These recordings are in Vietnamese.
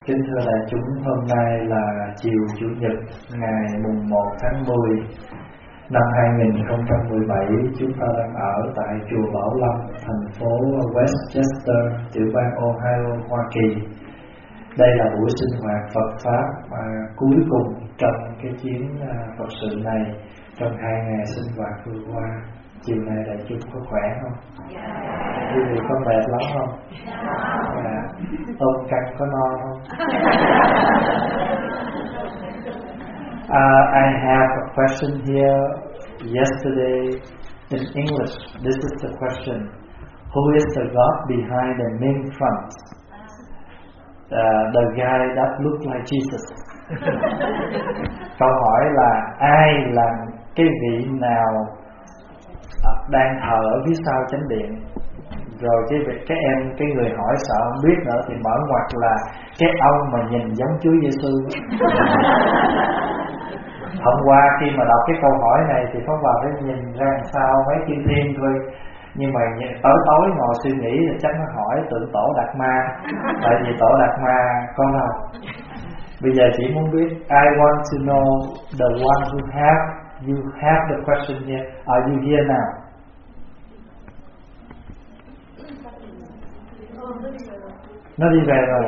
Kính thưa đại chúng, hôm nay là chiều Chủ nhật ngày mùng 1 tháng 10 năm 2017. Chúng ta đang ở tại chùa Bảo Lâm, thành phố Westchester, tiểu bang Ohio, Hoa Kỳ. Đây là buổi sinh hoạt Phật Pháp cuối cùng trong cái chuyến Phật sự này, trong 2 ngày sinh hoạt vừa qua. Chiều này đại chúng có khỏe không? Quý vị có mệt lắm không? Ôm căng có no không? I have a question here. Yesterday in English, this is the question: who is the God behind the main front? The guy that looked like Jesus. Câu hỏi là ai là cái vị nào đang thờ ở phía sau chánh điện? Rồi cái người hỏi sợ không biết nữa thì mở ngoặt là cái ông mà nhìn giống Chúa Giêsu. Hôm qua khi mà đọc cái câu hỏi này thì Pháp Hòa phải nhìn ra làm sao mấy kim thiên thôi. Nhưng mà tối ngồi suy nghĩ thì chắc nó hỏi tượng Tổ Đạt Ma. Tại vì Tổ Đạt Ma có đâu. Bây giờ chỉ muốn biết, I want to know the one who you have the question here. Are you here now? Nó đi về rồi.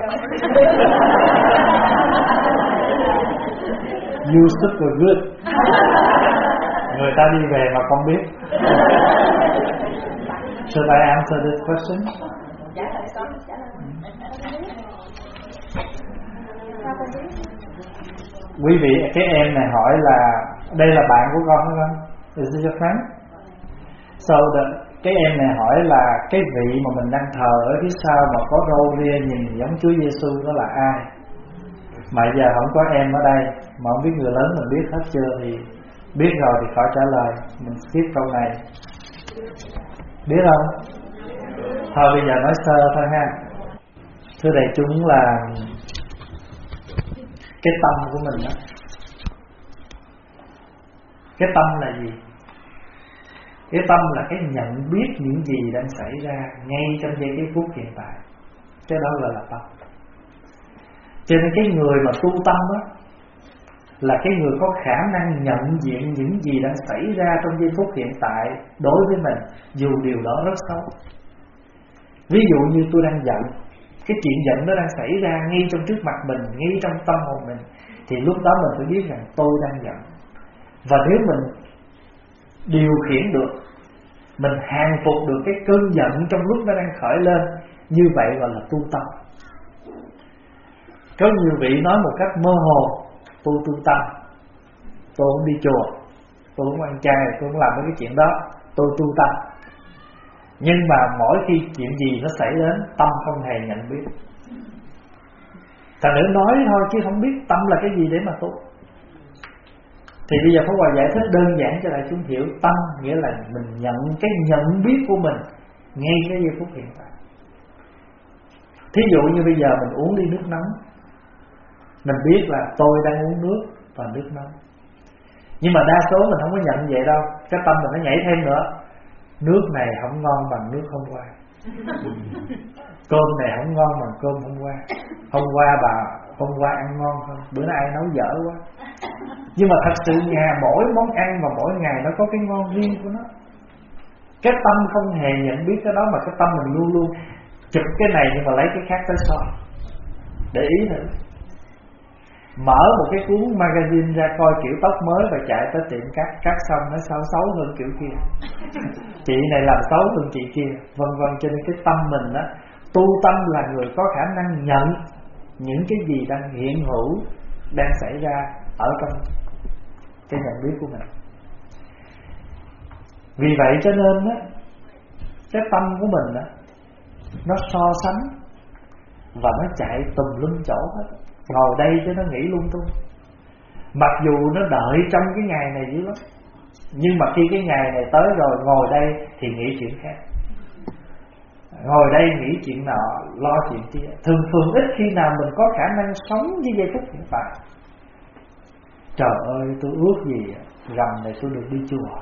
You super good. Người ta đi về mà không biết. Should I answer this question? Quý vị, cái em này hỏi là đây là bạn của con đúng không? Is it your friend? So cái em này hỏi là cái vị mà mình đang thờ ở phía sau mà có râu ria nhìn giống Chúa Giêsu đó là ai? Mà giờ không có em ở đây, mà không biết người lớn mình biết hết chưa, thì biết rồi thì khỏi trả lời, mình skip câu này. Biết không? Thôi bây giờ nói sơ thôi ha. Thưa đại chúng là cái tâm của mình đó. Cái tâm là gì? Cái tâm là cái nhận biết những gì đang xảy ra ngay trong giây cái phút hiện tại. Cái đó gọi là tâm. Cho nên cái người mà tu tâm đó là cái người có khả năng nhận diện những gì đang xảy ra trong giây phút hiện tại đối với mình, dù điều đó rất xấu. Ví dụ như tôi đang giận, cái chuyện giận đó đang xảy ra ngay trong trước mặt mình, ngay trong tâm hồn mình, thì lúc đó mình phải biết rằng tôi đang giận. Và nếu mình điều khiển được, mình hàng phục được cái cơn giận trong lúc nó đang khởi lên, như vậy gọi là tu tâm. Có nhiều vị nói một cách mơ hồ: tôi tu tâm, tôi không đi chùa, tôi không ăn chay, tôi không làm mấy cái chuyện đó, tôi tu tâm. Nhưng mà mỗi khi chuyện gì nó xảy đến, tâm không hề nhận biết. Thành nữ nói thôi chứ không biết tâm là cái gì để mà tu. Thì bây giờ Pháp Hòa giải thích đơn giản cho đại chúng hiểu. Tâm nghĩa là mình nhận cái nhận biết của mình ngay cái giây phút hiện tại. Thí dụ như bây giờ mình uống ly nước nóng, mình biết là tôi đang uống nước và nước nóng. Nhưng mà đa số mình không có nhận vậy đâu. Cái tâm mình nó nhảy thêm nữa: nước này không ngon bằng nước hôm qua, cơm này không ngon bằng cơm hôm qua. Hôm qua ăn ngon không, bữa nay ai nấu dở quá. Nhưng mà thật sự mỗi món ăn và mỗi ngày nó có cái ngon riêng của nó. Cái tâm không hề nhận biết cái đó, mà cái tâm mình luôn luôn chụp cái này nhưng mà lấy cái khác tới so. Để ý thử, mở một cái cuốn magazine ra coi kiểu tóc mới và chạy tới tiệm cắt xong nó xấu hơn kiểu kia, chị này làm xấu hơn chị kia, vân vân. Cho nên cái tâm mình á, tu tâm là người có khả năng nhận những cái gì đang hiện hữu, đang xảy ra ở trong cái nhận biết của mình. Vì vậy cho nên á, cái tâm của mình á, nó so sánh và nó chạy tùm lum chỗ hết. Ngồi đây cho nó nghĩ lung tung. Mặc dù nó đợi trong cái ngày này dữ lắm, nhưng mà khi cái ngày này tới rồi, ngồi đây thì nghĩ chuyện khác, ngồi đây nghĩ chuyện nọ, lo chuyện kia. Thường ít khi nào mình có khả năng sống với giây phút hiện tại. Trời ơi, tôi ước gì rằm này tôi được đi chùa.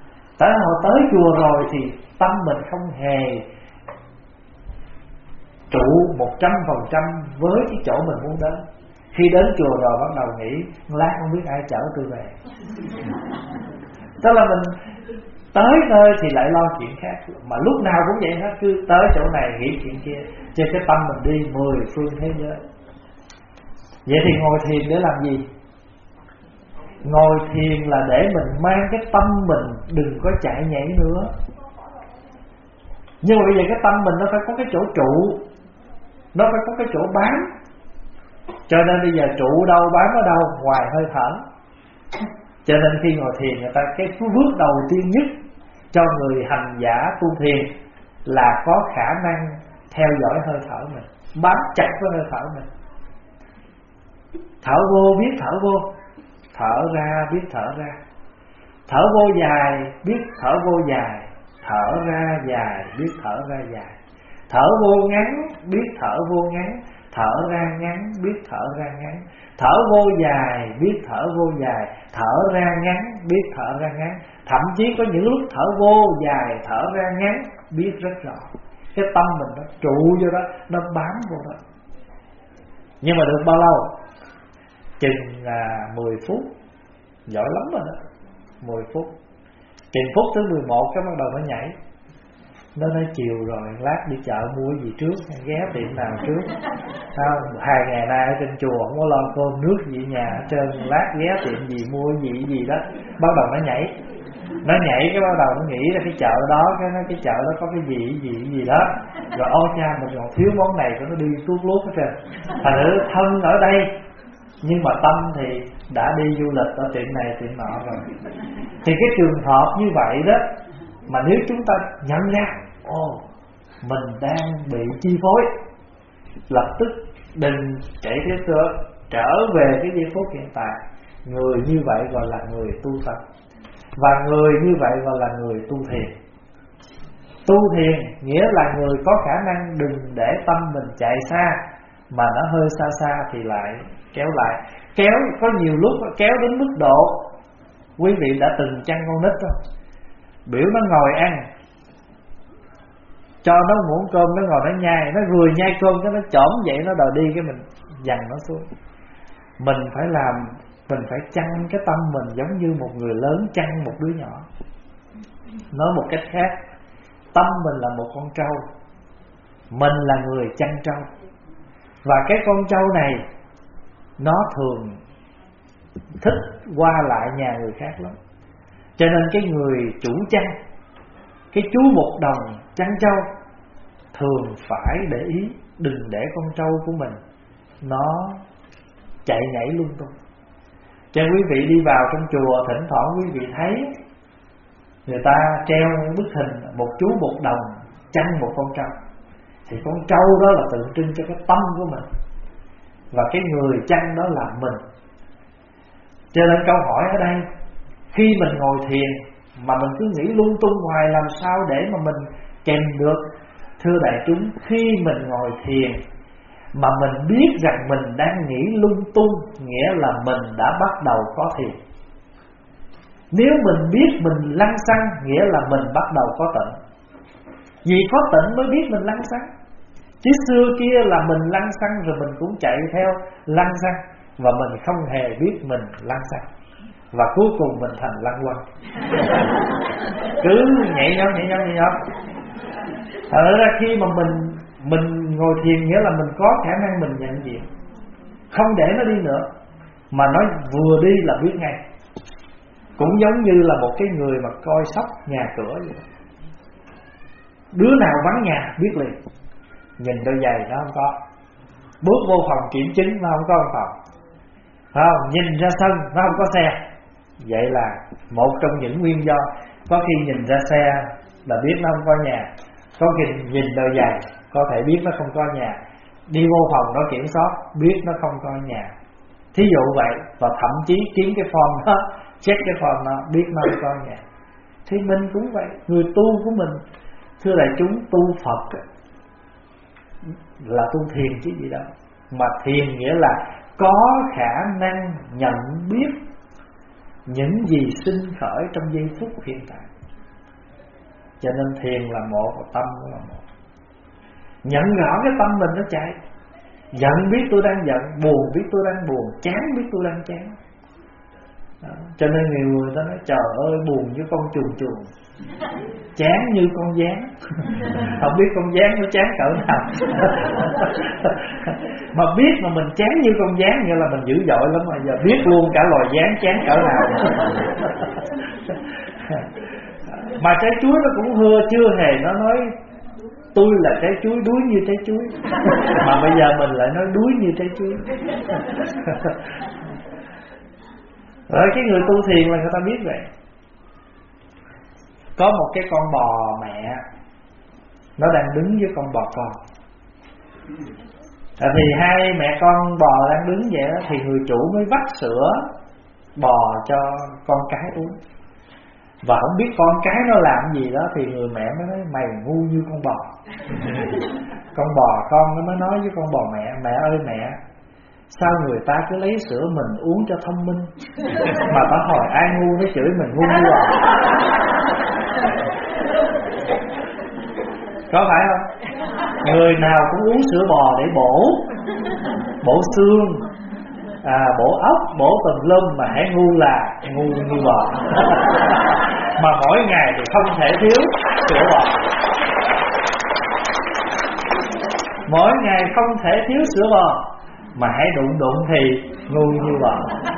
Tới chùa rồi thì tâm mình không hề trụ 100% với cái chỗ mình muốn đến. Khi đến chùa rồi bắt đầu nghĩ lát không biết ai chở tôi về. Tức là mình tới nơi thì lại lo chuyện khác, mà lúc nào cũng vậy hết, cứ tới chỗ này nghĩ chuyện kia, cho cái tâm mình đi 10 phương thế giới. Vậy thì ngồi thiền để làm gì? Ngồi thiền là để mình mang cái tâm mình đừng có chạy nhảy nữa. Nhưng mà bây giờ cái tâm mình nó phải có cái chỗ trụ, nó phải có cái chỗ bám. Cho nên bây giờ trụ đâu bám ở đâu? Ngoài hơi thở. Cho nên khi ngồi thiền, người ta cái bước đầu tiên nhất cho người hành giả tu thiền là có khả năng theo dõi hơi thở mình, bám chặt với hơi thở mình. Thở vô biết thở vô, thở ra biết thở ra. Thở vô dài biết thở vô dài, thở ra dài biết thở ra dài. Thở vô ngắn biết thở vô ngắn, thở ra ngắn biết thở ra ngắn. Thở vô dài biết thở vô dài, thở ra ngắn biết thở ra ngắn. Thậm chí có những lúc thở vô dài, thở ra ngắn biết rất rõ. Cái tâm mình nó trụ vô đó, nó bám vô đó. Nhưng mà được bao lâu? Chừng 10 phút. Giỏi lắm rồi đó. 10 phút. Chừng phút thứ 11 cái bắt đầu nó nhảy. Nó nói chiều rồi, lát đi chợ mua cái gì trước, ghé tiệm nào trước. Không, 2 ngày nay ở trên chùa không có lo cơm nước gì nhà hết trơn, lát ghé tiệm gì mua cái gì đó. Bắt đầu nó nhảy. Nó nhảy cái bắt đầu nó nghĩ là cái chợ đó, cái chợ đó có cái gì đó. Rồi ô cha mình còn thiếu món này, nó đi tuốt lút hết trơn. Thành thử thân ở đây nhưng mà tâm thì đã đi du lịch ở tiệm này tiệm nọ rồi. Thì cái trường hợp như vậy đó, mà nếu chúng ta nhận ra mình đang bị chi phối, lập tức đừng chạy theo xưa, trở về cái giây phút hiện tại. Người như vậy gọi là người tu tập, và người như vậy gọi là người tu thiền. Tu thiền nghĩa là người có khả năng đừng để tâm mình chạy xa, mà nó hơi xa xa thì lại kéo lại. Kéo có nhiều lúc kéo đến mức độ, quý vị đã từng chăn con nít không? Biểu nó ngồi ăn, cho nó muỗng cơm, nó ngồi nó nhai, nó vừa nhai cơm cái nó chổm dậy nó đòi đi, cái mình dằn nó xuống. Mình phải làm, mình phải chăn cái tâm mình giống như một người lớn chăn một đứa nhỏ. Nói một cách khác, tâm mình là một con trâu, mình là người chăn trâu. Và cái con trâu này nó thường thích qua lại nhà người khác lắm. Cho nên cái người chủ chăn, cái chú một đồng chăn trâu, thường phải để ý đừng để con trâu của mình nó chạy nhảy lung tung. Cho quý vị đi vào trong chùa, thỉnh thoảng quý vị thấy người ta treo bức hình một chú một đồng chăn một con trâu, thì con trâu đó là tượng trưng cho cái tâm của mình, và cái người chăn đó là mình. Cho nên câu hỏi ở đây, khi mình ngồi thiền mà mình cứ nghĩ lung tung hoài, làm sao để mà mình kèm được? Thưa đại chúng, khi mình ngồi thiền mà mình biết rằng mình đang nghĩ lung tung, nghĩa là mình đã bắt đầu có thiền. Nếu mình biết mình lăng xăng, nghĩa là mình bắt đầu có tịnh. Vì có tịnh mới biết mình lăng xăng. Chứ xưa kia là mình lăng xăng rồi mình cũng chạy theo lăng xăng, và mình không hề biết mình lăng xăng, và cuối cùng mình thành lăng quăng. Cứ nhảy nhót. Thật ra khi mà mình ngồi thiền nghĩa là mình có khả năng mình nhận diện, không để nó đi nữa, mà nó vừa đi là biết ngay. Cũng giống như là một cái người mà coi sóc nhà cửa vậy. Đứa nào vắng nhà biết liền. Nhìn đôi giày nó không có, bước vô phòng kiểm chứng nó không có phòng, không, nhìn ra sân nó không có xe. Vậy là một trong những nguyên do. Có khi nhìn ra xe là biết nó không có nhà, có khi nhìn đôi giày có thể biết nó không có nhà, đi vô phòng nó kiểm soát biết nó không có nhà. Thí dụ vậy, và thậm chí kiếm cái form đó, check cái form đó, biết nó không có nhà. Thì mình cũng vậy, người tu của mình, thưa đại chúng, tu Phật là tu thiền chứ gì đâu. Mà thiền nghĩa là có khả năng nhận biết những gì sinh khởi trong giây phút hiện tại. Cho nên thiền là một, và tâm cũng là một. Nhận rõ cái tâm mình nó chạy. Giận biết tôi đang giận, buồn biết tôi đang buồn, chán biết tôi đang chán. Đó. Cho nên nhiều người ta nói trời ơi buồn như con chuồn chuồn, chán như con gián. Không biết con gián nó chán cỡ nào. Mà biết mà mình chán như con gián nghĩa là mình dữ dội lắm mà. Giờ biết luôn cả loài gián chán cỡ nào. Mà trái chuối nó cũng hưa, chưa hề nó nói tôi là trái chuối, đuối như trái chuối. Mà bây giờ mình lại nói đuối như trái chuối. Rồi cái người tu thiền là người ta biết vậy. Có một cái con bò mẹ, nó đang đứng với con bò con. Thì hai mẹ con bò đang đứng vậy đó, thì người chủ mới vắt sữa bò cho con cái uống. Và không biết con cái nó làm gì đó, thì người mẹ mới nói mày ngu như con bò. Con bò con nó mới nói với con bò mẹ: mẹ ơi mẹ, sao người ta cứ lấy sữa mình uống cho thông minh, mà ta hỏi ai ngu nó chửi mình ngu như bò. Có phải không? Người nào cũng uống sữa bò để bổ xương, bổ ốc, bổ tùm lum, mà hãy ngu là ngu như bò. Mà mỗi ngày thì không thể thiếu sữa bò, mỗi ngày không thể thiếu sữa bò, mà hãy đụng thì ngu như bò.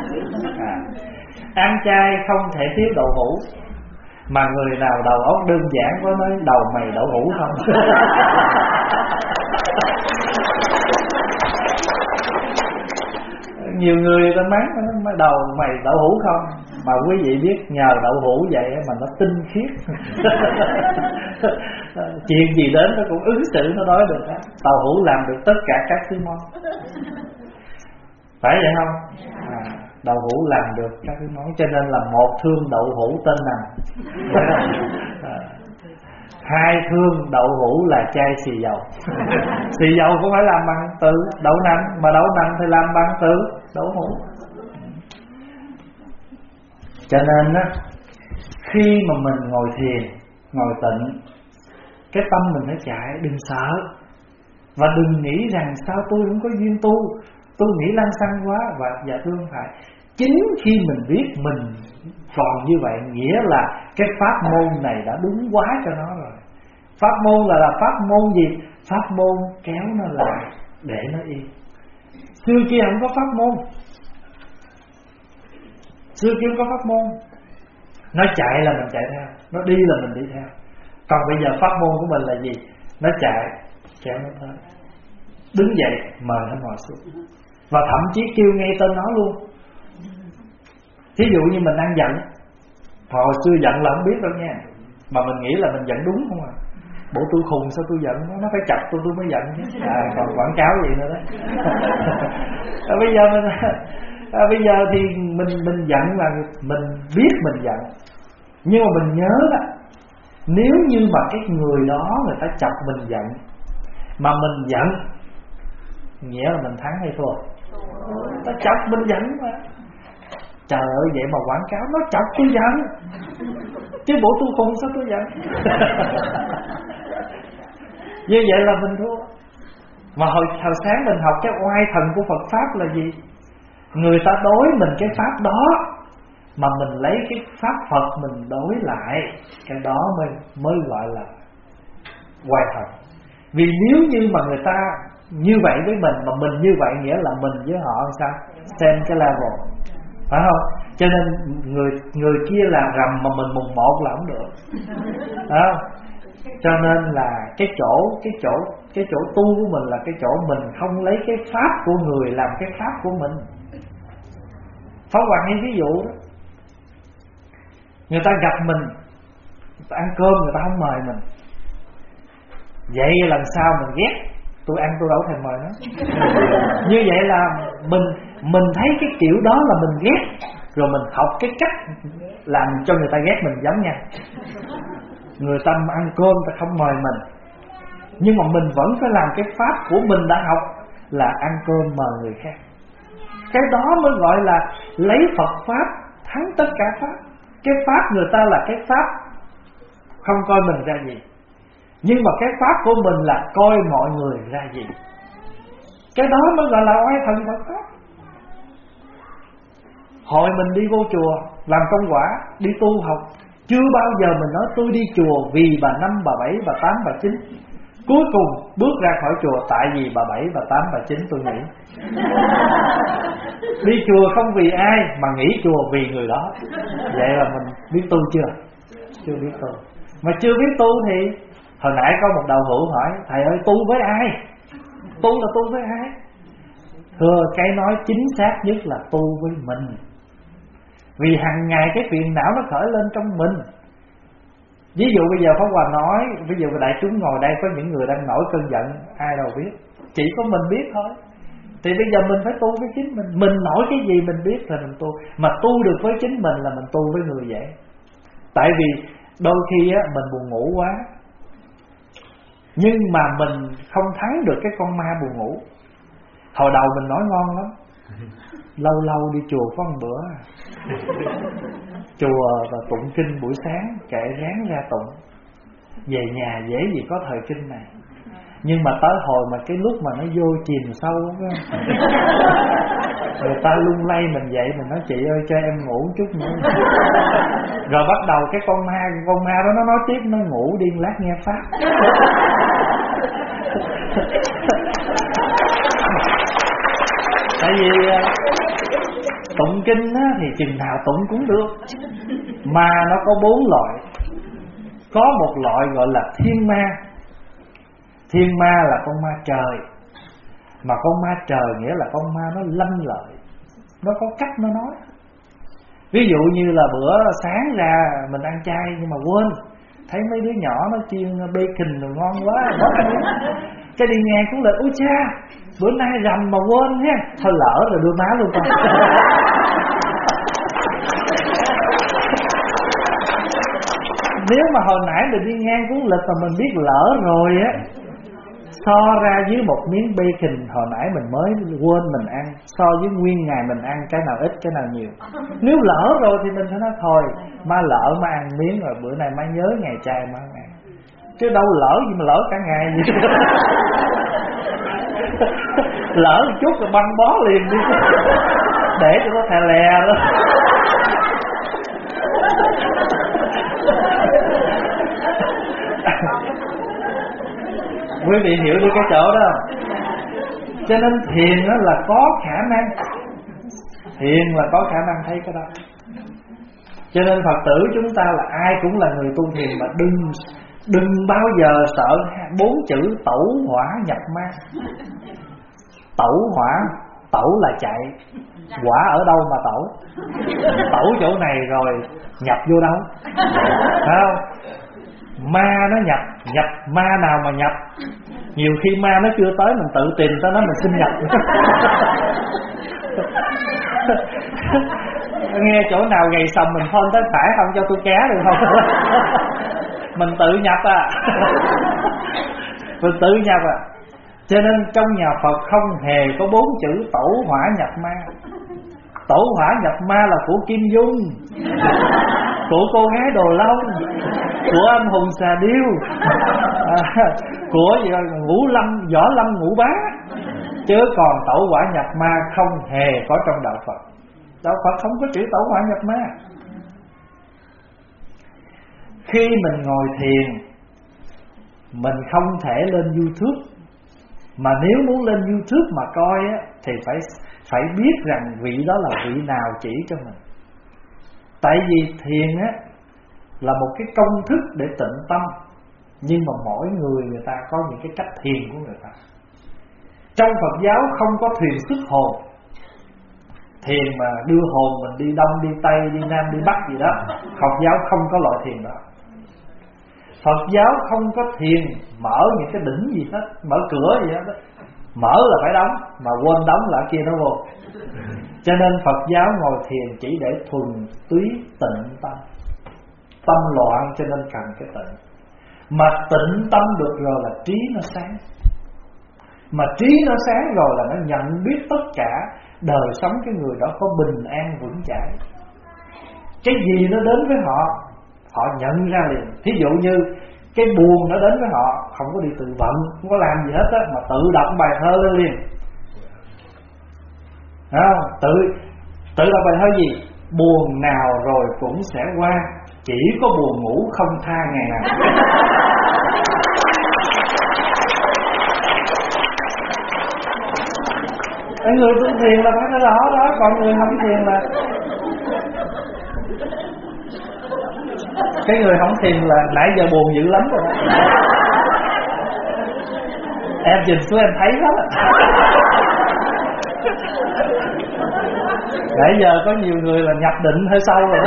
Ăn chay không thể thiếu đậu hũ, mà người nào đầu óc đơn giản có nói đầu mày đậu hũ không. Nhiều người ta mắng nó đầu mày đậu hũ không, mà quý vị biết nhờ đậu hũ vậy mà nó tinh khiết. Chuyện gì đến nó cũng ứng xử, nó nói được đó. Đậu hũ làm được tất cả các thứ món, phải vậy không? Đậu hũ làm được các thứ món, cho nên là một thương đậu hũ tên nằm. Hai thương đậu hũ là chai xì dầu. Xì dầu cũng phải làm bằng từ đậu nành, mà đậu nành thì làm bằng từ đậu hũ. Cho nên á, khi mà mình ngồi thiền, ngồi tịnh, cái tâm mình nó chạy, đừng sợ. Và đừng nghĩ rằng sao tôi không có duyên tu, tôi nghĩ lăng xăng quá. Và tôi không phải. Chính khi mình biết mình còn như vậy, nghĩa là cái pháp môn này đã đúng quá cho nó rồi. Pháp môn là pháp môn gì? Pháp môn kéo nó lại để nó yên. Xưa kia không có pháp môn, xưa kia không có pháp môn. Nó chạy là mình chạy theo, nó đi là mình đi theo. Còn bây giờ pháp môn của mình là gì? Nó chạy, kéo nó tới. Đứng dậy, mời nó ngồi xuống. Và thậm chí kêu ngay tên nó luôn. Thí dụ như mình đang giận, hồi xưa giận là không biết đâu nha, mà mình nghĩ là mình giận đúng không à. Bộ tôi khùng sao tôi giận, nó phải chọc tôi mới giận chứ. Còn quảng cáo gì nữa đó. Bây giờ thì mình giận là mình biết mình giận. Nhưng mà mình nhớ là nếu như mà cái người đó người ta chọc mình giận, mà mình giận, nghĩa là mình thắng hay thua? Ta chọc mình giận mà. Trời ơi, vậy mà quảng cáo nó chọc tôi giận, chứ bộ tôi khùng sao tôi giận. Như vậy là mình thua. Mà hồi sáng mình học cái oai thần của Phật Pháp là gì? Người ta đối mình cái Pháp đó, mà mình lấy cái Pháp Phật mình đối lại, cái đó mới gọi là oai thần. Vì nếu như mà người ta như vậy với mình, mà mình như vậy, nghĩa là mình với họ sao? Xem cái level, phải không? Cho nên người kia làm rầm mà mình mùng một là không được, phải không? Cho nên là cái chỗ tu của mình là cái chỗ mình không lấy cái pháp của người làm cái pháp của mình. Pháp Hòa hay ví dụ đó, người ta gặp mình, người ta ăn cơm người ta không mời mình, vậy lần sau mình ghét, tôi ăn tôi đâu thèm mời nó. Như vậy là mình thấy cái kiểu đó là mình ghét, rồi mình học cái cách làm cho người ta ghét mình giống nhau. Người ta ăn cơm ta không mời mình, nhưng mà mình vẫn phải làm cái pháp của mình đã học là ăn cơm mời người khác. Cái đó mới gọi là lấy Phật Pháp thắng tất cả Pháp. Cái Pháp người ta là cái Pháp không coi mình ra gì, Nhưng mà cái pháp của mình là coi mọi người ra gì. Cái đó mới gọi là oai thần Phật pháp. Hồi mình đi vô chùa làm công quả, đi tu học, chưa bao giờ mình nói tôi đi chùa vì bà 5, bà 7, bà 8, bà 9. Cuối cùng bước ra khỏi chùa tại vì bà 7, bà 8, bà 9 tôi nghĩ. Đi chùa không vì ai mà nghĩ chùa vì người đó. Vậy là mình biết tu chưa? Chưa biết tu. Mà chưa biết tu thì hồi nãy có một đạo hữu hỏi: thầy ơi tu với ai? Tu là tu với ai? Thưa, cái nói chính xác nhất là tu với mình. Vì hàng ngày cái phiền não nó khởi lên trong mình. Ví dụ bây giờ Pháp Hòa nói, ví dụ đại chúng ngồi đây có những người đang nổi cơn giận, ai đâu biết, chỉ có mình biết thôi. Thì bây giờ mình phải tu với chính mình. Mình nổi cái gì mình biết là mình tu. Mà tu được với chính mình là mình tu với người vậy. Tại vì đôi khi á, mình buồn ngủ quá, nhưng mà mình không thắng được cái con ma buồn ngủ. Hồi đầu mình nói ngon lắm, lâu lâu đi chùa có một bữa, chùa và tụng kinh buổi sáng, kệ ráng ra tụng, về nhà dễ gì có thời kinh này. Nhưng mà tới hồi mà cái lúc mà nó vô chìm sâu đó, người ta lung lay mình dậy, mình nói chị ơi cho em ngủ chút nữa. Rồi bắt đầu cái con ma đó nó nói tiếp, nó ngủ điên lát nghe pháp. Tại vì tụng kinh á, thì chừng nào tụng cũng được. Mà nó có 4 loại. Có một loại gọi là thiên ma. Thiên ma là con ma trời. Mà con ma trời nghĩa là con ma nó lanh lợi, nó có cách nó nói. Ví dụ như là bữa sáng ra mình ăn chay nhưng mà quên, thấy mấy đứa nhỏ nó chiên bacon rồi ngon quá, cái đi ngang cũng là ôi cha, bữa nay rằm mà quên nha, thôi lỡ rồi đưa má luôn con. Nếu mà hồi nãy mình đi ngang cuốn lịch mà mình biết lỡ rồi á, so ra với một miếng bacon hồi nãy mình mới quên mình ăn, so với nguyên ngày mình ăn cái nào ít cái nào nhiều. Nếu lỡ rồi thì mình phải nói thôi, má lỡ má ăn miếng rồi, bữa nay má nhớ ngày chay má ăn. Chứ đâu lỡ gì mà lỡ cả ngày vậy. Lỡ một chút rồi băng bó liền đi, để cho nó thè lè đó. Quý vị hiểu được cái chỗ đó. Cho nên thiền đó là có khả năng, thiền là có khả năng thấy cái đó. Cho nên Phật tử chúng ta là ai cũng là người tu thiền, mà đừng bao giờ sợ 4 chữ tẩu hỏa nhập ma. Tẩu hỏa, tẩu là chạy, hỏa ở đâu mà tẩu? Tẩu chỗ này rồi nhập vô đâu? Phải không? Ma nó nhập ma nào mà nhập? Nhiều khi ma nó chưa tới mình tự tìm tới nó mình xin nhập. Nghe chỗ nào gầy sầm mình phone tới phải không, cho tôi ké được không? Mình tự nhập à. Mình tự nhập à. Cho nên trong nhà Phật không hề có 4 chữ tẩu hỏa nhập ma. Tẩu hỏa nhập ma là của Kim Dung, của cô gái Đồ Long, của anh Hùng Xà Điêu, của Ngũ Lâm, Võ Lâm Ngũ Bá. Chứ còn tẩu hỏa nhập ma không hề có trong đạo Phật. Đạo Phật không có chữ tẩu hỏa nhập ma. Khi mình ngồi thiền, mình không thể lên YouTube. Mà nếu muốn lên YouTube mà coi á, thì phải biết rằng vị đó là vị nào chỉ cho mình. Tại vì thiền á là một cái công thức để tịnh tâm, nhưng mà mỗi người ta có những cái cách thiền của người ta. Trong Phật giáo không có thiền xuất hồn, thiền mà đưa hồn mình đi đông đi tây đi nam đi bắc gì đó. Phật giáo không có loại thiền đó. Phật giáo không có thiền mở những cái đỉnh gì hết, mở cửa gì hết. Mở là phải đóng, mà quên đóng là kia nó vô. Cho nên Phật giáo ngồi thiền chỉ để thuần túy tịnh tâm. Tâm loạn cho nên cần cái tịnh. Mà tịnh tâm được rồi là trí nó sáng. Mà trí nó sáng rồi là nó nhận biết tất cả đời sống cái người đó có bình an vững chãi. Cái gì nó đến với họ, họ nhận ra liền. Thí dụ như Cái buồn nó đến với họ không có đi tự vận, không có làm gì hết á, mà tự đọc bài thơ lên liền. Không? Tự đọc bài thơ gì? Buồn nào rồi cũng sẽ qua, chỉ có buồn ngủ không tha ngày nào. Cái người tu thiền là phải cái đó đó, còn người không thiền là cái người không thiền là nãy giờ buồn dữ lắm rồi đó. Em nhìn xuống em thấy hết. Nãy giờ có nhiều người là nhập định hơi sâu rồi đó.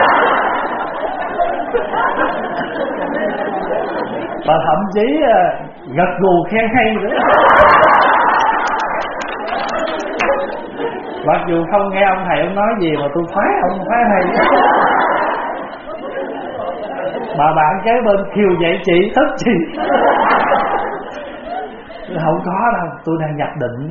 Và thậm chí gật gù khen hay nữa. Mặc dù không nghe ông thầy ông nói gì mà tôi khoái ông khoái hay. Mà bạn kế bên kêu dậy chị thức chị. Không có đâu, tôi đang nhập định.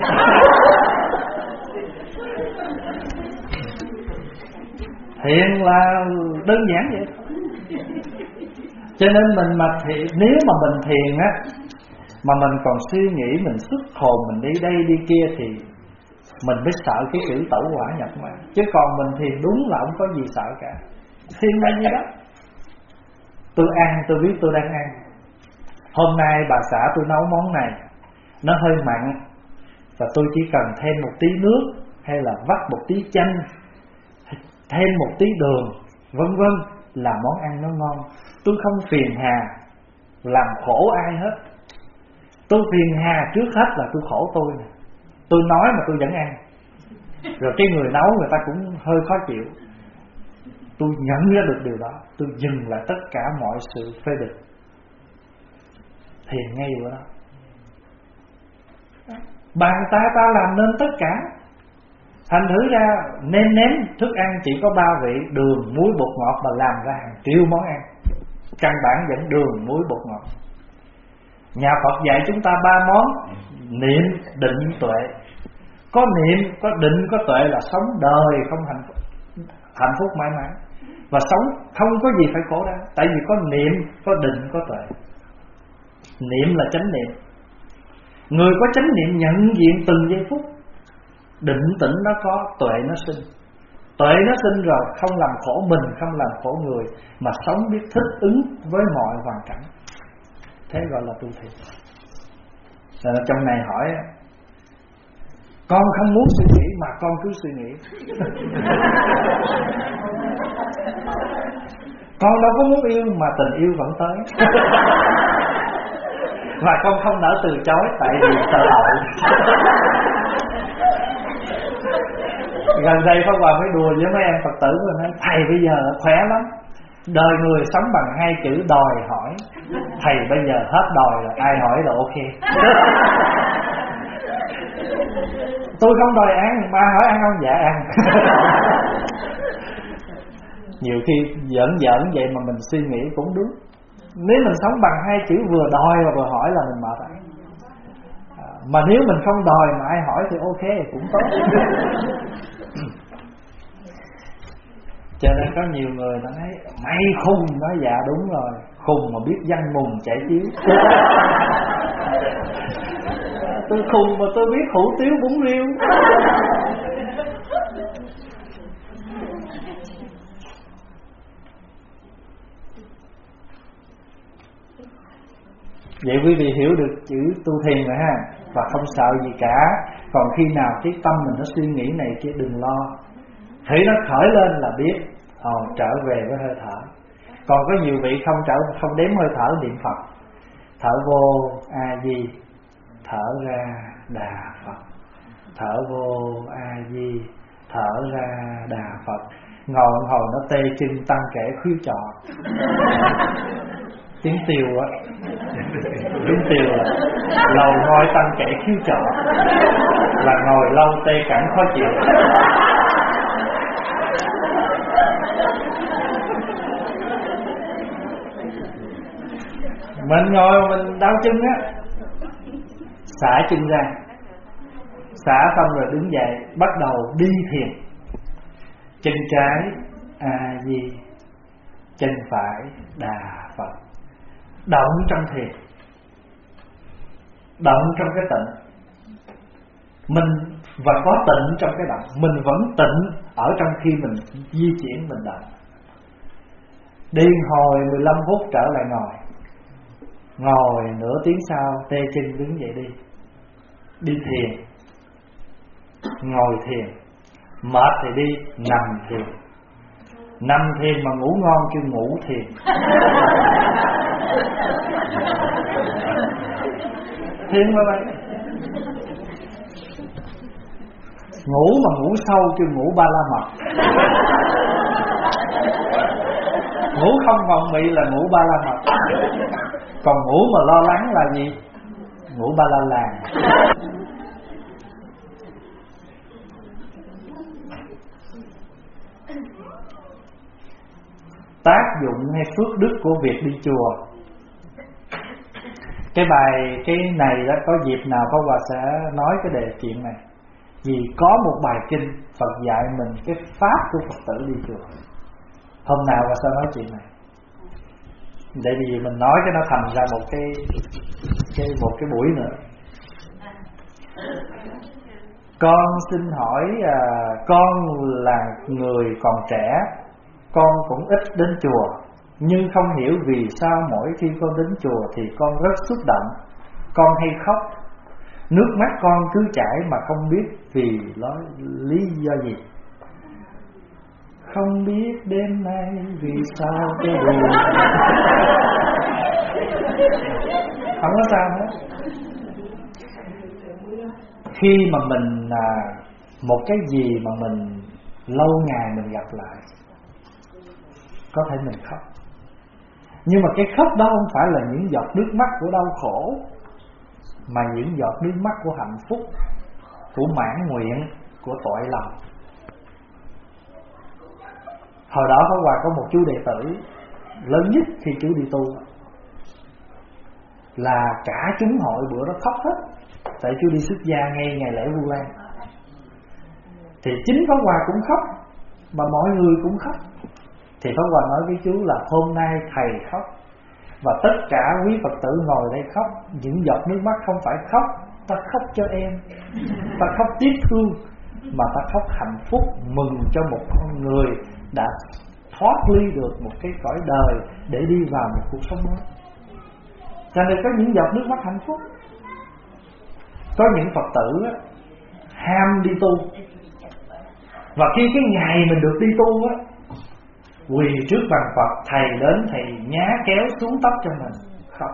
Thiền là đơn giản vậy. Cho nên mình mà nếu mà mình thiền á, mà mình còn suy nghĩ, mình xuất hồn, mình đi đây đi kia thì mình mới sợ cái chữ tẩu hỏa nhập ma. Chứ còn mình thiền đúng là không có gì sợ cả. Thiền là gì đó? Tôi ăn, tôi biết tôi đang ăn. Hôm nay bà xã tôi nấu món này, nó hơi mặn, và tôi chỉ cần thêm một tí nước, hay là vắt một tí chanh, thêm một tí đường, vân vân, là món ăn nó ngon. Tôi không phiền hà làm khổ ai hết. Tôi phiền hà trước hết là tôi khổ tôi nè. Tôi nói mà tôi vẫn ăn, rồi cái người nấu người ta cũng hơi khó chịu. Tôi nhận ra được điều đó, tôi dừng lại tất cả mọi sự phê bình. Thiền ngay bữa đó. Bàn tay ta làm nên tất cả. Thành thử ra nêm thức ăn chỉ có 3 vị: đường, muối, bột ngọt, mà làm ra hàng triệu món ăn. Căn bản vẫn đường, muối, bột ngọt. Nhà Phật dạy chúng ta 3 món: niệm, định, tuệ. Có niệm, có định, có tuệ là sống đời không hạnh phúc mãi mãi. Và sống không có gì phải khổ đau. Tại vì có niệm, có định, có tuệ. Niệm là chánh niệm. Người có chánh niệm nhận diện từng giây phút. Định tĩnh nó có, tuệ nó sinh. Tuệ nó sinh rồi không làm khổ mình, không làm khổ người, mà sống biết thích ứng với mọi hoàn cảnh. Thế gọi là tu thiền. Rồi trong này hỏi: con không muốn suy nghĩ mà con cứ suy nghĩ. Con đâu có muốn yêu mà tình yêu vẫn tới. Và con không nỡ từ chối tại vì sợ tội. Gần đây Pháp Hòa mới đùa với mấy em Phật tử rồi nói: thầy bây giờ khỏe lắm, đời người sống bằng 2 chữ đòi hỏi. Thầy bây giờ hết đòi rồi, ai hỏi là ok. Tôi không đòi ăn, mà hỏi ăn không? Dạ ăn. Nhiều khi giỡn vậy mà mình suy nghĩ cũng đúng. Nếu mình sống bằng 2 chữ vừa đòi và vừa hỏi là mình mệt. Mà nếu mình không đòi mà ai hỏi thì ok, cũng tốt. Cho nên có nhiều người nó nói mày khùng. Nói dạ đúng rồi, khùng mà biết danh mùng chảy chiếu. Tôi khùng mà tôi biết hủ tiếu bún riêu. Vậy quý vị hiểu được chữ tu thiền rồi ha. Và không sợ gì cả. Còn khi nào cái tâm mình nó suy nghĩ này kia đừng lo. Thủy nó khởi lên là biết trở về với hơi thở. Còn có nhiều vị không đếm hơi thở niệm Phật. Thở vô A Di, thở ra Đà Phật, thở vô A Di, thở ra Đà Phật. Ngồi hồi nó tê chân tăng kể khuyến trọ. Tiếng tiều á. Tiếng tiều là lầu ngồi tăng kể khiêu trọ, là ngồi lâu tê cẳng khó chịu. Mình ngồi mình đau chân á, xả chân ra, xả xong rồi đứng dậy, bắt đầu đi thiền. Chân trái A Di, chân phải Đà Phật, động trong thiền, động trong cái tịnh. Mình và có tịnh trong cái động. Mình vẫn tịnh ở trong khi mình di chuyển, mình động. Đi hồi 15 phút trở lại ngồi. Ngồi nửa tiếng sau tê chân đứng dậy đi. Đi thiền, ngồi thiền. Mệt thì đi nằm thiền. Nằm thiền mà ngủ ngon kêu ngủ thiền. Thiền mà vậy. Ngủ mà ngủ sâu kêu ngủ ba la mật. Ngủ không vọng mị là ngủ ba la mật. Còn ngủ mà lo lắng là gì? Ngủ ba la làng. Tác dụng hay phước đức của việc đi chùa. Cái này đó, có dịp nào Pháp Hòa sẽ nói cái đề chuyện này. Vì có một bài kinh Phật dạy mình cái pháp của Phật tử đi chùa. Hôm nào Hòa sẽ nói chuyện này. Để vì mình nói cái nó thành ra một cái buổi nữa. Con xin hỏi, con là người còn trẻ, con cũng ít đến chùa, nhưng không hiểu vì sao mỗi khi con đến chùa thì con rất xúc động, con hay khóc, nước mắt con cứ chảy mà không biết vì lý do gì. Không biết đêm nay vì sao cái buồn. Không có sao hết. Khi mà mình một cái gì mà mình lâu ngày mình gặp lại, có thể mình khóc. Nhưng mà cái khóc đó không phải là những giọt nước mắt của đau khổ, mà những giọt nước mắt của hạnh phúc, của mãn nguyện, của tội lầm. Hồi đó Pháp Hòa có một chú đệ tử lớn nhất khi chú đi tu, là cả chúng hội bữa đó khóc hết. Tại chú đi xuất gia ngay ngày lễ Vu Lan. Thì chính Pháp Hòa cũng khóc, mà mọi người cũng khóc. Thì Pháp Hòa nói với chú là hôm nay thầy khóc, và tất cả quý Phật tử ngồi đây khóc. Những giọt nước mắt không phải khóc ta khóc cho em, ta khóc tiếc thương, mà ta khóc hạnh phúc, mừng cho một con người đã thoát ly được một cái cõi đời để đi vào một cuộc sống mới. Cho nên có những giọt nước mắt hạnh phúc. Có những Phật tử ham đi tu, và khi cái ngày mình được đi tu á, quỳ trước bàn Phật, thầy đến thầy nhá kéo xuống tóc cho mình khóc.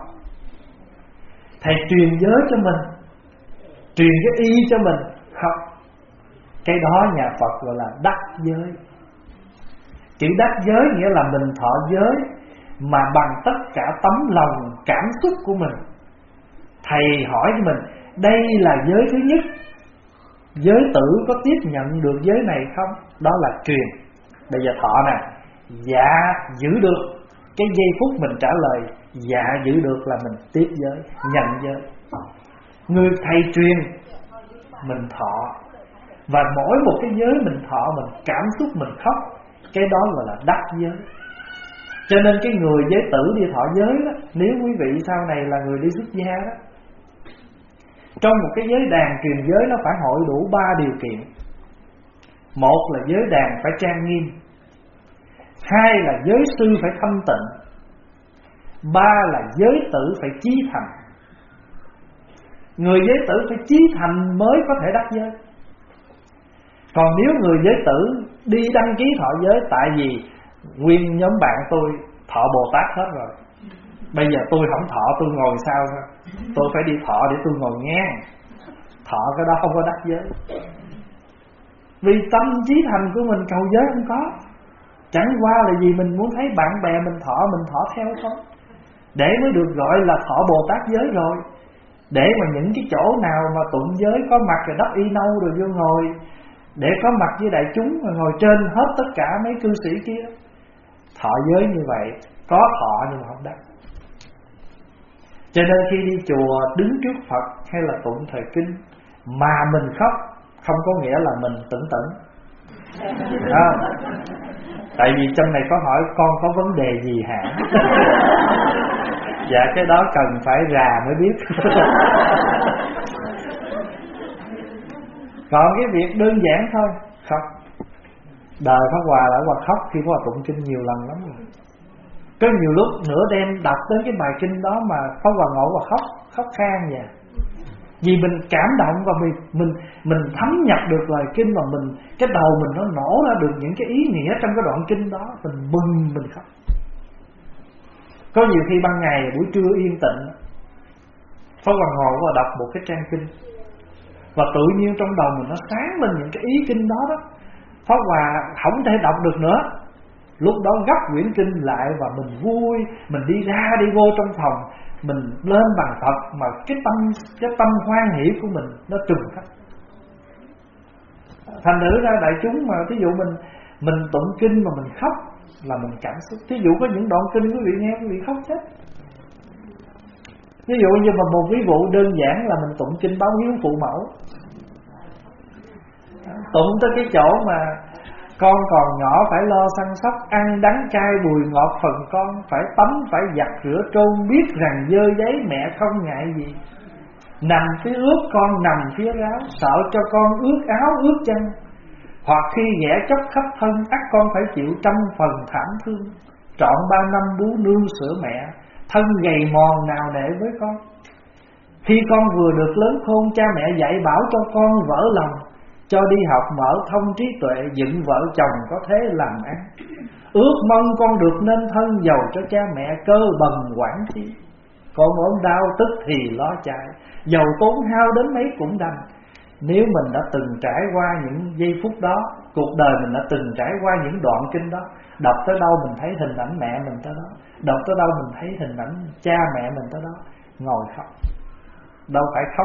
Thầy truyền giới cho mình, truyền cái y cho mình khóc. Cái đó nhà Phật gọi là đắc giới. Chữ đắc giới nghĩa là mình thọ giới mà bằng tất cả tấm lòng cảm xúc của mình. Thầy hỏi cho mình, đây là giới thứ nhất, giới tử có tiếp nhận được giới này không? Đó là truyền. Bây giờ thọ nè, dạ giữ được. Cái giây phút mình trả lời dạ giữ được là mình tiếp giới, nhận giới. Người thầy truyền mình thọ, và mỗi một cái giới mình thọ, mình cảm xúc mình khóc, cái đó gọi là đắc giới. Cho nên cái người giới tử đi thọ giới đó, nếu quý vị sau này là người đi xuất gia đó, trong một cái giới đàn truyền giới nó phải hội đủ 3 điều kiện. Một là giới đàn phải trang nghiêm, hai là giới sư phải thanh tịnh, ba là giới tử phải chí thành. Người giới tử phải chí thành mới có thể đắc giới. Còn nếu người giới tử đi đăng ký thọ giới, tại vì nguyên nhóm bạn tôi thọ Bồ Tát hết rồi, bây giờ tôi không thọ, tôi ngồi sao thôi. Tôi phải đi thọ để tôi ngồi ngang. Thọ cái đó không có đắc giới. Vì tâm trí thành của mình cầu giới không có. Chẳng qua là vì mình muốn thấy bạn bè mình thọ theo thôi, để mới được gọi là thọ Bồ Tát giới rồi. Để mà những cái chỗ nào mà tụng giới có mặt rồi đắp y nâu rồi vô ngồi, để có mặt với đại chúng mà ngồi trên hết tất cả mấy cư sĩ kia. Thọ giới như vậy, có thọ nhưng mà không đắc. Cho nên khi đi chùa đứng trước Phật hay là tụng thời kinh mà mình khóc, không có nghĩa là mình tửng tửng. Tại vì trong này có hỏi con có vấn đề gì hả? Dạ cái đó cần phải rà mới biết. Còn cái việc đơn giản thôi, khóc. Đời Pháp Hòa đã qua khóc khi Pháp Hòa tụng kinh nhiều lần lắm rồi. Có nhiều lúc nửa đêm đọc tới cái bài kinh đó mà Pháp Hòa ngộ và khóc khan vậy. Vì mình cảm động và mình thấm nhập được lời kinh, và cái đầu mình nó nổ ra được những cái ý nghĩa trong cái đoạn kinh đó, mình mừng, mình khóc. Có nhiều khi ban ngày buổi trưa yên tĩnh, Pháp Hòa ngồi và đọc một cái trang kinh, và tự nhiên trong đầu mình nó sáng lên những cái ý kinh đó đó. Pháp Hòa không thể đọc được nữa. Lúc đó gấp quyển kinh lại và mình vui, mình đi ra đi vô trong phòng, mình lên bàn Phật, mà cái tâm hoan hỷ của mình nó trùng khắp. Thành thử ra đại chúng mà thí dụ mình tụng kinh mà mình khóc là mình cảm xúc. Thí dụ có những đoạn kinh quý vị nghe quý vị khóc chết. Ví dụ như mà một ví dụ đơn giản là mình tụng kinh báo hiếu phụ mẫu. Tụng tới cái chỗ mà con còn nhỏ phải lo săn sóc, ăn đắng cay bùi ngọt phần con, phải tắm phải giặt rửa trôn, biết rằng dơ giấy mẹ không ngại gì. Nằm phía ướt con nằm phía ráo, sợ cho con ướt áo ướt chân. Hoặc khi ghẻ chóc khắp thân, ắt con phải chịu trăm phần thảm thương. Trọn 3 năm bú nương sữa mẹ, thân gầy mòn nào nể với con. Khi con vừa được lớn khôn, cha mẹ dạy bảo cho con vỡ lòng, cho đi học mở thông trí tuệ, dựng vợ chồng có thế làm ăn. Ước mong con được nên thân, giàu cho cha mẹ cơ bần quản chi. Con ốm đau tức thì lo chạy, giàu tốn hao đến mấy cũng đành. Nếu mình đã từng trải qua những giây phút đó, cuộc đời mình đã từng trải qua những đoạn kinh đó, đọc tới đâu mình thấy hình ảnh mẹ mình tới đó, đọc tới đâu mình thấy hình ảnh cha mẹ mình tới đó, ngồi khóc. Đâu phải khóc,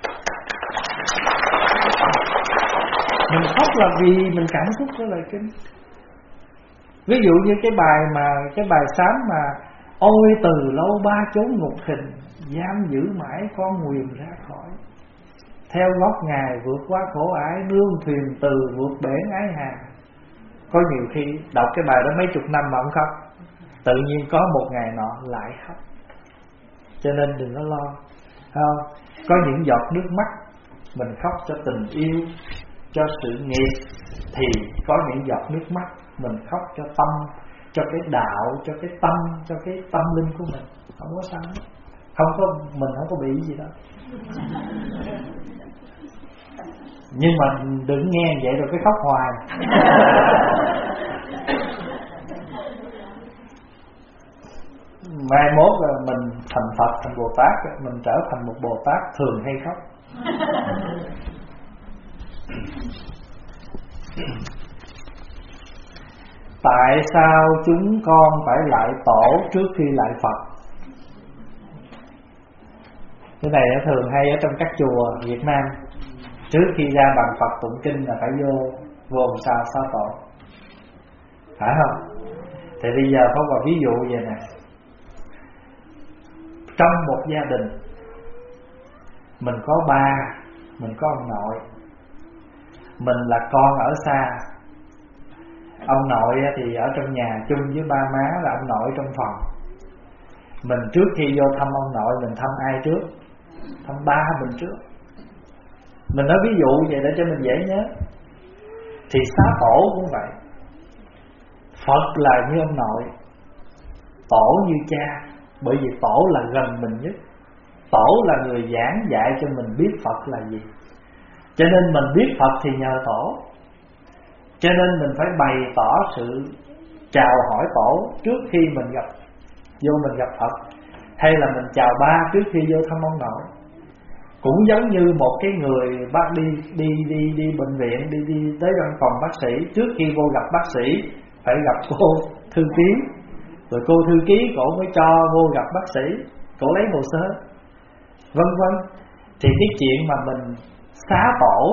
mình khóc là vì mình cảm xúc với lời kinh. Ví dụ như cái bài sám mà ôi từ lâu ba chốn ngục hình, giam giữ mãi con nguyền ra khỏi. Theo gót Ngài vượt qua khổ ải, nương thuyền từ vượt bể ái hà. Có nhiều khi đọc cái bài đó mấy chục năm mà không khóc, tự nhiên có một ngày nọ lại khóc. Cho nên đừng có lo, không? Có những giọt nước mắt mình khóc cho tình yêu, cho sự nghiệp, thì có những giọt nước mắt mình khóc cho tâm, cho cái đạo, cho cái tâm, cho cái tâm linh của mình. Không có sao, mình không có bị gì đâu. Nhưng mà đừng nghe vậy rồi cái khóc hoài. Mai mốt là mình thành Phật, thành Bồ Tát, mình trở thành một Bồ Tát thường hay khóc. Tại sao chúng con phải lại tổ trước khi lại Phật? Cái này thường hay ở trong các chùa Việt Nam, trước khi ra bàn Phật tụng kinh là phải vô sao xá tổ, phải không? Thì bây giờ có một ví dụ vậy nè. Trong một gia đình, mình có ba, mình có ông nội, mình là con ở xa. Ông nội thì ở trong nhà chung với ba má là ông nội trong phòng. Mình trước khi vô thăm ông nội, mình thăm ai trước? Thăm ba mình trước. Mình nói ví dụ vậy để cho mình dễ nhớ. Thì xá tổ cũng vậy. Phật là như ông nội, tổ như cha. Bởi vì tổ là gần mình nhất. Tổ là người giảng dạy cho mình biết Phật là gì. Cho nên mình biết Phật thì nhờ tổ. Cho nên mình phải bày tỏ sự chào hỏi tổ trước khi mình gặp Phật. Hay là mình chào ba trước khi vô thăm ông nội. Cũng giống như một cái người bác đi bệnh viện, đi tới văn phòng bác sĩ, trước khi vô gặp bác sĩ phải gặp cô thư ký, rồi cô thư ký cổ mới cho vô gặp bác sĩ, cổ lấy hồ sơ, vân vân. Thì cái chuyện mà mình xá tổ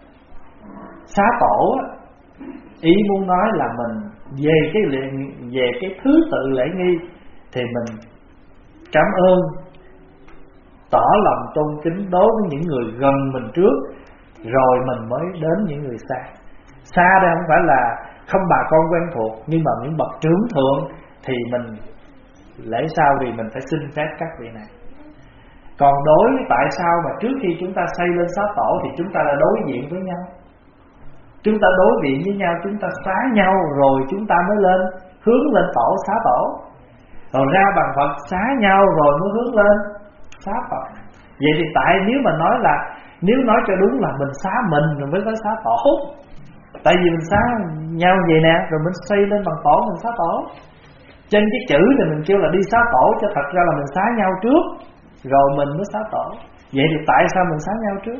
ý muốn nói là mình về cái thứ tự lễ nghi thì mình cảm ơn, tỏ lòng tôn kính đối với những người gần mình trước, rồi mình mới đến những người xa. Xa đây không phải là không bà con quen thuộc, nhưng mà những bậc trưởng thượng thì mình lễ sau thì mình phải xin phép các vị này. Còn đối với tại sao mà trước khi chúng ta xây lên xá tổ thì chúng ta đã đối diện với nhau. Chúng ta đối diện với nhau, chúng ta xá nhau rồi chúng ta mới lên hướng lên tổ xá tổ. Rồi ra bằng Phật xá nhau rồi mới hướng lên xá Phật. Vậy thì tại nếu mà nói là, nếu nói cho đúng là mình xá mình rồi mới tới xá tổ. Tại vì mình xá nhau vậy nè, rồi mình xây lên bằng tổ mình xá tổ. Trên cái chữ này mình kêu là đi xá tổ, cho thật ra là mình xá nhau trước rồi mình mới xá tổ. Vậy thì tại sao mình xá nhau trước?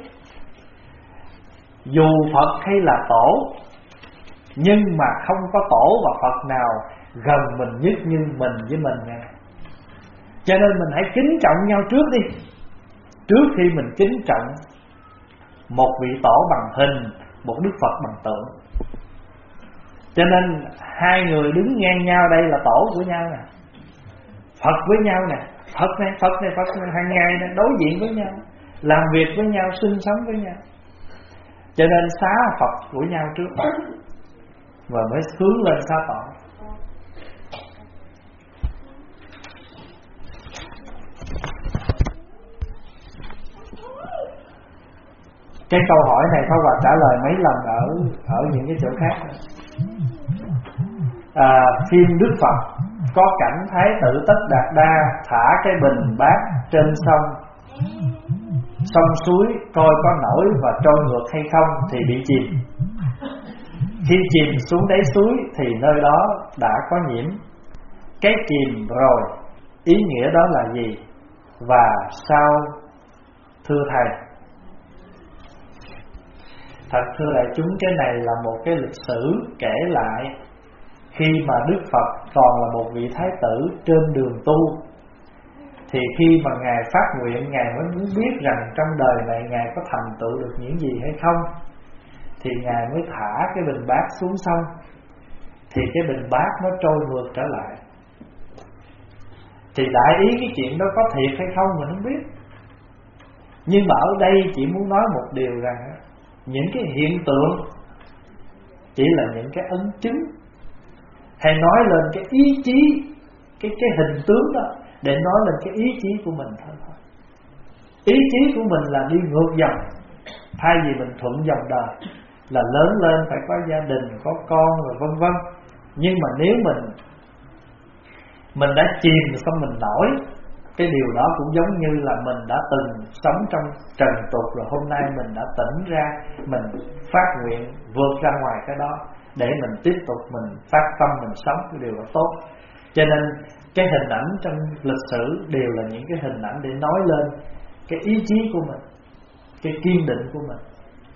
Dù Phật hay là tổ, nhưng mà không có tổ và Phật nào gần mình nhất như mình với mình nè. Cho nên mình hãy kính trọng nhau trước đi, trước khi mình kính trọng một vị tổ bằng hình, một Đức Phật bằng tượng. Cho nên hai người đứng ngang nhau đây là tổ của nhau nè, Phật với nhau nè, Phật này hàng ngày này, đối diện với nhau, làm việc với nhau, sinh sống với nhau. Cho nên xá Phật của nhau trước và mới hướng lên xá tổ. Cái câu hỏi này Pháp Hòa trả lời mấy lần ở những cái chỗ khác. Phim Đức Phật có cảnh Thái tử Tất Đạt Đa thả cái bình bát trên sông suối coi có nổi và trôi ngược hay không thì bị chìm. Khi chìm xuống đáy suối thì nơi đó đã có nhiễm. Cái chìm rồi, ý nghĩa đó là gì? Và sao thưa thầy? Thật thưa đại chúng, cái này là một cái lịch sử kể lại khi mà Đức Phật còn là một vị Thái tử trên đường tu. Thì khi mà Ngài phát nguyện, Ngài mới muốn biết rằng trong đời này Ngài có thành tựu được những gì hay không, thì Ngài mới thả cái bình bát xuống sông. Thì cái bình bát nó trôi ngược trở lại. Thì đại ý cái chuyện đó có thiệt hay không mình không biết. Nhưng mà ở đây chỉ muốn nói một điều rằng những cái hiện tượng chỉ là những cái ấn chứng, hay nói lên cái ý chí, cái hình tướng đó, để nói lên cái ý chí của mình thôi. Ý chí của mình là đi ngược dòng, thay vì mình thuận dòng đời, là lớn lên phải có gia đình, có con rồi vân vân. Nhưng mà nếu mình đã chìm xong mình nổi, cái điều đó cũng giống như là mình đã từng sống trong trần tục, rồi hôm nay mình đã tỉnh ra, mình phát nguyện vượt ra ngoài cái đó để mình tiếp tục mình phát tâm mình sống, cái điều đó tốt. Cho nên cái hình ảnh trong lịch sử đều là những cái hình ảnh để nói lên cái ý chí của mình, cái kiên định của mình.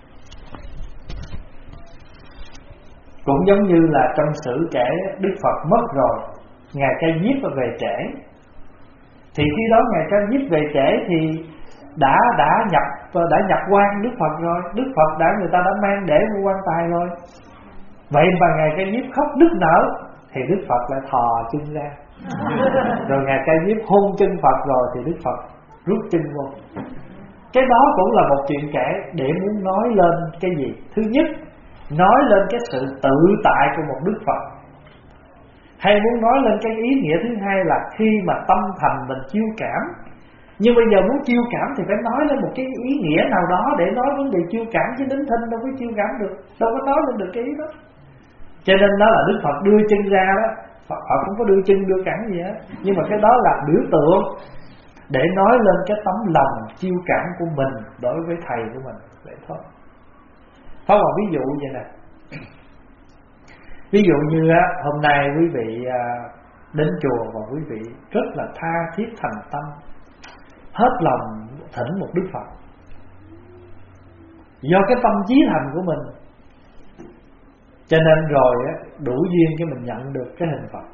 Cũng giống như là trong sử kể Đức Phật mất rồi, Ngài Ca Diếp về trễ. Thì khi đó Ngài Ca Diếp về trễ thì đã nhập quan Đức Phật rồi. Đức Phật người ta đã mang để vô quan tài rồi. Vậy mà Ngài Ca Diếp khóc nức nở, thì Đức Phật lại thò chân ra. Rồi Ngài Ca Diếp hôn chân Phật rồi thì Đức Phật rút chân vô. Cái đó cũng là một chuyện kể để muốn nói lên cái gì? Thứ nhất, nói lên cái sự tự tại của một Đức Phật. Hay muốn nói lên cái ý nghĩa thứ hai là khi mà tâm thành mình chiêu cảm. Nhưng bây giờ muốn chiêu cảm thì phải nói lên một cái ý nghĩa nào đó để nói vấn đề chiêu cảm, chứ đính thinh đâu có chiêu cảm được, đâu có nói lên được cái ý đó. Cho nên đó là Đức Phật đưa chân ra đó, Phật không có đưa chân đưa cẳng gì hết. Nhưng mà cái đó là biểu tượng để nói lên cái tấm lòng chiêu cảm của mình đối với thầy của mình. Vậy thôi. Thôi một ví dụ vậy nè. Ví dụ như hôm nay quý vị đến chùa và quý vị rất là tha thiết thành tâm, hết lòng thỉnh một Đức Phật. Do cái tâm chí thành của mình, cho nên rồi đủ duyên cái mình nhận được cái hình Phật.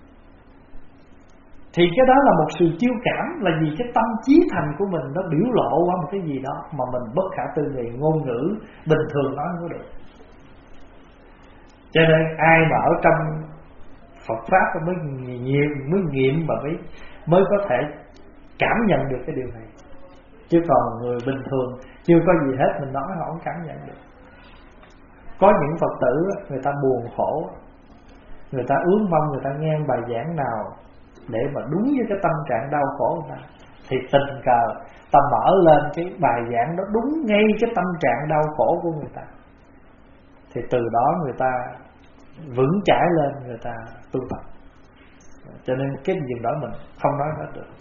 Thì cái đó là một sự chiêu cảm, là vì cái tâm chí thành của mình nó biểu lộ qua một cái gì đó mà mình bất khả tư nghị, ngôn ngữ bình thường nói không có được. Cho nên ai mà ở trong Phật Pháp mới nghiệm và mới có thể cảm nhận được cái điều này. Chứ còn người bình thường chưa có gì hết, mình nói họ không cảm nhận được. Có những Phật tử người ta buồn khổ, người ta ước mong người ta nghe bài giảng nào để mà đúng với cái tâm trạng đau khổ của ta. Thì tình cờ ta mở lên cái bài giảng đó đúng ngay cái tâm trạng đau khổ của người ta, thì từ đó người ta vững chãi lên, người ta tu tập. Cho nên cái chuyện đó mình không nói hết được.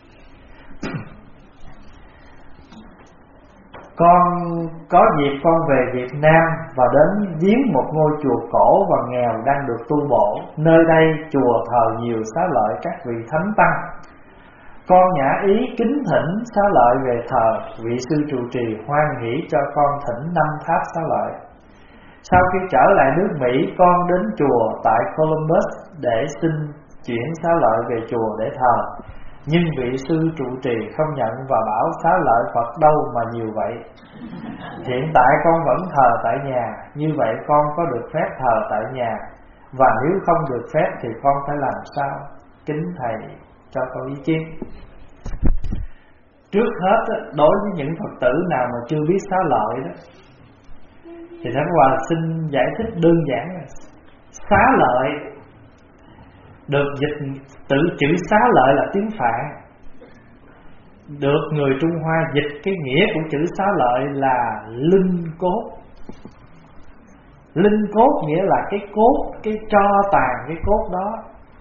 Con có dịp con về Việt Nam và đến viếng một ngôi chùa cổ và nghèo đang được tu bổ. Nơi đây chùa thờ nhiều xá lợi các vị thánh tăng. Con nhã ý kính thỉnh xá lợi về thờ. Vị sư trụ trì hoan hỷ cho con thỉnh 5 tháp xá lợi. Sau khi trở lại nước Mỹ, con đến chùa tại Columbus để xin chuyển xá lợi về chùa để thờ. Nhưng vị sư trụ trì không nhận và bảo xá lợi Phật đâu mà nhiều vậy. Hiện tại con vẫn thờ tại nhà. Như vậy con có được phép thờ tại nhà, và nếu không được phép thì con phải làm sao? Kính thầy cho con ý kiến. Trước hết, đối với những Phật tử nào mà chưa biết xá lợi đó, thì Thánh Hòa xin giải thích đơn giản là xá lợi được dịch từ chữ xá lợi là tiếng Phạn, được người Trung Hoa dịch cái nghĩa của chữ xá lợi là linh cốt. Linh cốt nghĩa là cái cốt, cái tro tàn cái cốt đó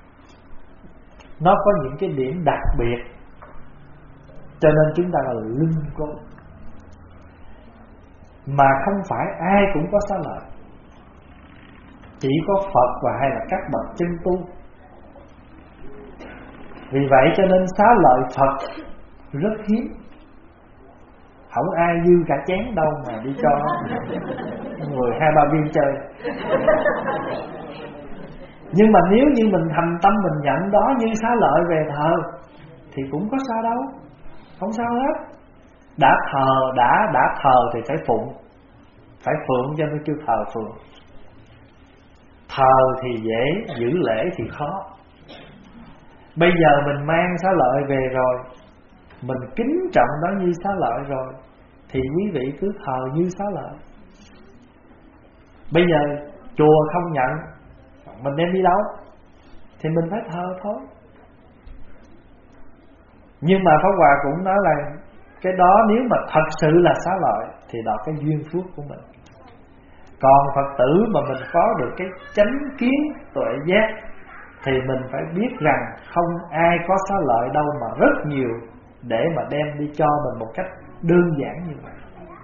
nó có những cái điểm đặc biệt, cho nên chúng ta gọi là linh cốt. Mà không phải ai cũng có xá lợi, chỉ có Phật và hay là các bậc chân tu. Vì vậy cho nên xá lợi Phật rất hiếm, không ai dư cả chén đâu mà đi cho người 2-3 viên chơi. Nhưng mà nếu như mình thành tâm mình nhận đó như xá lợi về thờ thì cũng có sao đâu, không sao hết. Đã thờ thì phải phụng, phải phượng, cho nên kêu thờ phượng. Thờ thì dễ, giữ lễ thì khó. Bây giờ mình mang xá lợi về rồi, mình kính trọng đó như xá lợi rồi, thì quý vị cứ thờ như xá lợi. Bây giờ chùa không nhận, mình đem đi đâu thì mình phải thờ thôi. Nhưng mà Pháp Hòa cũng nói là cái đó nếu mà thật sự là xá lợi thì đó cái duyên phước của mình. Còn Phật tử mà mình có được cái chánh kiến tuệ giác thì mình phải biết rằng không ai có xá lợi đâu mà rất nhiều để mà đem đi cho mình một cách đơn giản như vậy.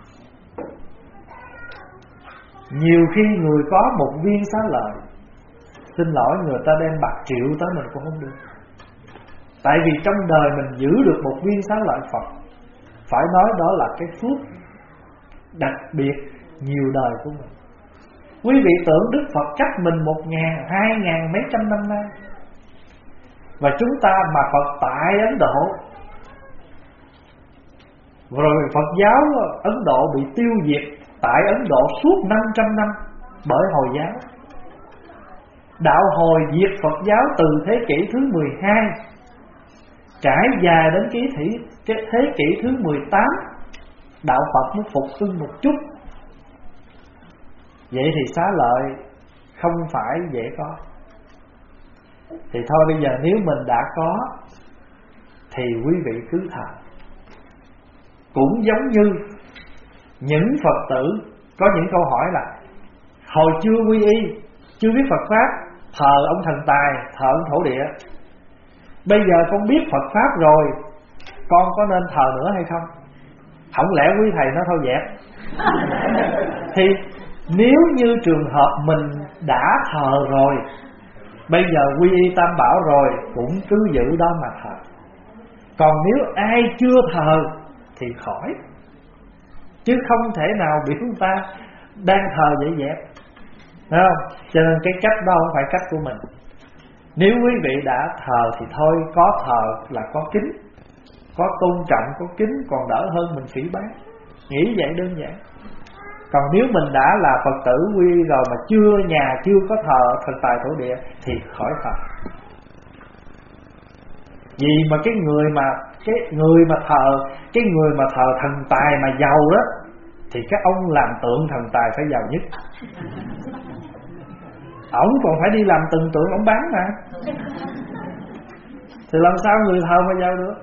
Nhiều khi người có một viên xá lợi, xin lỗi người ta đem bạc triệu tới mình cũng không được. Tại vì trong đời mình giữ được một viên xá lợi Phật, phải nói đó là cái phước đặc biệt nhiều đời của mình. Quý vị tưởng Đức Phật cách mình 1.000, 2.000 mấy trăm năm nay, và chúng ta mà Phật tại Ấn Độ, rồi Phật giáo Ấn Độ bị tiêu diệt tại Ấn Độ suốt 500 năm bởi Hồi giáo. Đạo Hồi diệt Phật giáo từ thế kỷ thứ 12, trải dài đến thế kỷ thứ 18, đạo Phật mới phục hưng một chút. Vậy thì xá lợi không phải dễ có. Thì thôi bây giờ nếu mình đã có thì quý vị cứ thờ. Cũng giống như những Phật tử có những câu hỏi là hồi chưa quy y, chưa biết Phật Pháp, thờ ông thần tài, thờ ông thổ địa. Bây giờ con biết Phật Pháp rồi, con có nên thờ nữa hay không? Không lẽ quý thầy nói thôi dẹp. Thì nếu như trường hợp mình đã thờ rồi, bây giờ quy y Tam Bảo rồi, cũng cứ giữ đó mà thờ. Còn nếu ai chưa thờ thì khỏi, chứ không thể nào biểu chúng ta đang thờ dễ dẹp, đúng không? Cho nên cái cách đó không phải cách của mình. Nếu quý vị đã thờ thì thôi, có thờ là có kính, có tôn trọng, có kính, còn đỡ hơn mình phỉ báng. Nghĩ vậy đơn giản. Còn nếu mình đã là Phật tử quy rồi mà nhà chưa có thờ thần tài thổ địa thì khỏi thờ. Vì mà cái người mà thờ thần tài mà giàu đó thì các ông làm tượng thần tài phải giàu nhất. Ổng còn phải đi làm từng tượng ổng bán mà. thì làm sao người thờ mà giàu được?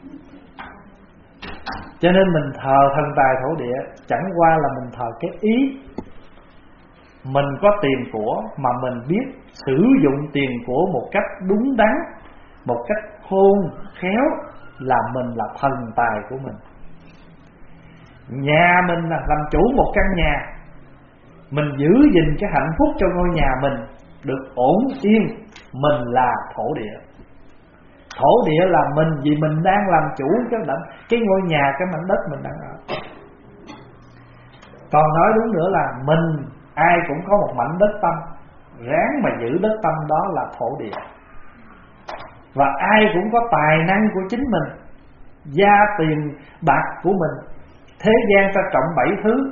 Cho nên mình thờ thần tài thổ địa chẳng qua là mình thờ cái ý. Mình có tiền của mà mình biết sử dụng tiền của một cách đúng đắn, một cách khôn khéo, là mình là thần tài của mình. Nhà mình là làm chủ một căn nhà, mình giữ gìn cái hạnh phúc cho ngôi nhà mình được ổn yên, mình là thổ địa. Thổ địa là mình, vì mình đang làm chủ cái ngôi nhà, cái mảnh đất mình đang ở. Còn nói đúng nữa là mình, ai cũng có một mảnh đất tâm, ráng mà giữ đất tâm đó là thổ địa. Và ai cũng có tài năng của chính mình, gia tiền bạc của mình. Thế gian ta trọng 7 thứ: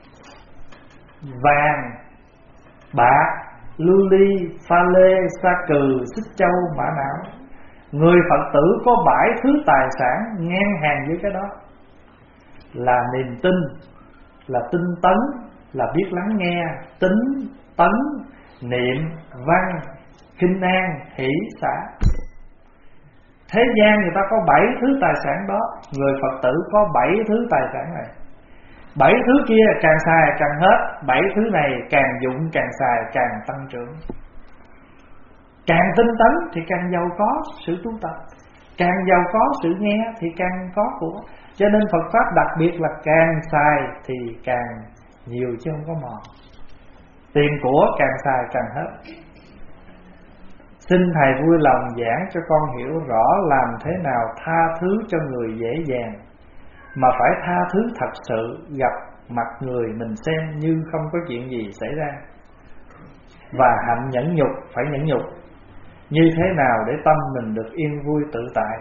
vàng, bạc, lưu ly, pha lê, sa cừ, xích châu, mã não. Người Phật tử có 7 thứ tài sản ngang hàng với cái đó, là niềm tin, là tinh tấn, là biết lắng nghe, tính, tấn, niệm, văn, khinh an, hỷ, xả. Thế gian người ta có 7 thứ tài sản đó, người Phật tử có 7 thứ tài sản này. 7 thứ kia càng xài càng hết, 7 thứ này càng dụng càng xài càng tăng trưởng. Càng tinh tấn thì càng giàu có sự tu tập, càng giàu có sự nghe thì càng có của. Cho nên Phật Pháp đặc biệt là càng xài thì càng nhiều chứ không có mòn. Tiền của càng xài càng hết. Xin Thầy vui lòng giảng cho con hiểu rõ làm thế nào tha thứ cho người dễ dàng, mà phải tha thứ thật sự, gặp mặt người mình xem như không có chuyện gì xảy ra. Và hạnh nhẫn nhục, phải nhẫn nhục. Như thế nào để tâm mình được yên vui tự tại?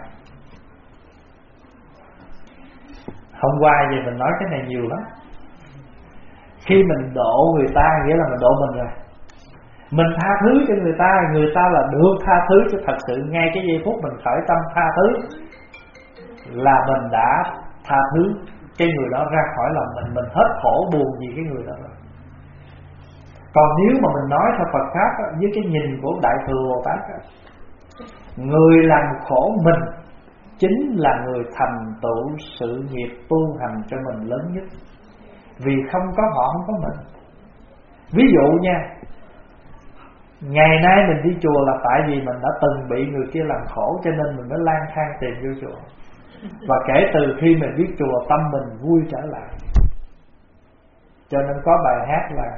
Hôm qua về mình nói cái này nhiều lắm. Khi mình độ người ta nghĩa là mình độ mình rồi. Mình tha thứ cho người ta là được tha thứ cho thật sự. Ngay cái giây phút mình khởi tâm tha thứ là mình đã tha thứ cái người đó ra khỏi lòng mình hết khổ buồn gì cái người đó rồi. Còn nếu mà mình nói theo Phật Pháp á, với cái nhìn của Đại Thừa Bồ Tát á, người làm khổ mình chính là người thành tựu sự nghiệp tu hành cho mình lớn nhất. Vì không có họ không có mình. Ví dụ nha, ngày nay mình đi chùa là tại vì mình đã từng bị người kia làm khổ, cho nên mình mới lang thang tìm vô chùa. Và kể từ khi mình biết chùa, tâm mình vui trở lại. Cho nên có bài hát là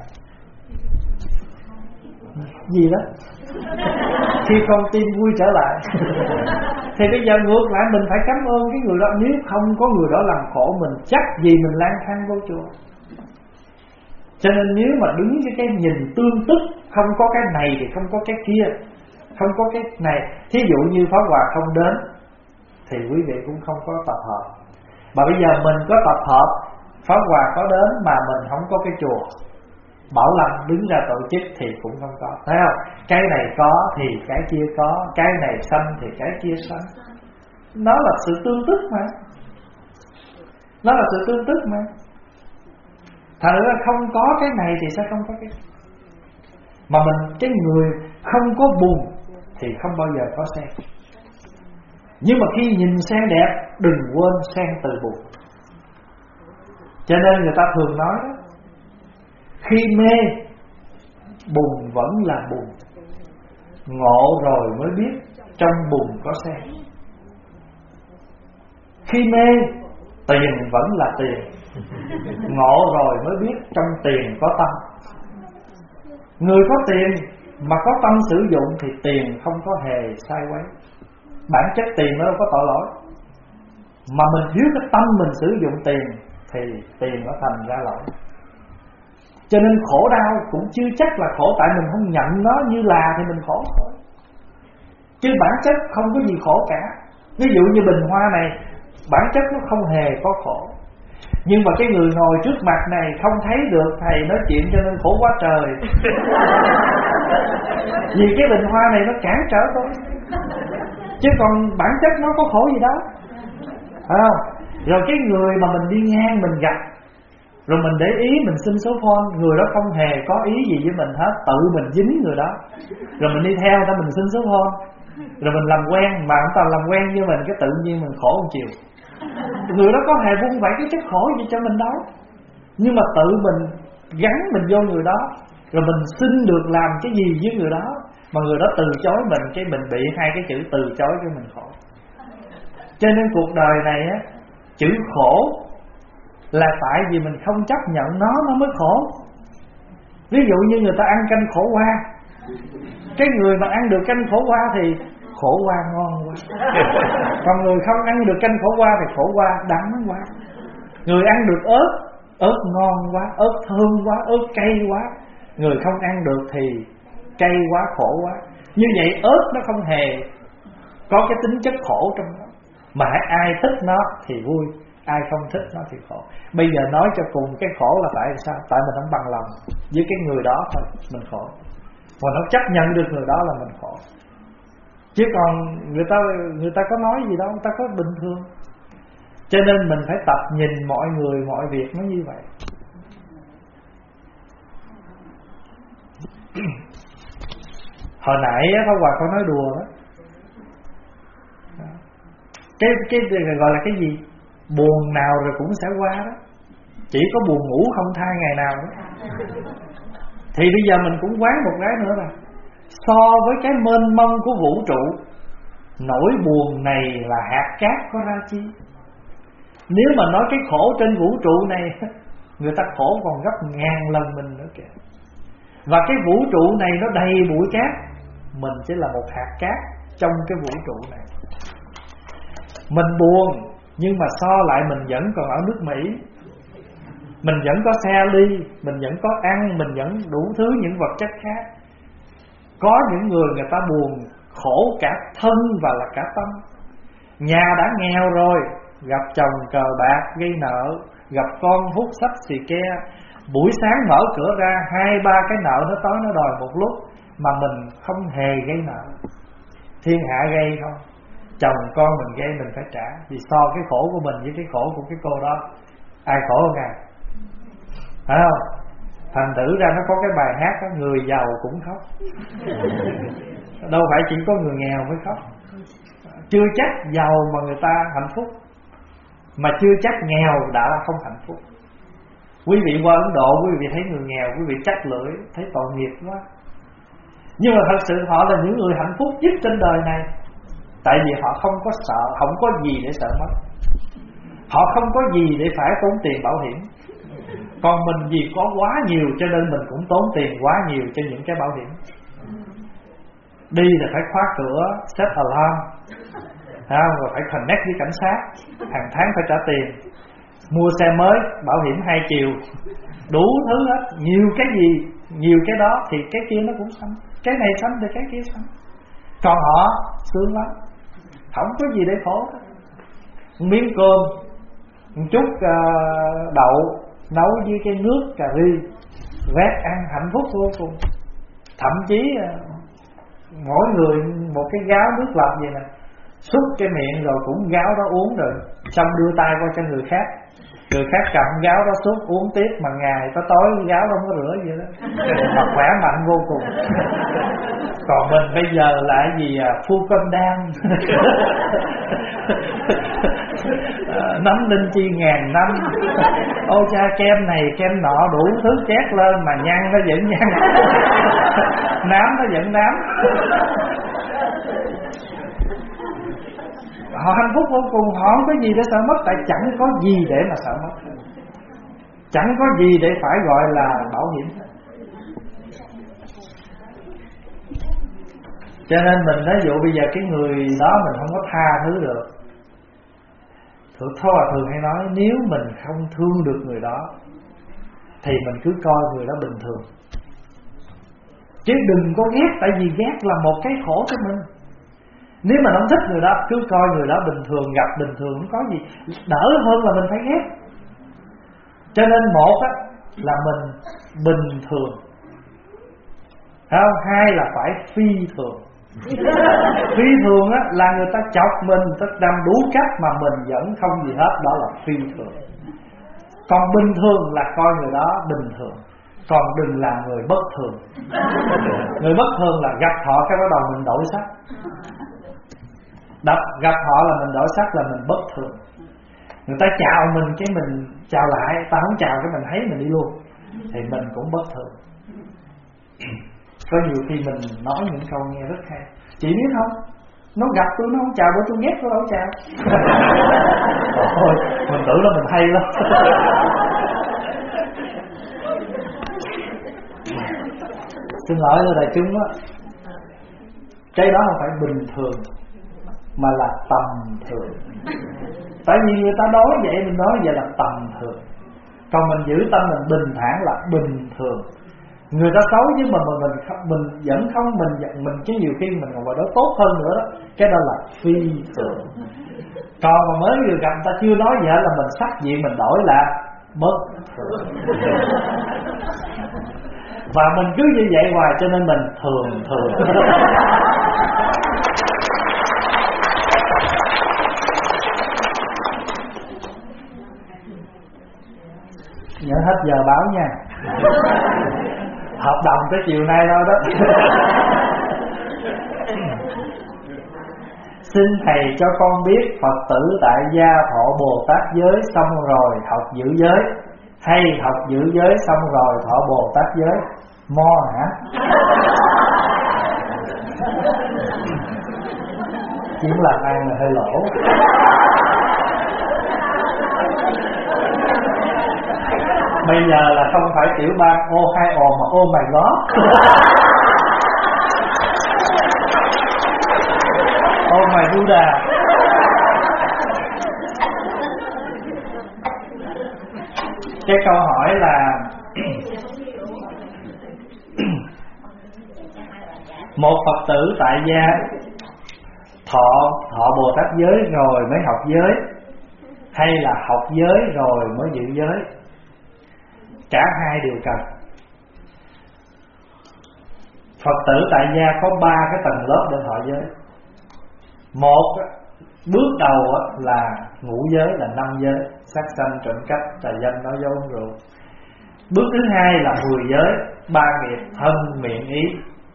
gì đó khi con tim vui trở lại. Thì bây giờ ngược lại mình phải cảm ơn cái người đó. Nếu không có người đó làm khổ mình, chắc gì mình lang thang vô chùa. Cho nên nếu mà đứng với cái nhìn tương tức, không có cái này thì không có cái kia, không có cái này. Thí dụ như Pháp Hòa không đến thì quý vị cũng không có tập hợp. Mà bây giờ mình có tập hợp, Pháp Hòa có đến mà mình không có cái chùa, Bảo Lâm đứng ra tổ chức thì cũng không có, thấy không? Cái này có thì cái kia có, cái này xanh thì cái kia xanh. Nó là sự tương tức mà. Nó là sự tương tức mà. Thật ra không có cái này thì sẽ không có cái. Mà mình, cái người không có buồn thì không bao giờ có sen. Nhưng mà khi nhìn sen đẹp, đừng quên sen từ buồn. Cho nên người ta thường nói đó, khi mê, buồn vẫn là buồn. Ngộ rồi mới biết trong buồn có sen. Khi mê, tiền vẫn là tiền. Ngộ rồi mới biết trong tiền có tâm. Người có tiền mà có tâm sử dụng thì tiền không có hề sai quấy. Bản chất tiền nó đâu có tội lỗi. Mà mình thiếu cái tâm mình sử dụng tiền thì tiền nó thành ra lỗi. Cho nên khổ đau cũng chưa chắc là khổ, tại mình không nhận nó như là thì mình khổ thôi. Chứ bản chất không có gì khổ cả. Ví dụ như bình hoa này, bản chất nó không hề có khổ. Nhưng mà cái người ngồi trước mặt này không thấy được thầy nói chuyện cho nên khổ quá trời. Vì cái bình hoa này nó cản trở tôi. Chứ còn bản chất nó có khổ gì đâu, phải không? Rồi cái người mà mình đi ngang mình gặp, rồi mình để ý mình xin số phone, người đó không hề có ý gì với mình hết, tự mình dính người đó. Rồi mình đi theo người ta mình xin số phone. Rồi mình làm quen, mà người ta làm quen với mình cái tự nhiên mình khổ một chiều. Người đó có hề vung vẩy cái chất khổ gì cho mình đâu, nhưng mà tự mình gắn mình vô người đó, rồi mình xin được làm cái gì với người đó, mà người đó từ chối mình, cái mình bị hai cái chữ từ chối cho mình khổ. Cho nên cuộc đời này á, chữ khổ là tại vì mình không chấp nhận nó mới khổ. Ví dụ như người ta ăn canh khổ qua, cái người mà ăn được canh khổ qua thì khổ qua ngon quá. Còn người không ăn được canh khổ qua thì khổ qua đắng quá. Người ăn được ớt ngon quá, ớt thơm quá, ớt cay quá. Người không ăn được thì cay quá, khổ quá. Như vậy ớt nó không hề có cái tính chất khổ trong đó, mà ai thích nó thì vui, ai không thích nó thì khổ. Bây giờ nói cho cùng cái khổ là tại sao? Tại mình không bằng lòng với cái người đó thôi, mình khổ. Mà nó chấp nhận được người đó là mình khổ. Chứ còn người ta có nói gì đâu, người ta có bình thường. Cho nên mình phải tập nhìn mọi người, mọi việc nó như vậy. Hồi nãy Pháp Hòa có nói đùa đó. Cái gọi là cái gì? Buồn nào rồi cũng sẽ qua đó. Chỉ có buồn ngủ không tha ngày nào đó. Thì bây giờ mình cũng quán một cái nữa là so với cái mênh mông của vũ trụ, nỗi buồn này là hạt cát có ra chi. Nếu mà nói cái khổ trên vũ trụ này, người ta khổ còn gấp ngàn lần mình nữa kìa. Và cái vũ trụ này nó đầy bụi cát, mình chỉ là một hạt cát trong cái vũ trụ này. Mình buồn, nhưng mà so lại mình vẫn còn ở nước Mỹ, mình vẫn có xe ly, mình vẫn có ăn, mình vẫn đủ thứ những vật chất khác. Có những người ta buồn khổ cả thân và là cả tâm. Nhà đã nghèo rồi, gặp chồng cờ bạc gây nợ, gặp con hút sách xì ke, buổi sáng mở cửa ra 2-3 cái nợ nó tới nó đòi một lúc, mà mình không hề gây nợ. Thiên hạ gây không, chồng con mình gây mình phải trả. Vì so cái khổ của mình với cái khổ của cái cô đó, ai khổ hơn ngài? Phải không? Thành thử ra nó có cái bài hát đó, người giàu cũng khóc. Đâu phải chỉ có người nghèo mới khóc. Chưa chắc giàu mà người ta hạnh phúc, mà chưa chắc nghèo đã là không hạnh phúc. Quý vị qua Ấn Độ, quý vị thấy người nghèo, quý vị chắc lưỡi, thấy tội nghiệp quá. Nhưng mà thật sự họ là những người hạnh phúc nhất trên đời này. Tại vì họ không có sợ, không có gì để sợ mất. Họ không có gì để phải tốn tiền bảo hiểm. Còn mình vì có quá nhiều cho nên mình cũng tốn tiền quá nhiều cho những cái bảo hiểm. Đi là phải khóa cửa, set alarm, rồi phải connect với cảnh sát, hàng tháng phải trả tiền. Mua xe mới, bảo hiểm 2 chiều, đủ thứ hết. Nhiều cái gì, nhiều cái đó thì cái kia nó cũng sanh. Cái này sanh thì cái kia sanh. Còn họ sướng lắm, không có gì để khổ. Một miếng cơm, một chút đậu nấu với cái nước cà ri, vét ăn hạnh phúc vô cùng. Thậm chí mỗi người một cái gáo nước lọc vậy nè, xúc cái miệng rồi cũng gáo đó uống, rồi xong đưa tay qua cho người khác, người khác cầm gáo đó xúc uống tiếp. Mà ngày tới tối gáo không có rửa vậy đó, mà khỏe mạnh vô cùng. Còn mình bây giờ là cái gì? Phu cơm đan nấm linh chi ngàn năm, ô cha kem này kem nọ đủ thứ chét lên, mà nhăn nó vẫn nhăn, nám nó vẫn nám. Họ hạnh phúc vô cùng, họ không có gì để sợ mất. Tại chẳng có gì để mà sợ mất, chẳng có gì để phải gọi là bảo hiểm. Cho nên mình nói dụ bây giờ cái người đó mình không có tha thứ được. Thường hay nói nếu mình không thương được người đó thì mình cứ coi người đó bình thường, chứ đừng có ghét. Tại vì ghét là một cái khổ cho mình. Nếu mà không thích người đó, cứ coi người đó bình thường, gặp bình thường, không có gì, đỡ hơn là mình phải ghét. Cho nên một á, là mình bình thường, không? Hai là phải phi thường. Phi thường á, là người ta chọc mình, ta làm đủ cách mà mình vẫn không gì hết, đó là phi thường. Còn bình thường là coi người đó bình thường, còn đừng là người bất thường. Người bất thường là gặp họ cái bắt đầu mình đổi sắc. Gặp họ là mình đổi sắc là mình bất thường. Người ta chào mình cái mình chào lại, ta không chào cái mình thấy mình đi luôn, thì mình cũng bất thường. Có nhiều khi mình nói những câu nghe rất hay. Chị biết không, nó gặp tôi nó không chào, bởi tôi ghét nó đâu chào. Thôi mình tưởng là mình hay lắm. Xin lỗi là đại chúng á, cái đó không phải bình thường mà là tầm thường. Tại vì người ta nói vậy, mình nói vậy là tầm thường. Còn mình giữ tâm mình bình thản là bình thường. Người ta xấu chứ mà mình vẫn không, mình chứ nhiều khi mình còn vào đó tốt hơn nữa đó, cái đó là phi thường. Còn mà mới vừa gặp ta chưa nói gì hết là mình sắc diện mình đổi là bất thường. Và mình cứ như vậy hoài cho nên mình thường. Nhớ hết giờ báo nha. Hợp đồng tới chiều nay đâu đó. Xin thầy cho con biết Phật tử tại gia thọ Bồ Tát giới xong rồi học giữ giới, hay học giữ giới xong rồi thọ Bồ Tát giới? Mo hả? Chuyện làm ăn là hơi lỗ. Bây giờ là không phải tiểu bang ô hai ồ mà ô mày đó. Ô mày Buddha. Cái câu hỏi là một Phật tử tại gia thọ Bồ Tát giới rồi mới học giới, hay là học giới rồi mới giữ giới? Cả hai đều cần. Phật tử tại gia có 3 cái tầng lớp để thọ giới. Một, bước đầu là ngũ giới, là 5 giới: sát sanh, trộm cắp, tà dâm, nói dối, uống rượu. Bước thứ hai là 10 giới: 3 nghiệp thân miệng ý.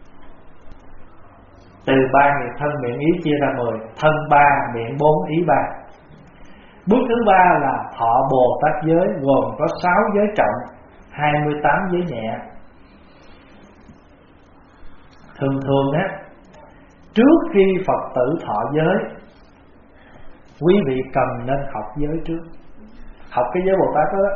Từ 3 nghiệp thân miệng ý chia ra 10: thân 3, miệng 4, ý 3. Bước thứ 3 là thọ Bồ Tát giới, gồm có 6 giới trọng, 28 giới nhẹ. Thường á, trước khi Phật tử thọ giới, quý vị cần nên học giới trước. Học cái giới Bồ Tát đó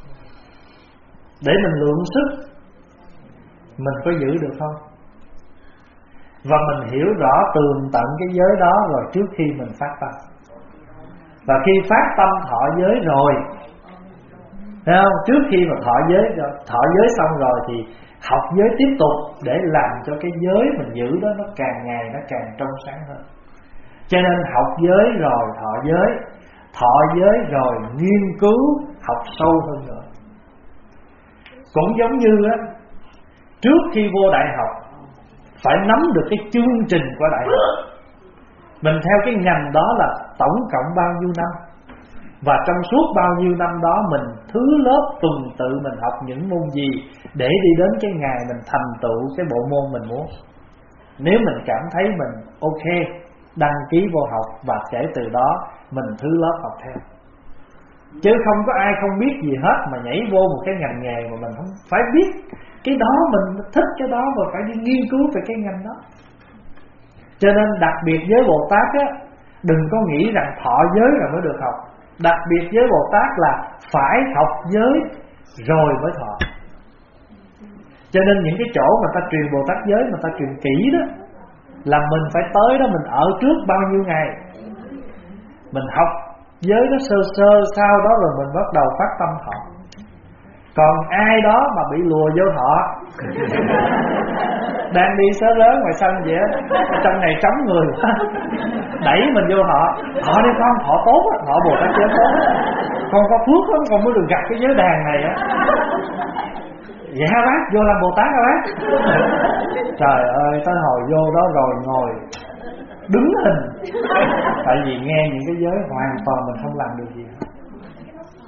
để mình lượng sức mình có giữ được không, và mình hiểu rõ tường tận cái giới đó rồi trước khi mình phát tâm. Và khi phát tâm thọ giới rồi, thấy không? Trước khi mà thọ giới xong rồi thì học giới tiếp tục để làm cho cái giới mình giữ đó nó càng ngày nó càng trong sáng hơn. Cho nên học giới rồi thọ giới rồi nghiên cứu học sâu hơn nữa. Cũng giống như á, trước khi vô đại học phải nắm được cái chương trình của đại học. Mình theo cái ngành đó là tổng cộng bao nhiêu năm, và trong suốt bao nhiêu năm đó mình thứ lớp tuần tự mình học những môn gì để đi đến cái ngày mình thành tựu cái bộ môn mình muốn. Nếu mình cảm thấy mình ok, đăng ký vô học và kể từ đó mình thứ lớp học theo. Chứ không có ai không biết gì hết mà nhảy vô một cái ngành nghề mà mình không phải biết cái đó, mình thích cái đó và phải đi nghiên cứu về cái ngành đó. Cho nên đặc biệt với Bồ Tát á, đừng có nghĩ rằng thọ giới rồi mới được học. Đặc biệt với Bồ Tát là phải học giới rồi mới thọ. Cho nên những cái chỗ mà ta truyền Bồ Tát giới mà ta truyền kỹ đó là mình phải tới đó, mình ở trước bao nhiêu ngày, mình học giới nó sơ sơ, sau đó rồi mình bắt đầu phát tâm thọ. Còn ai đó mà bị lùa vô thọ đang đi sớ lớn ngoài sân vậy á, trong này trống người quá, đẩy mình vô thọ đi con, thọ tốt á, thọ Bồ Tát giới tốt á, con có phước lắm, con mới được gặp cái giới đàn này á. Dạ hả bác, vô làm Bồ Tát hả bác? Trời ơi, tới hồi vô đó rồi ngồi đứng hình. Tại vì nghe những cái giới hoàn toàn mình không làm được gì hết.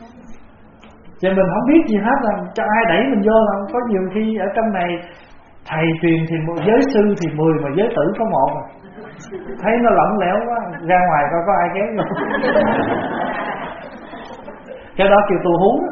Cho mình không biết gì hết, là cho ai đẩy mình vô. Là có nhiều khi ở trong này Thầy truyền thì giới sư thì 10 mà giới tử có 1 à. Thấy nó lỏng lẻo quá, ra ngoài coi có ai kéo không. Cái đó kêu tu hú.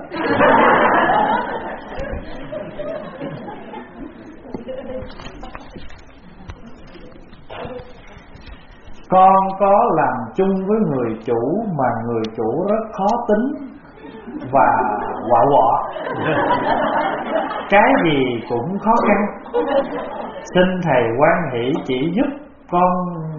Con có làm chung với người chủ mà người chủ rất khó tính và quạ quọ, cái gì cũng khó khăn. Xin thầy hoan hỷ chỉ giúp con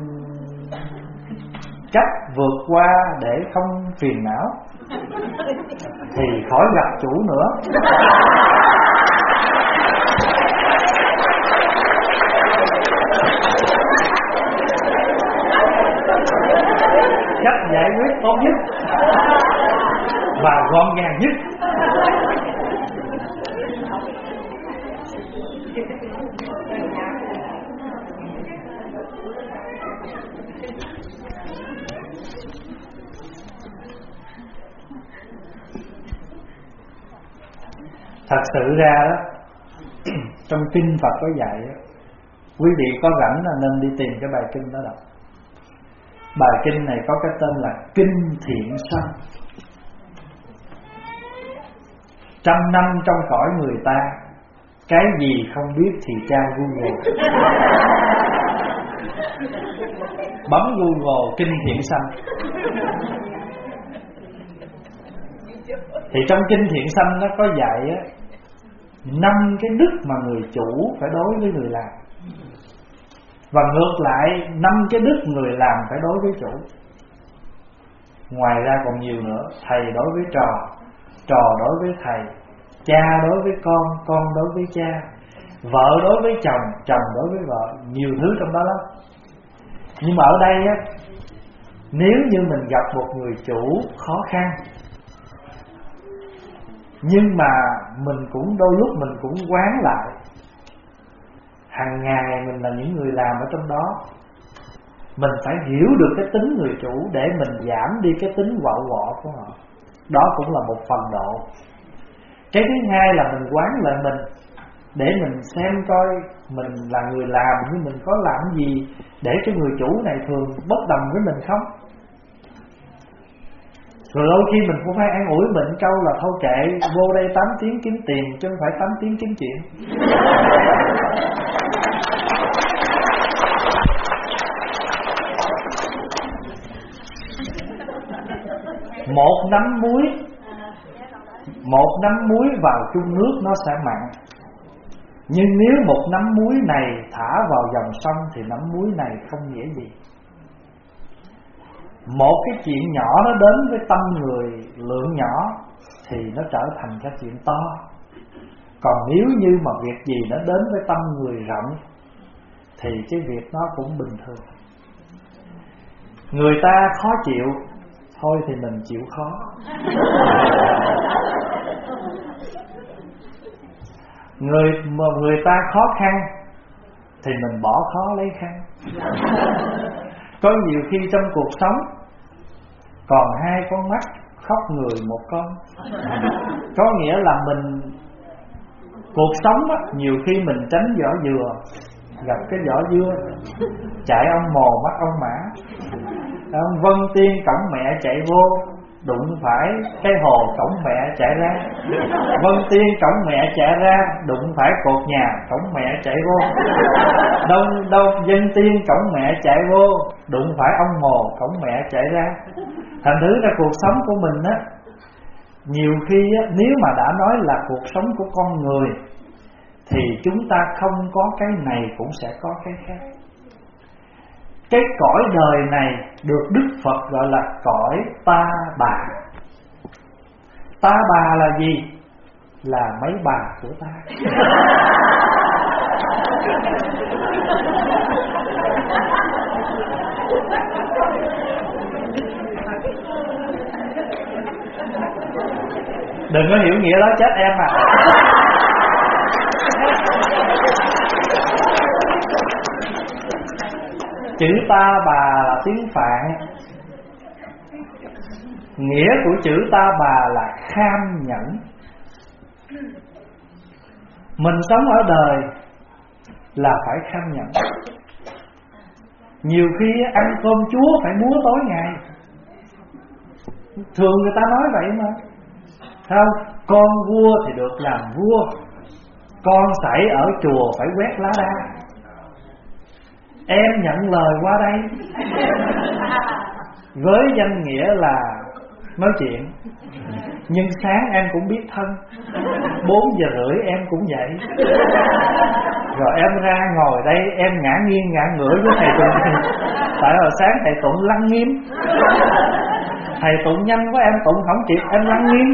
cách vượt qua để không phiền não, thì khỏi gặp chủ nữa. Cách giải quyết tốt nhất và gọn gàng nhất. Thật sự ra đó, trong kinh Phật có dạy đó, quý vị có rảnh là nên đi tìm cái bài kinh đó đọc. Bài kinh này có cái tên là Kinh Thiện Sanh. 100 năm trong cõi người ta, cái gì không biết thì tra Google. Bấm Google Kinh Thiện Sanh. Thì trong Kinh Thiện Sanh nó có dạy á, 5 cái đức mà người chủ phải đối với người làm, và ngược lại 5 cái đức người làm phải đối với chủ. Ngoài ra còn nhiều nữa. Thầy đối với trò, trò đối với thầy, cha đối với con đối với cha, vợ đối với chồng, chồng đối với vợ. Nhiều thứ trong đó lắm. Nhưng mà ở đây á, nếu như mình gặp một người chủ khó khăn, nhưng mà mình cũng đôi lúc mình cũng quán lại, hàng ngày mình là những người làm ở trong đó, mình phải hiểu được cái tính người chủ để mình giảm đi cái tính quạo quọ của họ. Đó cũng là một phần độ. Cái thứ hai là mình quán lại mình, để mình xem coi mình là người làm nhưng mình có làm gì để cho người chủ này thường bất đồng với mình không. Rồi đôi khi mình cũng phải an ủi mình câu là thôi kệ, vô đây 8 tiếng kiếm tiền chứ không phải 8 tiếng kiếm chuyện. Một nắm muối vào chung nước nó sẽ mặn, nhưng nếu một nắm muối này thả vào dòng sông thì nắm muối này không nghĩa gì. Một cái chuyện nhỏ nó đến với tâm người lượng nhỏ thì nó trở thành cái chuyện to. Còn nếu như mà việc gì nó đến với tâm người rộng thì cái việc nó cũng bình thường. Người ta khó chịu, thôi thì mình chịu khó. Người ta khó khăn thì mình bỏ khó lấy khăn. Có nhiều khi trong cuộc sống còn 2 con mắt khóc người một con. Có nghĩa là mình cuộc sống á, nhiều khi mình tránh vỏ dừa gặp cái vỏ dưa, chạy ông mồ mắt ông mã. Vân Tiên cổng mẹ chạy vô, đụng phải cái hồ cổng mẹ chạy ra. Vân Tiên cổng mẹ chạy ra, đụng phải cột nhà cổng mẹ chạy vô. Đông Dân Tiên cổng mẹ chạy vô, đụng phải ông mồ cổng mẹ chạy ra. Thành thử ra cuộc sống của mình á, nhiều khi á, nếu mà đã nói là cuộc sống của con người thì chúng ta không có cái này cũng sẽ có cái khác. Cái cõi đời này được Đức Phật gọi là cõi ta bà. Ta bà là gì? Là mấy bà của ta. Đừng có hiểu nghĩa đó chết em à. Chữ ta bà là tiếng Phạn. Nghĩa của chữ ta bà là kham nhẫn. Mình sống ở đời là phải kham nhẫn. Nhiều khi ăn cơm chúa phải múa tối ngày, thường người ta nói vậy mà. Không, con vua thì được làm vua, con sảy ở chùa phải quét lá đa. Em nhận lời qua đây với danh nghĩa là nói chuyện, nhưng sáng em cũng biết thân, 4:30 em cũng dậy. Rồi em ra ngồi đây em ngã nghiêng ngã ngửa với thầy Tụng. Tại hồi sáng thầy Tụng lăng nghiêm, thầy tụng nhanh quá em tụng không kịp, em lăng nghiêm.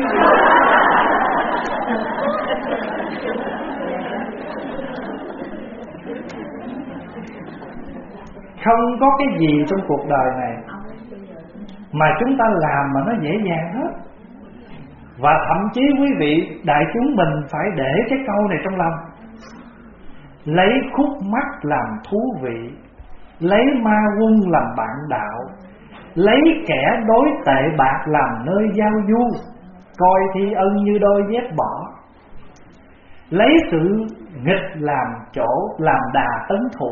Không có cái gì trong cuộc đời này mà chúng ta làm mà nó dễ dàng hết. Và thậm chí quý vị đại chúng mình phải để cái câu này trong lòng: lấy khúc mắc làm thú vị, lấy ma quân làm bạn đạo, lấy kẻ đối tệ bạc làm nơi giao du, coi thi ân như đôi dép bỏ, lấy sự nghịch làm chỗ làm đà tấn thủ.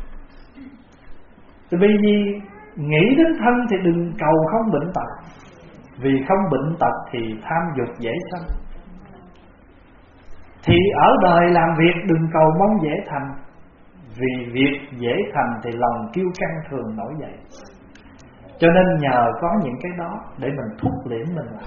Vì gì nghĩ đến thân thì đừng cầu không bệnh tật, vì không bệnh tật thì tham dục dễ sanh. Thì ở đời làm việc đừng cầu mong dễ thành, vì việc dễ thành thì lòng kiêu căng thường nổi dậy. Cho nên nhờ có những cái đó để mình thúc liễm mình lại.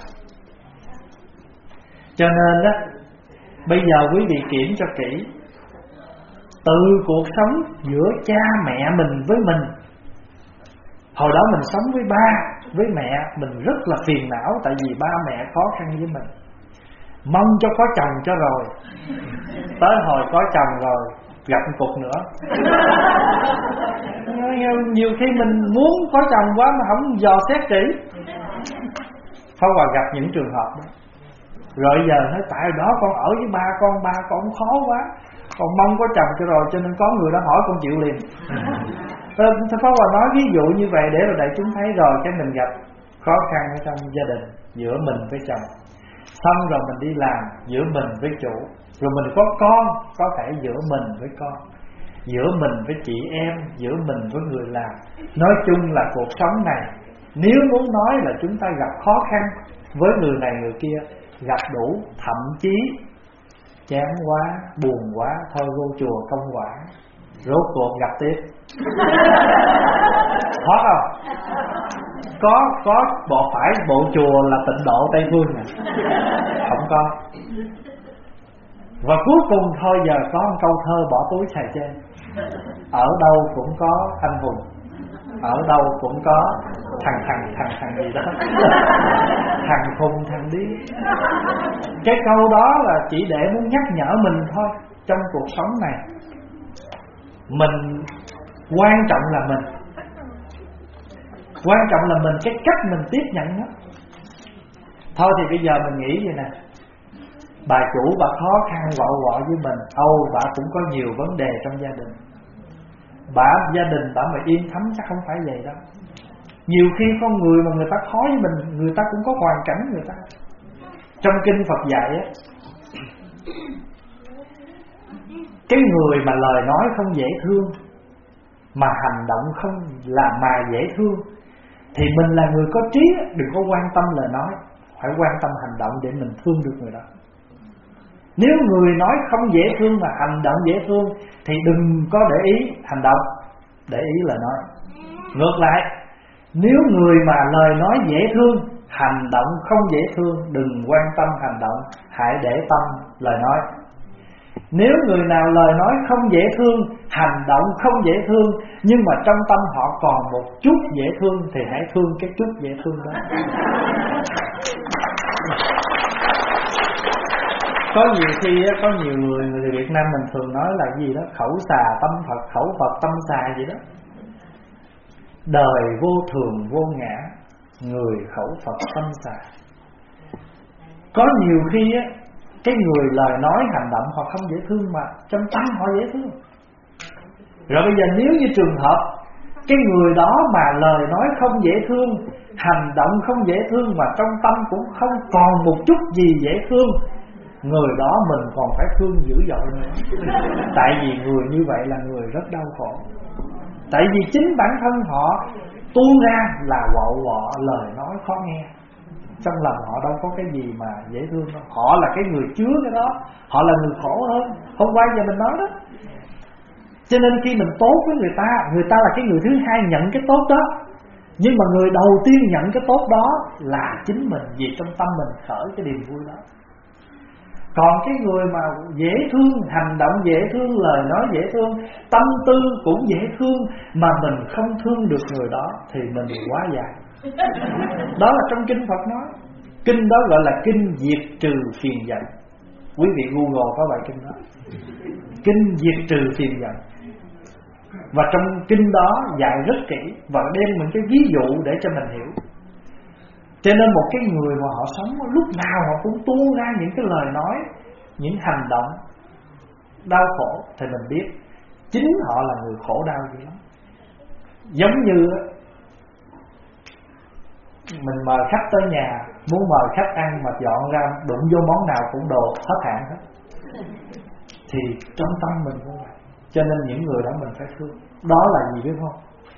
Cho nên đó, bây giờ quý vị kiểm cho kỹ, từ cuộc sống giữa cha mẹ mình với mình. Hồi đó mình sống với ba, với mẹ, mình rất là phiền não, tại vì ba mẹ khó khăn với mình, mong cho có chồng cho rồi. Tới hồi có chồng rồi gặp một cục nữa. Nhiều khi mình muốn có chồng quá mà không dò xét kỹ. Pháp Hòa gặp những trường hợp đó. Rồi giờ nói tại đó con ở với ba con khó quá, con mong có chồng cho rồi, cho nên có người đó hỏi con chịu liền. Pháp Hòa nói ví dụ như vậy để rồi đại chúng thấy rồi cái mình gặp khó khăn ở trong gia đình giữa mình với chồng, xong rồi mình đi làm giữa mình với chủ, rồi mình có con, có thể giữa mình với con, giữa mình với chị em, giữa mình với người làm. Nói chung là cuộc sống này, nếu muốn nói là chúng ta gặp khó khăn với người này người kia, gặp đủ, thậm chí chán quá, buồn quá, thôi vô chùa công quả, rốt cuộc gặp tiếp. Khó không? Có bộ phải bộ chùa là Tịnh Độ Tây Phương này, không có. Và cuối cùng thôi giờ có một câu thơ bỏ túi xài trên: ở đâu cũng có anh hùng, ở đâu cũng có thằng gì đó, thằng khùng thằng điên. Cái câu đó là chỉ để muốn nhắc nhở mình thôi. Trong cuộc sống này mình quan trọng là mình, quan trọng là mình, cái cách mình tiếp nhận nó. Thôi thì bây giờ mình nghĩ vậy nè, bà chủ bà khó khăn quọ với mình, bà cũng có nhiều vấn đề trong gia đình. Gia đình bà mà yên thấm chắc không phải vậy đâu. Nhiều khi con người mà người ta khó với mình, người ta cũng có hoàn cảnh người ta. Trong kinh Phật dạy á, cái người mà lời nói không dễ thương, mà hành động không là mà dễ thương, thì mình là người có trí, đừng có quan tâm lời nói, phải quan tâm hành động để mình thương được người đó. Nếu người nói không dễ thương mà hành động dễ thương thì đừng có để ý hành động, để ý lời nói. Ngược lại, nếu người mà lời nói dễ thương, hành động không dễ thương, đừng quan tâm hành động, hãy để tâm lời nói. Nếu người nào lời nói không dễ thương, hành động không dễ thương, nhưng mà trong tâm họ còn một chút dễ thương, thì hãy thương cái chút dễ thương đó. Có nhiều khi có nhiều người Việt Nam mình thường nói là gì đó, khẩu xà tâm Phật, khẩu Phật tâm xà gì đó. Đời vô thường vô ngã, người khẩu Phật tâm xà. Có nhiều khi cái người lời nói hành động họ không dễ thương mà trong tâm họ dễ thương. Rồi bây giờ nếu như trường hợp cái người đó mà lời nói không dễ thương, hành động không dễ thương, mà trong tâm cũng không còn một chút gì dễ thương, người đó mình còn phải thương dữ dội nữa. Tại vì người như vậy là người rất đau khổ. Tại vì chính bản thân họ tuôn ra là quạo quọ, lời nói khó nghe. Trong lòng họ đâu có cái gì mà dễ thương đâu. Họ là cái người chứa cái đó, họ là người khổ hơn. Hôm qua giờ mình nói đó. Cho nên khi mình tốt với người ta là cái người thứ hai nhận cái tốt đó. Nhưng mà người đầu tiên nhận cái tốt đó là chính mình, vì trong tâm mình khởi cái niềm vui đó. Còn cái người mà dễ thương, hành động dễ thương, lời nói dễ thương, tâm tư cũng dễ thương, mà mình không thương được người đó thì mình quá dài. Đó là trong kinh Phật nói. Kinh đó gọi là kinh diệt trừ phiền giận. Quý vị Google có bài kinh đó, kinh diệt trừ phiền giận. Và trong kinh đó dạy rất kỹ và đem những cái ví dụ để cho mình hiểu. Cho nên một cái người mà họ sống lúc nào họ cũng tuôn ra những cái lời nói, những hành động đau khổ, thì mình biết chính họ là người khổ đau dữ lắm. Giống như mình mời khách tới nhà, muốn mời khách ăn mà dọn ra đụng vô món nào cũng đồ hết hạn hết. Thì trong tâm mình cũng vậy. Cho nên những người đó mình phải thương. Đó là gì biết không?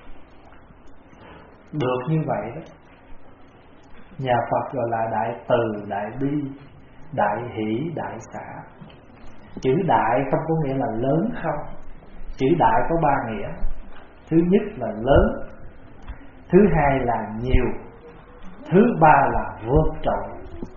Được như vậy đó, nhà Phật gọi là đại từ, đại bi, đại hỷ, đại xả. Chữ đại không có nghĩa là lớn không. Chữ đại có ba nghĩa. Thứ nhất là lớn, thứ hai là nhiều, thứ ba là vượt trội.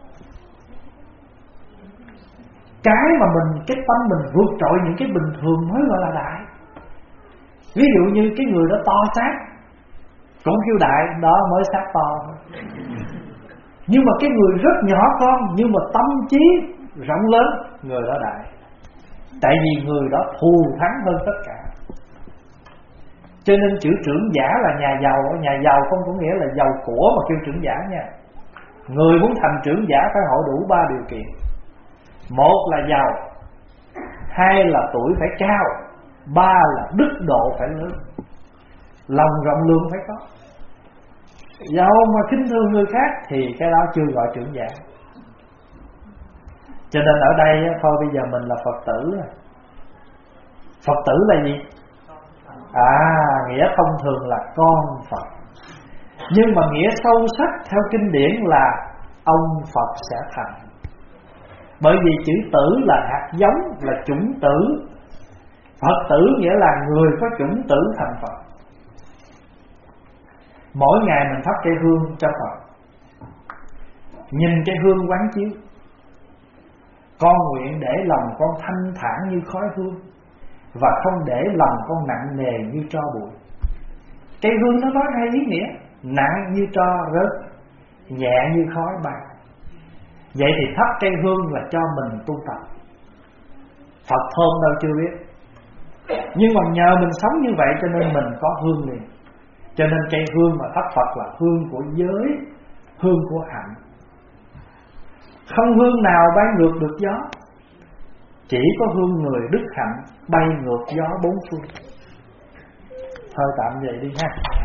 Cái mà cái tâm mình vượt trội những cái bình thường mới gọi là đại. Ví dụ như cái người đó to xác cũng kêu đại, đó mới xác to. Nhưng mà cái người rất nhỏ con nhưng mà tâm trí rộng lớn, người đó đại. Tại vì người đó thù thắng hơn tất cả. Cho nên chữ trưởng giả là nhà giàu. Nhà giàu không có nghĩa là giàu của mà kêu trưởng giả nha. Người muốn thành trưởng giả phải hội đủ 3 điều kiện. Một là giàu, hai là tuổi phải cao, ba là đức độ phải lớn. Lòng rộng lượng phải có. Giàu mà khinh thường người khác thì cái đó chưa gọi trưởng giả. Cho nên ở đây thôi bây giờ mình là Phật tử. Phật tử là gì? Nghĩa thông thường là con Phật. Nhưng mà nghĩa sâu sắc theo kinh điển là ông Phật sẽ thành. Bởi vì chữ tử là hạt giống, là chủng tử. Phật tử nghĩa là người có chủng tử thành Phật. Mỗi ngày mình thắp cây hương cho Phật, nhìn cái hương quán chiếu, con nguyện để lòng con thanh thản như khói hương, và không để lòng con nặng nề như tro bụi. Cây hương nó có hai ý nghĩa: nặng như tro rớt, nhẹ như khói bay. Vậy thì thắp cây hương là cho mình tu tập. Phật thơm đâu chưa biết, nhưng mà nhờ mình sống như vậy cho nên mình có hương liền. Cho nên cây hương mà thắp Phật là hương của giới, hương của hạnh. Không hương nào bay ngược được gió, chỉ có hương người đức hạnh bay ngược gió bốn phương. Thôi tạm vậy đi ha.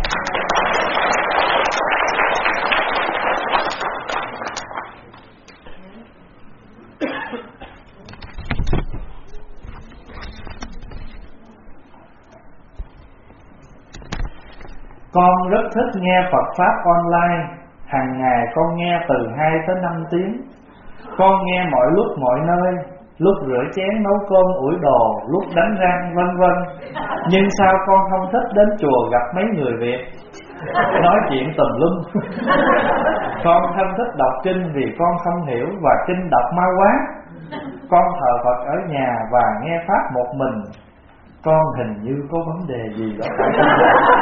Con rất thích nghe Phật Pháp online. Hàng ngày con nghe từ 2 tới 5 tiếng. Con nghe mọi lúc mọi nơi, lúc rửa chén nấu cơm ủi đồ, lúc đánh răng vân vân. Nhưng sao con không thích đến chùa gặp mấy người Việt nói chuyện tùm lum? Con không thích đọc kinh vì con không hiểu và kinh đọc ma quá. Con thờ Phật ở nhà và nghe Pháp một mình. Con hình như có vấn đề gì đó phải không?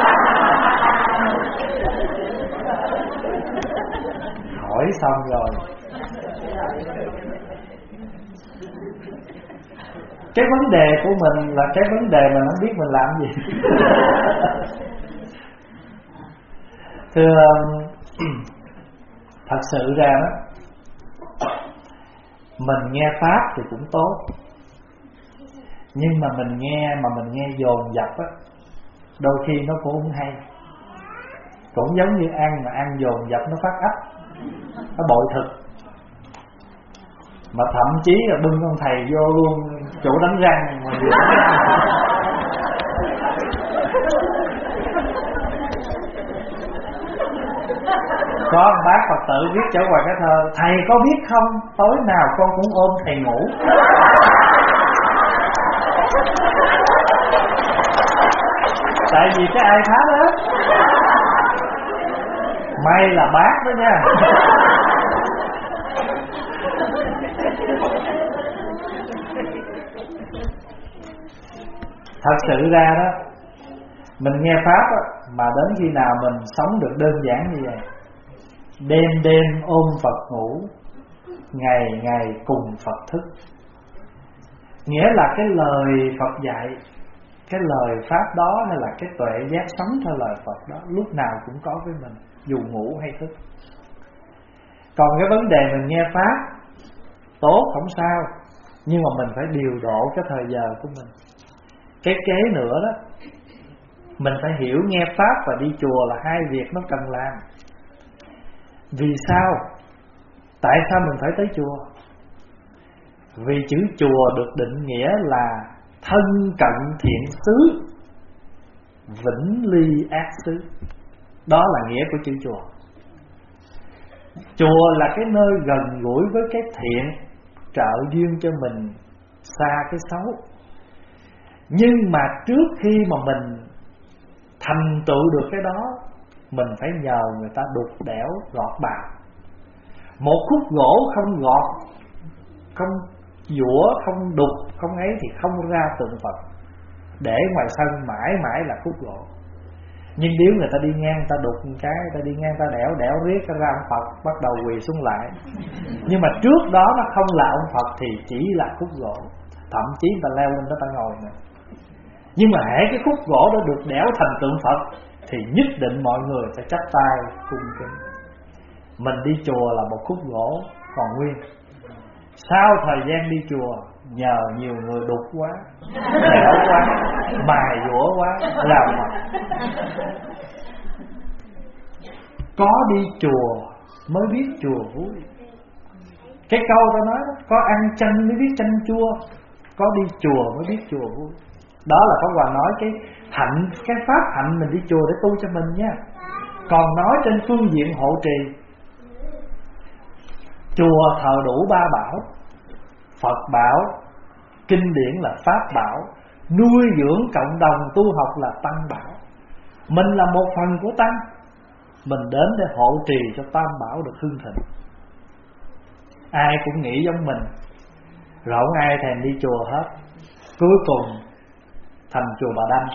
Hỏi xong rồi. Cái vấn đề của mình là cái vấn đề mà nó biết mình làm gì. Thưa, thật sự ra đó, mình nghe Pháp thì cũng tốt, nhưng mà mình nghe dồn dập á, đôi khi nó cũng không hay. Cũng giống như ăn mà ăn dồn dập nó phát ách, nó bội thực. Mà thậm chí là bưng ông thầy vô luôn chỗ đánh răng mà có một bác Phật tử viết trở qua cái thơ: thầy có biết không, tối nào con cũng ôm thầy ngủ. Tại vì cái ai phá đó, may là bác đó nha. Thật sự ra đó, mình nghe pháp đó, mà đến khi nào mình sống được đơn giản như vậy: đêm đêm ôm Phật ngủ, ngày ngày cùng Phật thức. Nghĩa là cái lời Phật dạy, cái lời pháp đó hay là cái tuệ giác sống theo lời Phật đó lúc nào cũng có với mình, dù ngủ hay thức. Còn cái vấn đề mình nghe pháp tốt không sao, nhưng mà mình phải điều độ cái thời giờ của mình. Cái kế nữa đó, mình phải hiểu nghe pháp và đi chùa là hai việc nó cần làm. Vì sao? Tại sao mình phải tới chùa? Vì chữ chùa được định nghĩa là thân cận thiện xứ, vĩnh ly ác xứ. Đó là nghĩa của chữ chùa. Chùa là cái nơi gần gũi với cái thiện, trợ duyên cho mình xa cái xấu. Nhưng mà trước khi mà mình thành tựu được cái đó, mình phải nhờ người ta đục đẽo gọt bào. Một khúc gỗ không gọt, không dũa, không đục, không ấy thì không ra tượng Phật. Để ngoài sân mãi mãi là khúc gỗ. Nhưng nếu người ta đi ngang, người ta đục một cái, người ta đi ngang, người ta đẽo riết ra ông Phật bắt đầu quỳ xuống lại. Nhưng mà trước đó nó không là ông Phật thì chỉ là khúc gỗ. Thậm chí người ta leo lên người ta ngồi nữa. Nhưng mà hễ cái khúc gỗ đó được đẽo thành tượng Phật thì nhất định mọi người sẽ chắp tay cung kính. Mình đi chùa là một khúc gỗ còn nguyên. Sau thời gian đi chùa, nhờ nhiều người đục quá, đẽo quá, mài dũa quá, làm mặt. Có đi chùa mới biết chùa vui. Cái câu tôi nói đó, có ăn chanh mới biết chanh chua, có đi chùa mới biết chùa vui. Đó là Pháp Hòa nói cái hạnh, cái pháp hạnh mình đi chùa để tu cho mình nha. Còn nói trên phương diện hộ trì, chùa thờ đủ ba bảo: Phật bảo, kinh điển là pháp bảo, nuôi dưỡng cộng đồng tu học là tăng bảo. Mình là một phần của tăng, mình đến để hộ trì cho tam bảo được hưng thịnh. Ai cũng nghĩ giống mình, rồi không ai thèm đi chùa hết. Cuối cùng thành chùa Bà Đanh.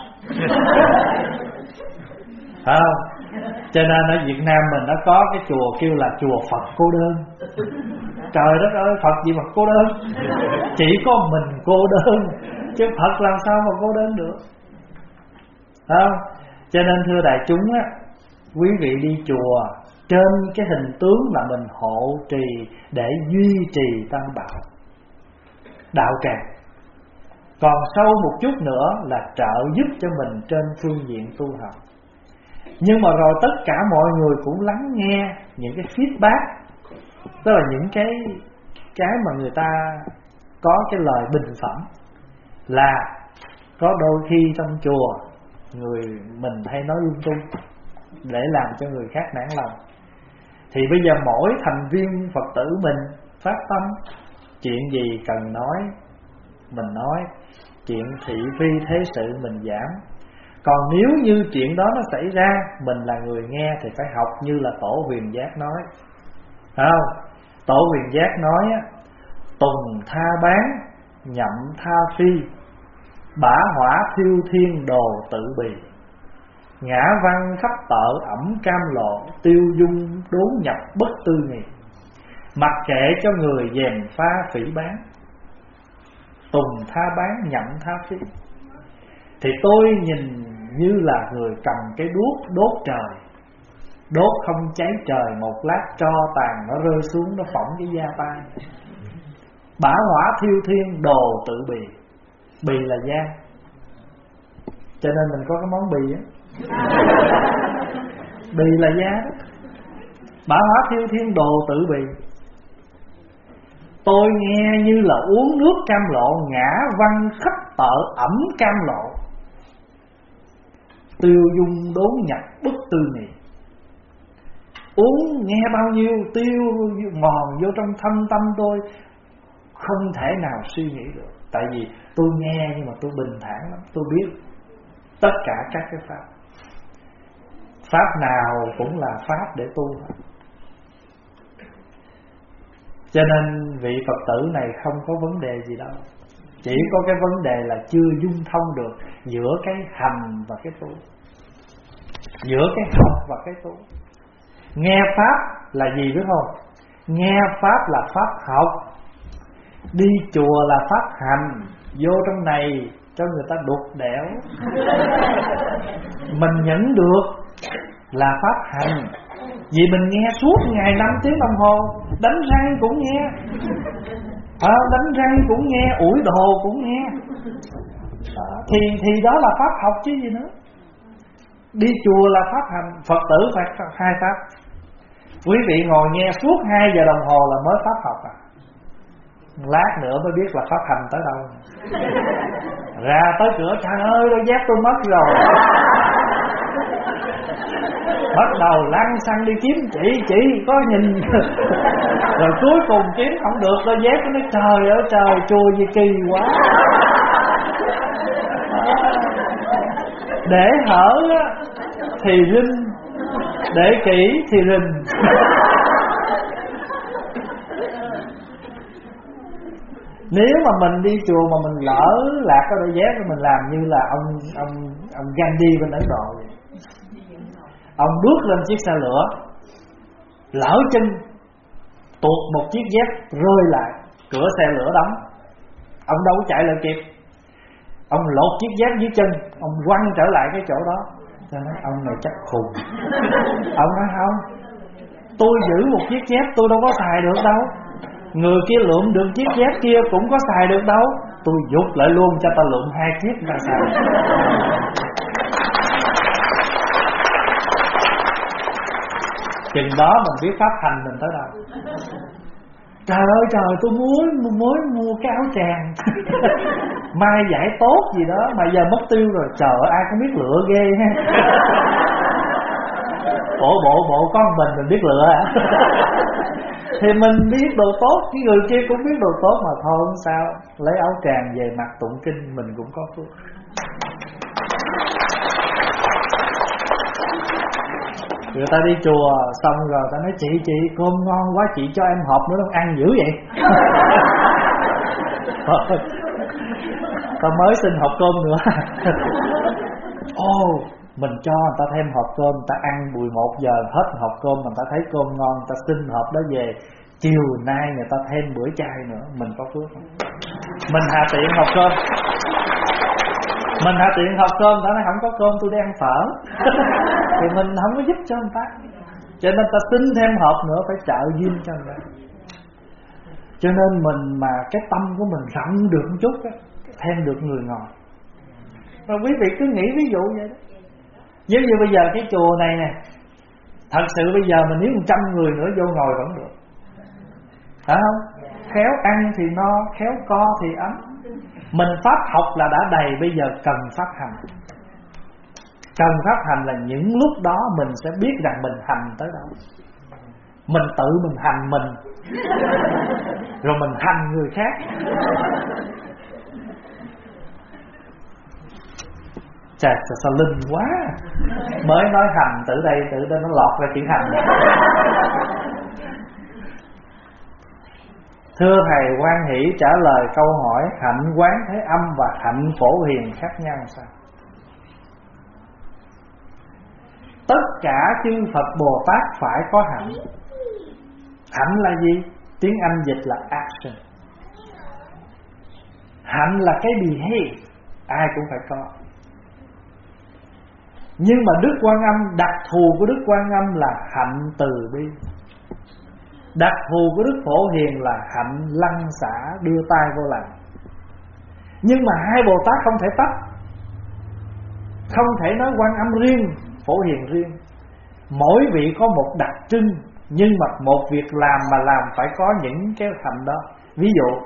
Phải không? Cho nên ở Việt Nam mình nó có cái chùa kêu là chùa Phật cô đơn. Trời đất ơi, Phật gì mà cô đơn? Chỉ có mình cô đơn, chứ Phật làm sao mà cô đơn được? Phải không? Cho nên thưa đại chúng á, quý vị đi chùa trên cái hình tướng là mình hộ trì để duy trì tam bảo đạo tràng. Còn sâu một chút nữa là trợ giúp cho mình trên phương diện tu học. Nhưng mà rồi tất cả mọi người cũng lắng nghe những cái feedback, tức là những cái mà người ta có cái lời bình phẩm. Là có đôi khi trong chùa người mình hay nói lung tung để làm cho người khác nản lòng. Thì bây giờ mỗi thành viên Phật tử mình phát tâm, chuyện gì cần nói mình nói, chuyện thị phi thế sự mình giảm. Còn nếu như chuyện đó nó xảy ra, mình là người nghe thì phải học như là Tổ Huyền Giác nói. Phải không? Tổ Huyền Giác nói á: tùng tha bán, nhậm tha phi, bả hỏa thiêu thiên đồ tự bì, ngã văn khắp tợ ẩm cam lộ, tiêu dung đốn nhập bất tư nghì, mặc kệ cho người dèm pha phỉ bán. Tùng tha bán, nhậm tha phi. Thì tôi nhìn như là người cầm cái đuốc đốt trời, đốt không cháy trời, một lát tro tàn nó rơi xuống, nó phỏng cái da tay. Bả hỏa thiêu thiên đồ tự bì. Bì là da, cho nên mình có cái món bì á. Bì là da đó. Bả hỏa thiêu thiên đồ tự bì. Tôi nghe như là uống nước cam lộ, ngã văn khắp tợ ẩm cam lộ. Tiêu dung đốn nhặt bất tư nghị. Uống nghe bao nhiêu tiêu mòn vô trong thâm tâm tôi, không thể nào suy nghĩ được. Tại vì tôi nghe nhưng mà tôi bình thản lắm. Tôi biết tất cả các cái pháp, pháp nào cũng là pháp để tu. Cho nên vị Phật tử này không có vấn đề gì đâu. Chỉ có cái vấn đề là chưa dung thông được giữa cái hành và cái tu, giữa cái học và cái tu. Nghe pháp là gì biết không? Nghe pháp là pháp học. Đi chùa là pháp hành. Vô trong này cho người ta đục đẽo. Mình nhẫn được là pháp hành. Vì mình nghe suốt ngày 5 tiếng đồng hồ. Đánh răng cũng nghe, đánh răng cũng nghe, ủi đồ cũng nghe. Thì đó là pháp học chứ gì nữa. Đi chùa là pháp hành. Phật tử phải 2 pháp. Quý vị ngồi nghe suốt 2 giờ đồng hồ là mới pháp học à. Lát nữa mới biết là pháp hành tới đâu. Ra tới cửa, trời ơi đôi dép tôi mất rồi. Bắt đầu lăn xăng đi kiếm chị có nhìn. Rồi cuối cùng kiếm không được đôi dép, nó nói trời ơi trời, chùa gì kỳ quá. Để hở thì rinh, để kỹ thì rình. Nếu mà mình đi chùa mà mình lỡ lạc cái đôi dép, mình làm như là ông Gandhi bên Ấn Độ vậy. Ông bước lên chiếc xe lửa, lỡ chân tuột một chiếc dép rơi lại, cửa xe lửa đóng. Ông đâu có chạy lại kịp. Ông lột chiếc dép dưới chân, ông quăng trở lại cái chỗ đó. Cho nói ông này chắc khùng. Ông nói không, tôi giữ một chiếc dép tôi đâu có xài được đâu. Người kia lượm được chiếc dép kia cũng có xài được đâu. Tôi giục lại luôn cho ta lượm 2 chiếc ra xài. Chừng đó mình biết pháp hành mình tới đâu. Trời ơi trời, tôi mới mua cái áo tràng mai giải tốt gì đó mà giờ mất tiêu rồi. Trời ơi, ai cũng biết lựa ghê ha. Bộ con mình biết lựa hả? Thì mình biết đồ tốt, cái người kia cũng biết đồ tốt mà thôi không sao. Lấy áo tràng về mặc tụng kinh mình cũng có phước. Người ta đi chùa xong rồi ta nói chị cơm ngon quá, chị cho em hộp nữa không, ăn dữ vậy. Ta mới xin hộp cơm nữa. Mình cho người ta thêm hộp cơm, người ta ăn 11 giờ hết hộp cơm, mình ta thấy cơm ngon, người ta xin hộp đó về. Chiều nay người ta thêm bữa chay nữa, mình có phước không? Mình hạ tiện hộp cơm, ta nói không có cơm tôi đi ăn phở. Thì mình không có giúp cho người ta, cho nên ta xin thêm hộp nữa, phải trợ duyên cho người ta. Cho nên mình mà cái tâm của mình rộng được một chút á, thêm được người ngồi. Và quý vị cứ nghĩ ví dụ vậy đó. Giống như bây giờ cái chùa này nè, thật sự bây giờ mình nếu 100 người nữa vô ngồi vẫn được, phải không? Khéo ăn thì no, khéo co thì ấm. Mình pháp học là đã đầy, bây giờ cần pháp hành. Cần pháp hành là những lúc đó mình sẽ biết rằng mình hành tới đâu. Mình tự mình hành mình, rồi mình hành người khác. Chà, sao linh quá. Mới nói hành, từ đây nó lọt ra chữ hành. Thưa Thầy, hoan hỷ trả lời câu hỏi hạnh quán thế âm và hạnh phổ hiền khác nhau sao? Tất cả chư Phật Bồ Tát phải có hạnh. Hạnh là gì? Tiếng Anh dịch là action. Hạnh là cái behave, ai cũng phải có. Nhưng mà Đức Quan Âm, đặc thù của Đức Quan Âm là hạnh từ bi. Đặc thù của Đức Phổ Hiền là hạnh lăn xả, đưa tay vô làm. Nhưng mà hai Bồ Tát không thể tách. Không thể nói Quan Âm riêng, Phổ Hiền riêng. Mỗi vị có một đặc trưng, nhưng mà một việc làm mà làm phải có những cái hạnh đó. Ví dụ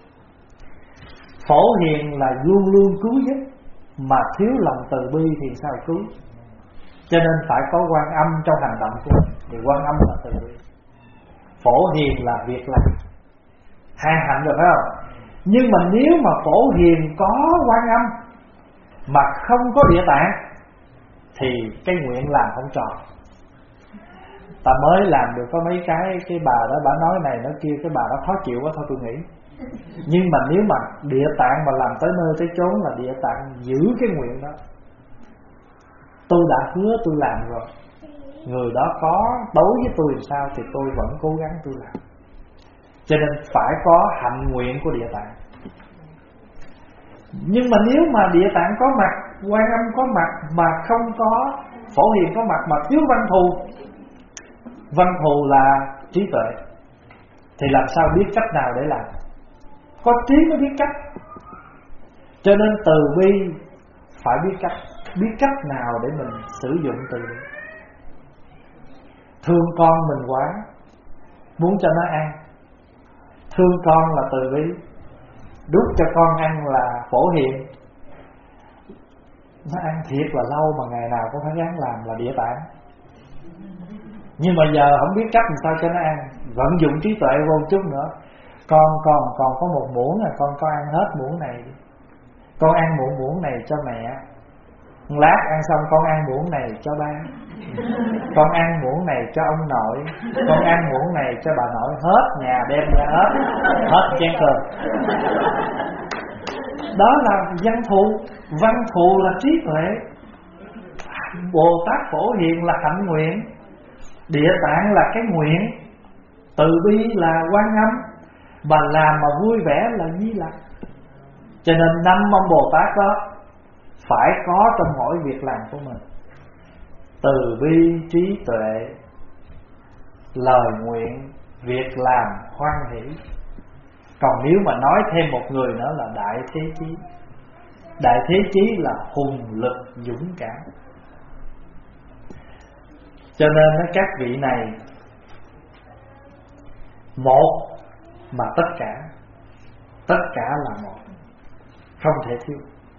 Phổ Hiền là luôn luôn cứu giúp, mà thiếu lòng từ bi thì sao cứu? Cho nên phải có Quan Âm trong hành động của mình. Thì Quan Âm là từ bi, Phổ Hiền là việc làm, hai hạnh rồi phải không? Nhưng mà nếu mà Phổ Hiền có Quan Âm mà không có Địa Tạng thì cái nguyện làm không tròn. Ta mới làm được có mấy cái bà đó bà nói này nói kia, cái bà đó khó chịu quá thôi tôi nghĩ. Nhưng mà nếu mà Địa Tạng mà làm tới nơi tới chốn là Địa Tạng giữ cái nguyện đó, tôi đã hứa tôi làm rồi, người đó có đối với tôi làm sao thì tôi vẫn cố gắng tôi làm. Cho nên phải có hạnh nguyện của Địa Tạng. Nhưng mà nếu mà Địa Tạng có mặt, Quan Âm có mặt mà không có Phổ Hiền có mặt, mà thiếu Văn Thù, Văn Thù là trí tuệ, thì làm sao biết cách nào để làm? Có trí mới biết cách. Cho nên từ bi phải biết cách, biết cách nào để mình sử dụng từ bi. Thương con mình quá, muốn cho nó ăn, thương con là từ bi. Đút cho con ăn là Phổ Hiền, nó ăn thiệt là lâu mà ngày nào cũng phải gắng làm là Địa Tạng. Nhưng mà giờ không biết cách làm sao cho nó ăn, vận dụng trí tuệ vô chút nữa. Con có một muỗng là con có ăn hết muỗng này, con ăn muỗng này cho mẹ, lát ăn xong con ăn muỗng này cho ba, con ăn muỗng này cho ông nội, con ăn muỗng này cho bà nội, hết nhà đem ra hết chén cơm. Đó là văn thù. Văn thù là trí tuệ, Bồ Tát Phổ Hiền là hạnh nguyện, Địa Tạng là cái nguyện, từ bi là Quan Âm, mà làm mà vui vẻ là Di Lặc. Cho nên 5 ông Bồ Tát đó phải có trong mỗi việc làm của mình: từ bi, trí tuệ, lời nguyện, việc làm hoan hỷ. Còn nếu mà nói thêm một người nữa là Đại Thế Chí. Đại Thế Chí là hùng lực dũng cảm. Cho nên các vị này một mà tất cả là một, không thể thiếu.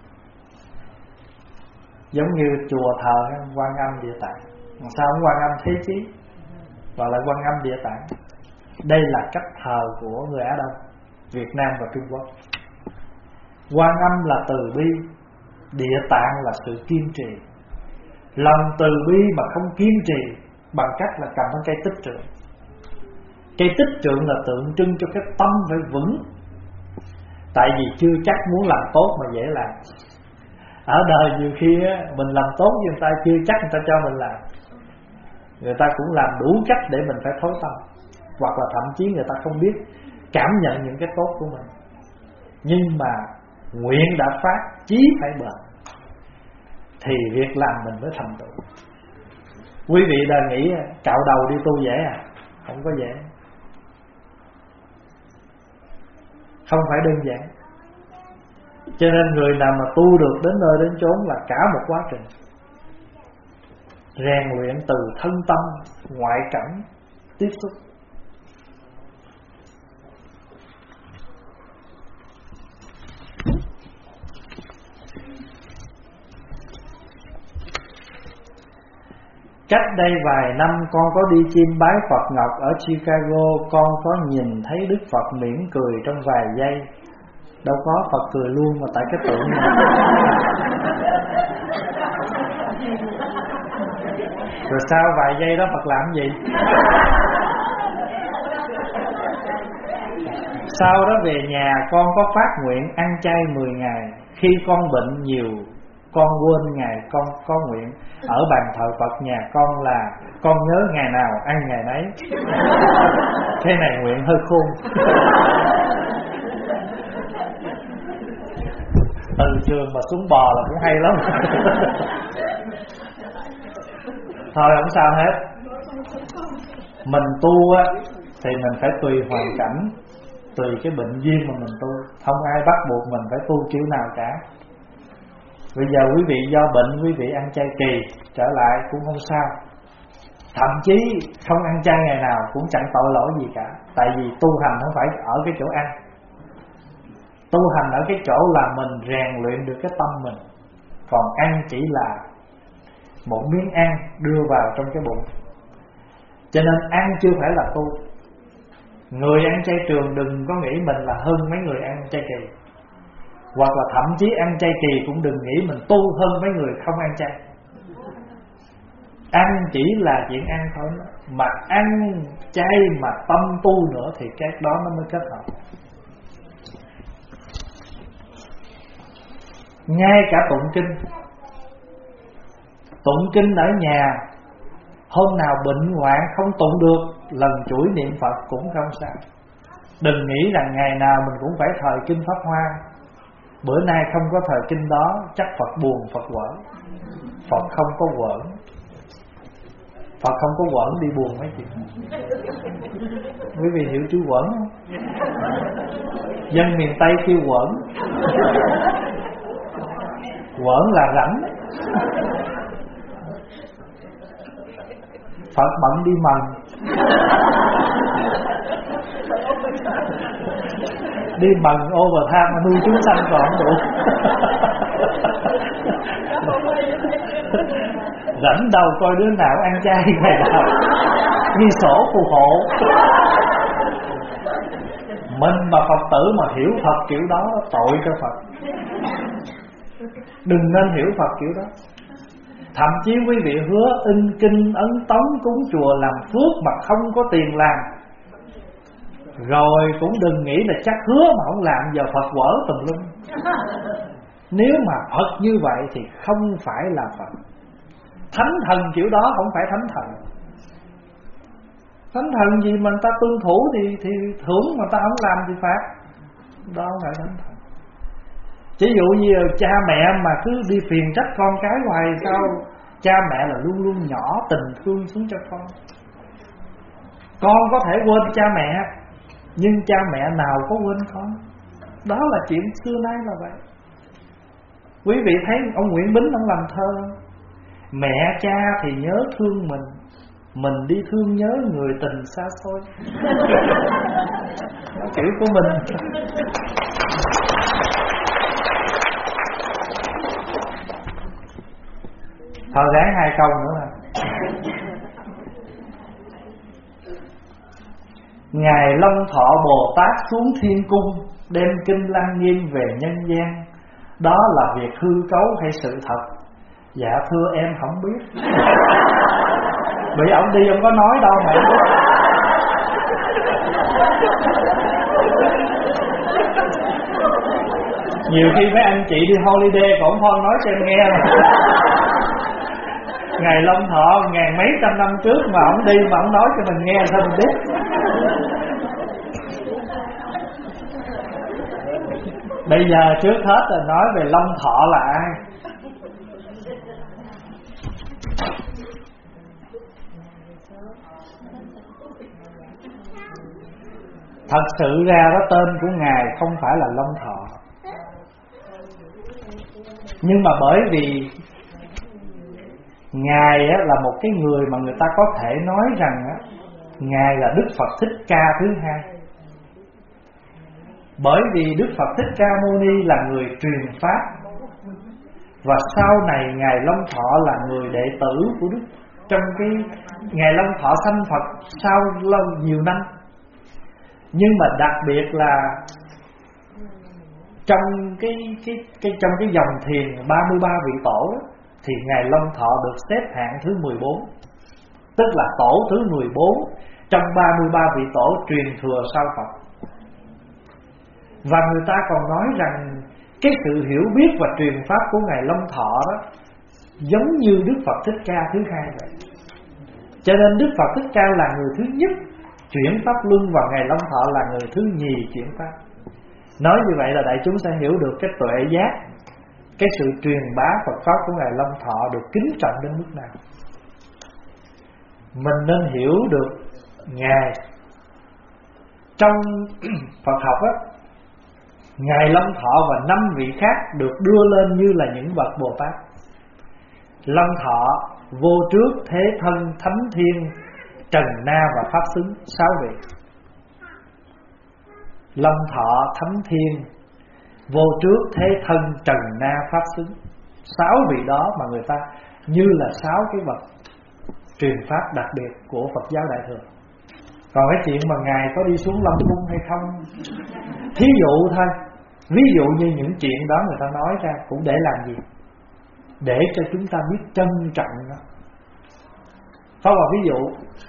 Giống như chùa thờ Quan Âm Địa Tạng, sao không Quan Âm Thế Chí gọi là Quan Âm Địa Tạng? Đây là cách thờ của người Á Đông, Việt Nam và Trung Quốc. Quan Âm là từ bi, Địa Tạng là sự kiên trì. Lòng từ bi mà không kiên trì bằng cách là cầm cái cây tích trượng. Cây tích trượng là tượng trưng cho cái tâm phải vững. Tại vì chưa chắc muốn làm tốt mà dễ làm. Ở đời nhiều khi mình làm tốt với người ta chưa chắc người ta cho mình làm. Người ta cũng làm đủ cách để mình phải thối tâm, hoặc là thậm chí người ta không biết cảm nhận những cái tốt của mình. Nhưng mà nguyện đã phát, chí phải bền, thì việc làm mình mới thành tựu. Quý vị đã nghĩ cạo đầu đi tu dễ à? Không có dễ, không phải đơn giản. Cho nên người nào mà tu được đến nơi đến chốn là cả một quá trình rèn luyện từ thân tâm, ngoại cảnh, tiếp xúc. Cách đây vài năm con có đi chiêm bái Phật Ngọc ở Chicago. Con có nhìn thấy Đức Phật mỉm cười trong vài giây. Đâu có, Phật cười luôn mà tại cái tượng này. Rồi sau vài giây đó Phật làm gì? Sau đó về nhà con có phát nguyện ăn chay 10 ngày. Khi con bệnh nhiều, con quên ngày con có nguyện. Ở bàn thờ Phật nhà con là con nhớ ngày nào ăn ngày nấy. Thế này nguyện hơi khôn. Từ trường mà xuống bò là cũng hay lắm. Thôi không sao hết. Mình tu á thì mình phải tùy hoàn cảnh, tùy cái bệnh duyên mà mình tu. Không ai bắt buộc mình phải tu kiểu nào cả. Bây giờ quý vị do bệnh, quý vị ăn chay kỳ trở lại cũng không sao. Thậm chí không ăn chay ngày nào cũng chẳng tội lỗi gì cả. Tại vì tu hành không phải ở cái chỗ ăn, Tu hành ở cái chỗ là mình rèn luyện được cái tâm mình, còn ăn chỉ là một miếng ăn đưa vào trong cái bụng. Cho nên ăn chưa phải là tu. Người ăn chay trường đừng có nghĩ mình là hơn mấy người ăn chay kỳ, hoặc là thậm chí ăn chay kỳ cũng đừng nghĩ mình tu hơn mấy người không ăn chay. Ăn chỉ là chuyện ăn thôi, mà ăn chay mà tâm tu nữa thì cái đó nó mới kết hợp. Ngay cả tụng kinh ở nhà, hôm nào bệnh hoạn không tụng được, lần chuỗi niệm Phật cũng không sao. Đừng nghĩ rằng ngày nào mình cũng phải thời kinh Pháp Hoa. Bữa nay không có thời kinh đó, chắc Phật buồn, Phật quở. Phật không có quở. Phật không có quẩn đi buồn mấy chuyện. Quý vị hiểu chữ quẩn không? Dân miền Tây kêu quẩn. Quẩn là rảnh. Phật bận đi mần. Đi mần overtime mà nuôi chúng sanh còn không đủ. Rảnh đâu coi đứa nào ăn chay ngày nào ghi sổ phù hộ. Mình mà Phật tử mà hiểu Phật kiểu đó tội cho Phật. Đừng nên hiểu Phật kiểu đó. Thậm chí quý vị hứa in kinh ấn tống cúng chùa làm phước mà không có tiền làm, rồi cũng đừng nghĩ là chắc hứa mà không làm giờ Phật quở tùm lum. Nếu mà Phật như vậy thì không phải là Phật. Thánh thần kiểu đó không phải thánh thần. Thánh thần gì mà người ta tuân thủ thì thưởng, mà ta không làm thì phạt. Đó không phải thánh thần. Ví dụ như cha mẹ mà cứ đi phiền trách con cái hoài, sao cha mẹ là luôn luôn nhỏ tình thương xuống cho con. Con có thể quên cha mẹ, nhưng cha mẹ nào có quên con. Đó là chuyện xưa nay là vậy. Quý vị thấy ông Nguyễn Bính ông làm thơ, mẹ cha thì nhớ thương mình đi thương nhớ người tình xa xôi. Kiểu của mình. Thôi ráng 2 câu nữa là Ngài Long Thọ Bồ Tát xuống thiên cung, đem kinh Lăng Nghiêm về nhân gian. Đó là việc hư cấu hay sự thật? Dạ thưa em không biết. Bị ổng đi ông có nói đâu mà em biết. Nhiều khi mấy anh chị đi holiday còn không nói cho em nghe mà. Ngài Long Thọ ngàn mấy trăm năm trước mà ổng đi mà ổng nói cho mình nghe sao mình biết. Bây giờ trước hết là nói về Long Thọ là ai. Thật sự ra đó tên của Ngài không phải là Long Thọ, nhưng mà bởi vì Ngài là một cái người mà người ta có thể nói rằng Ngài là Đức Phật Thích Ca thứ hai. Bởi vì Đức Phật Thích Ca Mâu Ni là người truyền pháp, và sau này Ngài Long Thọ là người đệ tử của Đức. Trong cái Ngài Long Thọ sanh Phật sau lâu nhiều năm, nhưng mà đặc biệt là trong trong cái dòng thiền 33 vị tổ đó, thì Ngài Long Thọ được xếp hạng thứ 14, tức là tổ thứ 14 trong 33 vị tổ truyền thừa sau Phật. Và người ta còn nói rằng cái sự hiểu biết và truyền pháp của Ngài Long Thọ đó giống như Đức Phật Thích Ca thứ hai vậy. Cho nên Đức Phật Thích Ca là người thứ nhất chuyển pháp luân, và Ngài Long Thọ là người thứ nhì chuyển pháp. Nói như vậy là đại chúng sẽ hiểu được cái tuệ giác, cái sự truyền bá Phật pháp của Ngài Long Thọ được kính trọng đến mức nào. Mình nên hiểu được Ngài. Trong Phật học á, Ngài Long Thọ và 5 vị khác được đưa lên như là những bậc Bồ Tát. Long Thọ, Vô Trước, Thế Thân, Thánh Thiên, Trần Na và Pháp Xứng, 6 vị. Long Thọ, Thánh Thiên, vô trước thế thân trần na pháp xứng. 6 vị đó mà người ta như là 6 cái vật truyền pháp đặc biệt của Phật giáo Đại Thừa. Còn cái chuyện mà Ngài có đi xuống Long Cung hay không, thí dụ thôi. Ví dụ như những chuyện đó người ta nói ra cũng để làm gì? Để cho chúng ta biết trân trọng nó. Pháp Hòa ví dụ,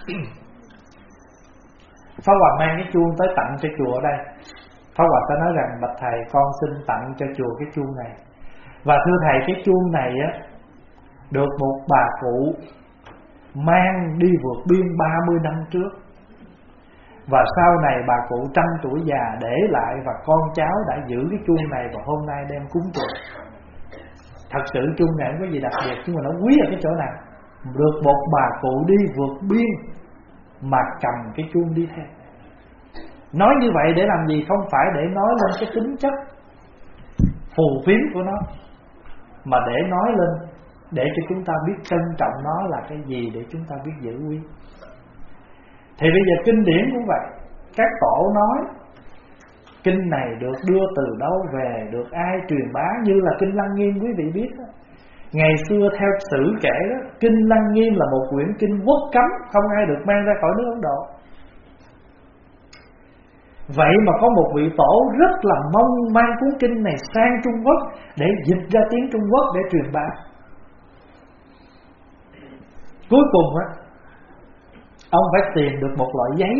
Pháp Hòa mang cái chuông tới tặng cho chùa ở đây. Pháp Hòa ta nói rằng bạch thầy, con xin tặng cho chùa cái chuông này. Và thưa thầy, cái chuông này á được một bà cụ mang đi vượt biên 30 năm trước. Và sau này bà cụ 100 tuổi già để lại, và con cháu đã giữ cái chuông này và hôm nay đem cúng chùa. Thật sự chuông này không có gì đặc biệt, nhưng mà nó quý ở cái chỗ nào? Được một bà cụ đi vượt biên mà cầm cái chuông đi theo. Nói như vậy để làm gì? Không phải để nói lên cái tính chất phù phiếm của nó, mà để nói lên để cho chúng ta biết trân trọng nó là cái gì, để chúng ta biết giữ quý. Thì bây giờ kinh điển cũng vậy. Các tổ nói kinh này được đưa từ đâu về, được ai truyền bá, như là kinh Lăng Nghiêm quý vị biết đó. Ngày xưa theo sử kể đó, kinh Lăng Nghiêm là một quyển kinh quốc cấm, không ai được mang ra khỏi nước Ấn Độ. Vậy mà có một vị tổ rất là mong mang cuốn kinh này sang Trung Quốc để dịch ra tiếng Trung Quốc để truyền bá. Cuối cùng á, ông phải tìm được một loại giấy,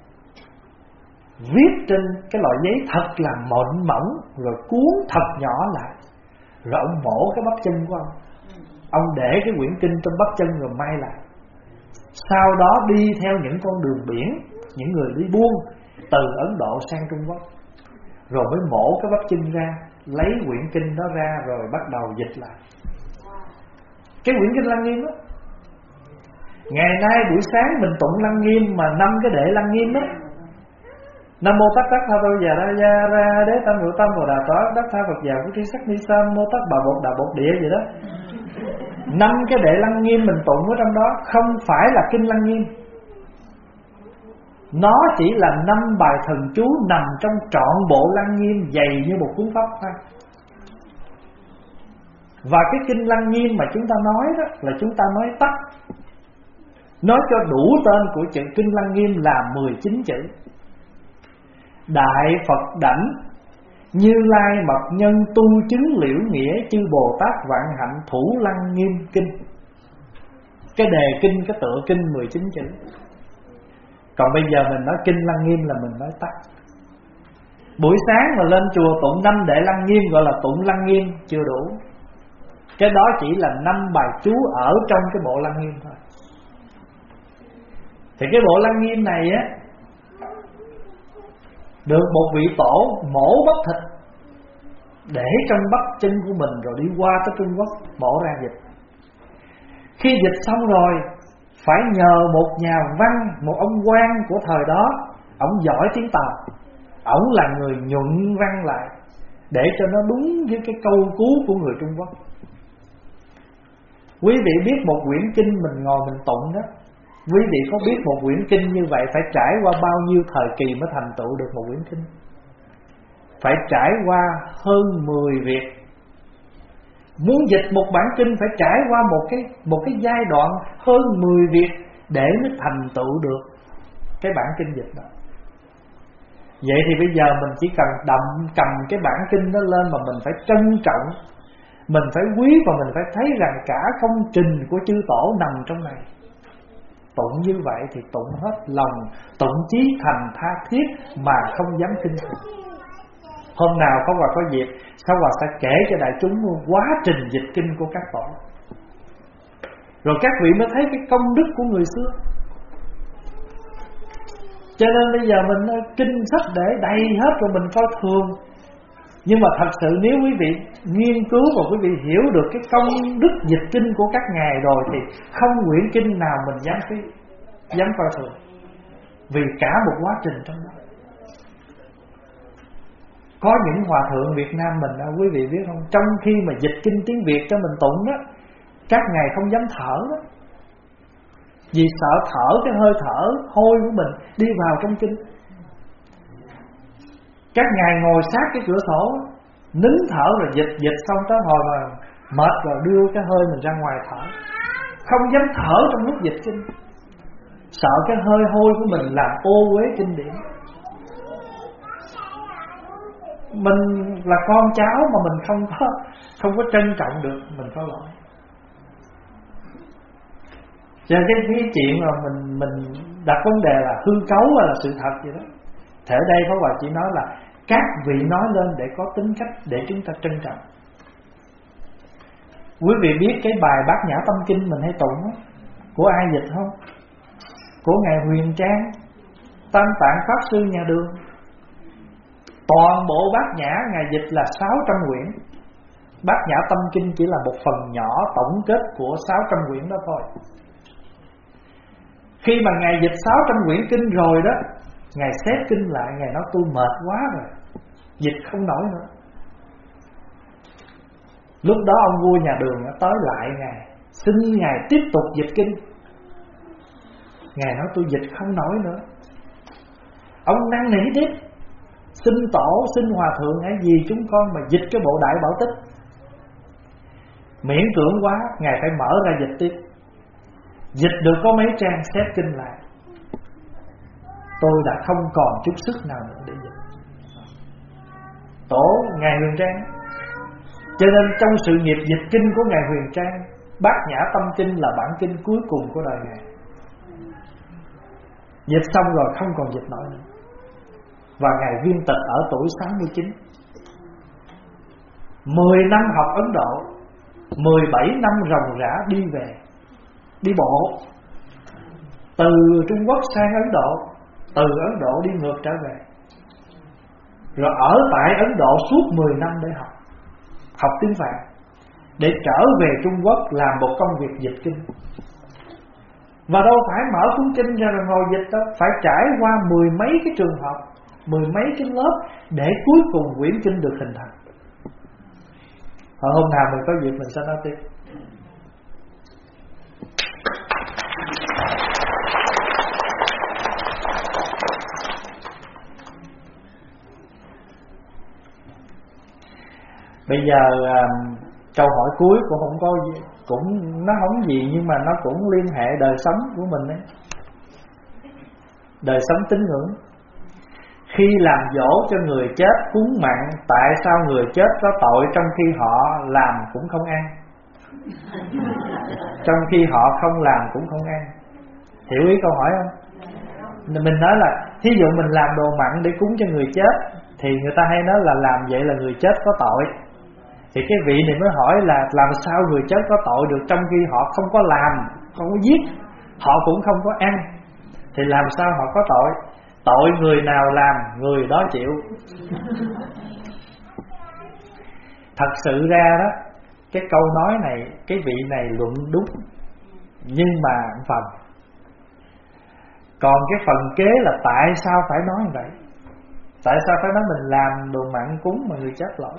viết trên cái loại giấy thật là mịn mỏng, rồi cuốn thật nhỏ lại, rồi ông mổ cái bắp chân của ông. Ông để cái quyển kinh trong bắp chân rồi may lại. Sau đó đi theo những con đường biển, những người đi buôn từ Ấn Độ sang Trung Quốc, rồi mới mổ cái bắp chân ra, lấy quyển kinh đó ra rồi bắt đầu dịch lại. Cái quyển kinh Lăng Nghiêm đó, ngày nay buổi sáng mình tụng Lăng Nghiêm mà 5 cái đệ Lăng Nghiêm đó: Nam mô Tát Tát Tha Tô Già Ra Gia Ra Đế Tam Ngự Tâm Bồ Đà Tát Đắc Tha Phật Già Phú Tri Sắc Ni Sa Mô Tát Bà Bột Đà Bột Địa gì đó. 5 cái đệ Lăng Nghiêm mình tụng ở trong đó không phải là kinh Lăng Nghiêm. Nó chỉ là 5 bài thần chú nằm trong trọn bộ Lăng Nghiêm, dày như một cuốn pháp thôi. Và cái kinh Lăng Nghiêm mà chúng ta nói đó là chúng ta nói tắt, nói cho đủ tên của chữ kinh Lăng Nghiêm là 19 chữ: Đại Phật đảnh Như Lai mật nhân tu chứng liễu nghĩa, chư Bồ Tát vạn hạnh thủ Lăng Nghiêm kinh. Cái đề kinh, cái tựa kinh 19 chữ. Còn bây giờ mình nói kinh Lăng Nghiêm là mình nói tắt. Buổi sáng mà lên chùa tụng 5 đệ Lăng Nghiêm gọi là tụng Lăng Nghiêm chưa đủ. Cái đó chỉ là 5 bài chú ở trong cái bộ Lăng Nghiêm thôi. Thì cái bộ Lăng Nghiêm này á, được một vị tổ mổ bắp thịt để trong bắp chân của mình, rồi đi qua tới Trung Quốc mổ ra dịch. Khi dịch xong rồi phải nhờ một nhà văn, một ông quan của thời đó, ổng giỏi tiếng Tàu, ổng là người nhuận văn lại để cho nó đúng với cái câu cú của người Trung Quốc. Quý vị biết một quyển kinh mình ngồi mình tụng đó, quý vị có biết một quyển kinh như vậy phải trải qua bao nhiêu thời kỳ mới thành tựu được một quyển kinh? Phải trải qua hơn 10 việc. Muốn dịch một bản kinh phải trải qua một cái giai đoạn hơn 10 việc để mới thành tựu được cái bản kinh dịch đó. Vậy thì bây giờ mình chỉ cần cầm cái bản kinh đó lên mà mình phải trân trọng, mình phải quý, và mình phải thấy rằng cả công trình của chư tổ nằm trong này. Tụng như vậy thì tụng hết lòng, tụng chí thành tha thiết mà không dám khinh thường. Hôm nào Pháp Hòa có dịp, Pháp Hòa sẽ kể cho đại chúng quá trình dịch kinh của các tổ, rồi các vị mới thấy cái công đức của người xưa. Cho nên bây giờ mình kinh sách để đầy hết rồi mình coi thường. Nhưng mà thật sự nếu quý vị nghiên cứu và quý vị hiểu được cái công đức dịch kinh của các ngài rồi thì không quyển kinh nào mình dám coi thường, vì cả một quá trình trong đó. Có những hòa thượng Việt Nam mình đó, quý vị biết không, trong khi mà dịch kinh tiếng Việt cho mình tụng đó, các ngài không dám thở đó, vì sợ thở cái hơi thở hôi của mình đi vào trong kinh. Các ngài ngồi sát cái cửa sổ, nín thở rồi dịch xong tới hồi mà mệt rồi đưa cái hơi mình ra ngoài thở. Không dám thở trong lúc dịch kinh, sợ cái hơi hôi của mình làm ô uế kinh điển. Mình là con cháu mà mình không có trân trọng được, mình có lỗi. Cho nên cái chuyện mà mình đặt vấn đề là hư cấu hay là sự thật vậy đó. Thế đây Pháp Hòa chỉ nói là các vị nói lên để có tính cách để chúng ta trân trọng. Quý vị biết cái bài Bát Nhã Tâm Kinh mình hay tụng đó, của ai dịch không? Của Ngài Huyền Trang, Tam Tạng Pháp Sư nhà Đường. Toàn bộ Bát Nhã Ngài dịch là 600 quyển. Bát Nhã Tâm Kinh chỉ là một phần nhỏ tổng kết của 600 quyển đó thôi. Khi mà Ngài dịch 600 quyển kinh rồi đó, Ngài xét kinh lại, Ngài nói tôi mệt quá rồi, dịch không nổi nữa. Lúc đó ông vua nhà Đường tới lại Ngài, xin Ngài tiếp tục dịch kinh. Ngài nói tôi dịch không nổi nữa. Ông năn nỉ tiếp, xin tổ, xin hòa thượng hãy vì chúng con mà dịch cái bộ Đại Bảo Tích. Miễn cưỡng quá, Ngài phải mở ra dịch tiếp. Dịch được có mấy trang, xét kinh lại, tôi đã không còn chút sức nào nữa để dịch. Tổ Ngài Huyền Trang. Cho nên trong sự nghiệp dịch kinh của Ngài Huyền Trang, Bát Nhã Tâm Kinh là bản kinh cuối cùng của đời Ngài. Dịch xong rồi không còn dịch nổi nữa. Và Ngài viên tịch ở tuổi 69. 10 năm học Ấn Độ, 17 năm ròng rã đi về, đi bộ từ Trung Quốc sang Ấn Độ, từ Ấn Độ đi ngược trở về, rồi ở tại Ấn Độ suốt 10 năm để học tiếng Phạn, để trở về Trung Quốc làm một công việc dịch kinh. Và đâu phải mở cuốn kinh ra rồi ngồi dịch đâu, phải trải qua 10 mấy cái trường học, 10 mấy cái lớp để cuối cùng quyển kinh được hình thành. Hôm nào mình có dịp mình sẽ nói tiếp. Bây giờ câu hỏi cuối cũng không có gì, cũng nó không gì nhưng mà nó cũng liên hệ đời sống của mình đấy. Đời sống tín ngưỡng. Khi làm dỗ cho người chết cúng mặn, tại sao người chết có tội trong khi họ làm cũng không ăn? Trong khi họ không làm cũng không ăn. Hiểu ý câu hỏi không? Mình nói là thí dụ mình làm đồ mặn để cúng cho người chết, thì người ta hay nói là làm vậy là người chết có tội. Thì cái vị này mới hỏi là làm sao người chết có tội được trong khi họ không có làm, không có giết, họ cũng không có ăn, thì làm sao họ có tội? Tội người nào làm, người đó chịu. Thật sự ra đó, cái câu nói này, cái vị này luận đúng, nhưng mà phần. Còn cái phần kế là tại sao phải nói như vậy? Tại sao phải nói mình làm đồ mặn cúng mà người chết lỗi?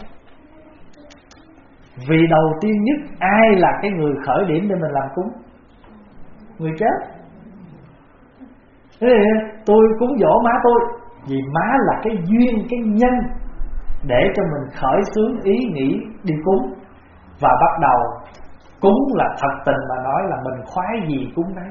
Vì đầu tiên nhất, ai là cái người khởi điểm để mình làm cúng? Người chết. Thế tôi cúng dỗ má tôi, vì má là cái duyên, cái nhân để cho mình khởi xướng ý nghĩ đi cúng. Và bắt đầu cúng là thật tình mà nói là mình khoái gì cúng đấy.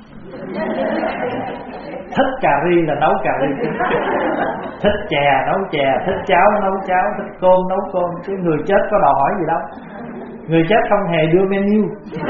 Thích cà ri là nấu cà ri, thích chè nấu chè, thích cháo nấu cháo, thích cơm nấu cơm. Chứ người chết có đòi hỏi gì đâu. Người chết không hề đưa menu.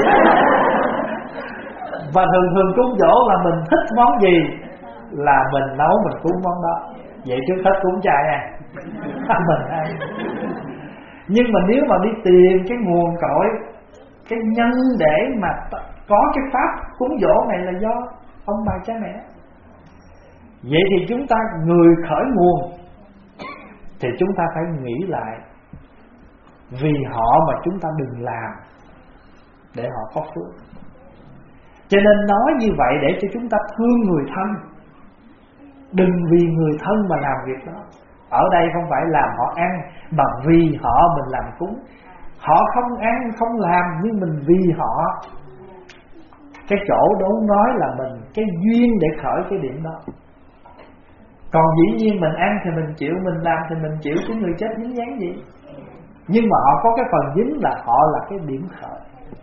Và thường cúng dỗ là mình thích món gì là mình nấu, mình cúng món đó. Vậy trước hết cúng chay nha, mình ăn. Nhưng mà nếu mà đi tìm cái nguồn cội, cái nhân để mà có cái pháp cúng dỗ này là do ông bà cha mẹ. Vậy thì chúng ta người khởi nguồn thì chúng ta phải nghĩ lại, vì họ mà chúng ta đừng làm để họ có phước. Cho nên nói như vậy để cho chúng ta thương người thân. Đừng vì người thân mà làm việc đó. Ở đây không phải làm họ ăn, mà vì họ mình làm cúng. Họ không ăn, không làm, nhưng mình vì họ. Cái chỗ đó nói là mình cái duyên để khởi cái điểm đó. Còn dĩ nhiên mình ăn thì mình chịu, mình làm thì mình chịu, chứ người chết dính dáng gì. Nhưng mà họ có cái phần dính là họ là cái điểm khởi.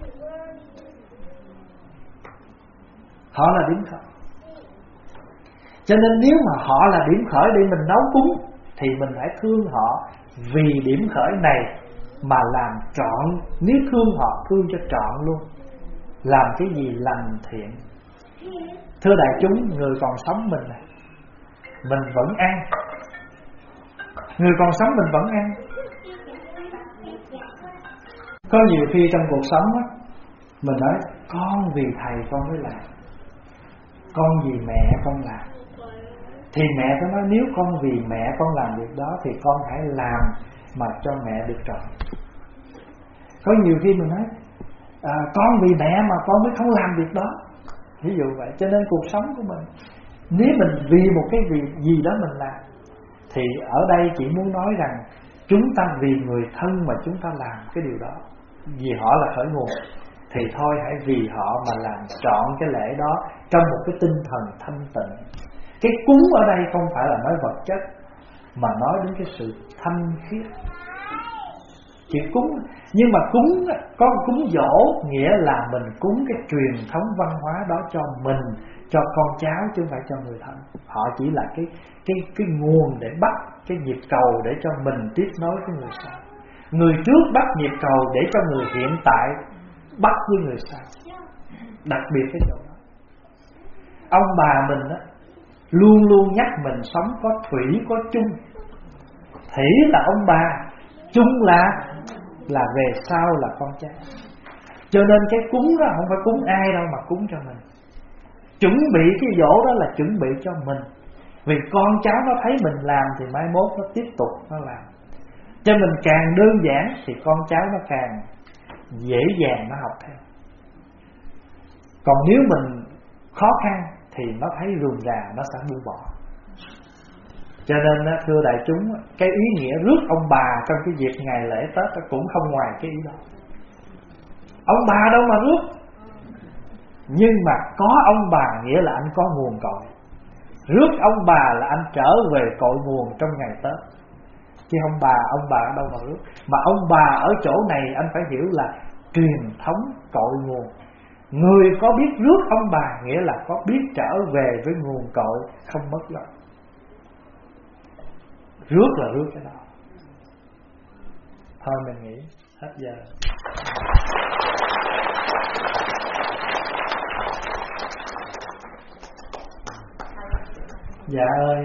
Họ là điểm khởi. Cho nên nếu mà họ là điểm khởi để mình nấu cúng, thì mình phải thương họ vì điểm khởi này mà làm trọn. Nếu thương họ, thương cho trọn luôn. Làm cái gì lành thiện. Thưa đại chúng, người còn sống mình vẫn ăn. Người còn sống mình vẫn ăn. Có nhiều khi trong cuộc sống á, mình nói con vì thầy con mới làm, con vì mẹ con làm. Thì mẹ có nói nếu con vì mẹ con làm việc đó thì con hãy làm mà cho mẹ được trọn. Có nhiều khi mình nói con vì mẹ mà con mới không làm việc đó, ví dụ vậy. Cho nên cuộc sống của mình, nếu mình vì một cái việc gì đó mình làm, thì ở đây chỉ muốn nói rằng chúng ta vì người thân mà chúng ta làm cái điều đó, vì họ là khởi nguồn, thì thôi hãy vì họ mà làm trọn cái lễ đó trong một cái tinh thần thanh tịnh. Cái cúng ở đây không phải là nói vật chất, mà nói đến cái sự thanh khiết. Chỉ cúng, nhưng mà cúng có cúng dỗ nghĩa là mình cúng cái truyền thống văn hóa đó cho mình, cho con cháu, chứ không phải cho người thân. Họ chỉ là cái nguồn để bắt cái nhịp cầu để cho mình tiếp nối với người sau. Người trước bắt nhịp cầu để cho người hiện tại bắt với người sau. Đặc biệt cái chỗ đó. Ông bà mình á, luôn luôn nhắc mình sống có thủy có chung. Thủy là ông bà, chung là về sau là con cháu. Cho nên cái cúng đó không phải cúng ai đâu mà cúng cho mình. Chuẩn bị cái dỗ đó là chuẩn bị cho mình. Vì con cháu nó thấy mình làm thì mai mốt nó tiếp tục nó làm. Cho mình càng đơn giản thì con cháu nó càng dễ dàng nó học theo. Còn nếu mình khó khăn thì nó thấy rườm rà, nó sẽ buông bỏ. Cho nên thưa đại chúng, cái ý nghĩa rước ông bà trong cái dịp ngày lễ Tết cũng không ngoài cái ý đó. Ông bà đâu mà rước, nhưng mà có ông bà nghĩa là anh có nguồn cội. Rước ông bà là anh trở về cội nguồn trong ngày Tết. Chứ ông bà ở đâu mà rước. Mà ông bà ở chỗ này anh phải hiểu là truyền thống cội nguồn. Người có biết rước ông bà nghĩa là có biết trở về với nguồn cội, không mất đó. Rước là rước cái đó. Thôi mình nghĩ hết giờ. Dạ ơi.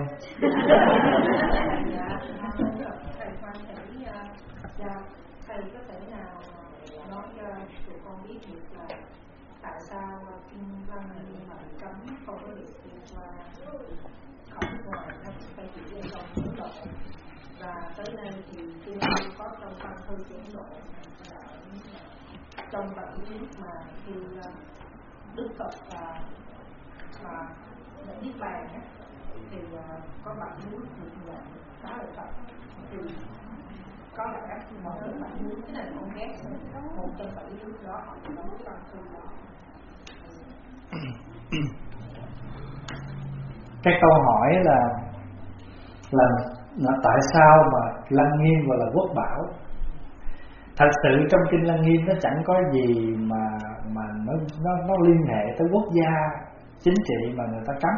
Thầy có thể nào nói cho tụi con biết được là tại sao kinh văn mà cấm không có được đi qua cổng ngoài, nó phải chỉ ở trong Ấn Độ, và tới nay thì chưa có trong văn thư của Ấn Độ trong bản viết mà khi Đức Phật mà Niết Bàn thì có bản viết được là khá là thật, thì có là các mọi người bản viết cái này không ghét một trong bảy viết đó họ có văn thư đó. Cái câu hỏi là tại sao mà Lăng Nghiêm gọi là quốc bảo. Thật sự trong kinh Lăng Nghiêm nó chẳng có gì mà nó liên hệ tới quốc gia chính trị mà người ta cấm.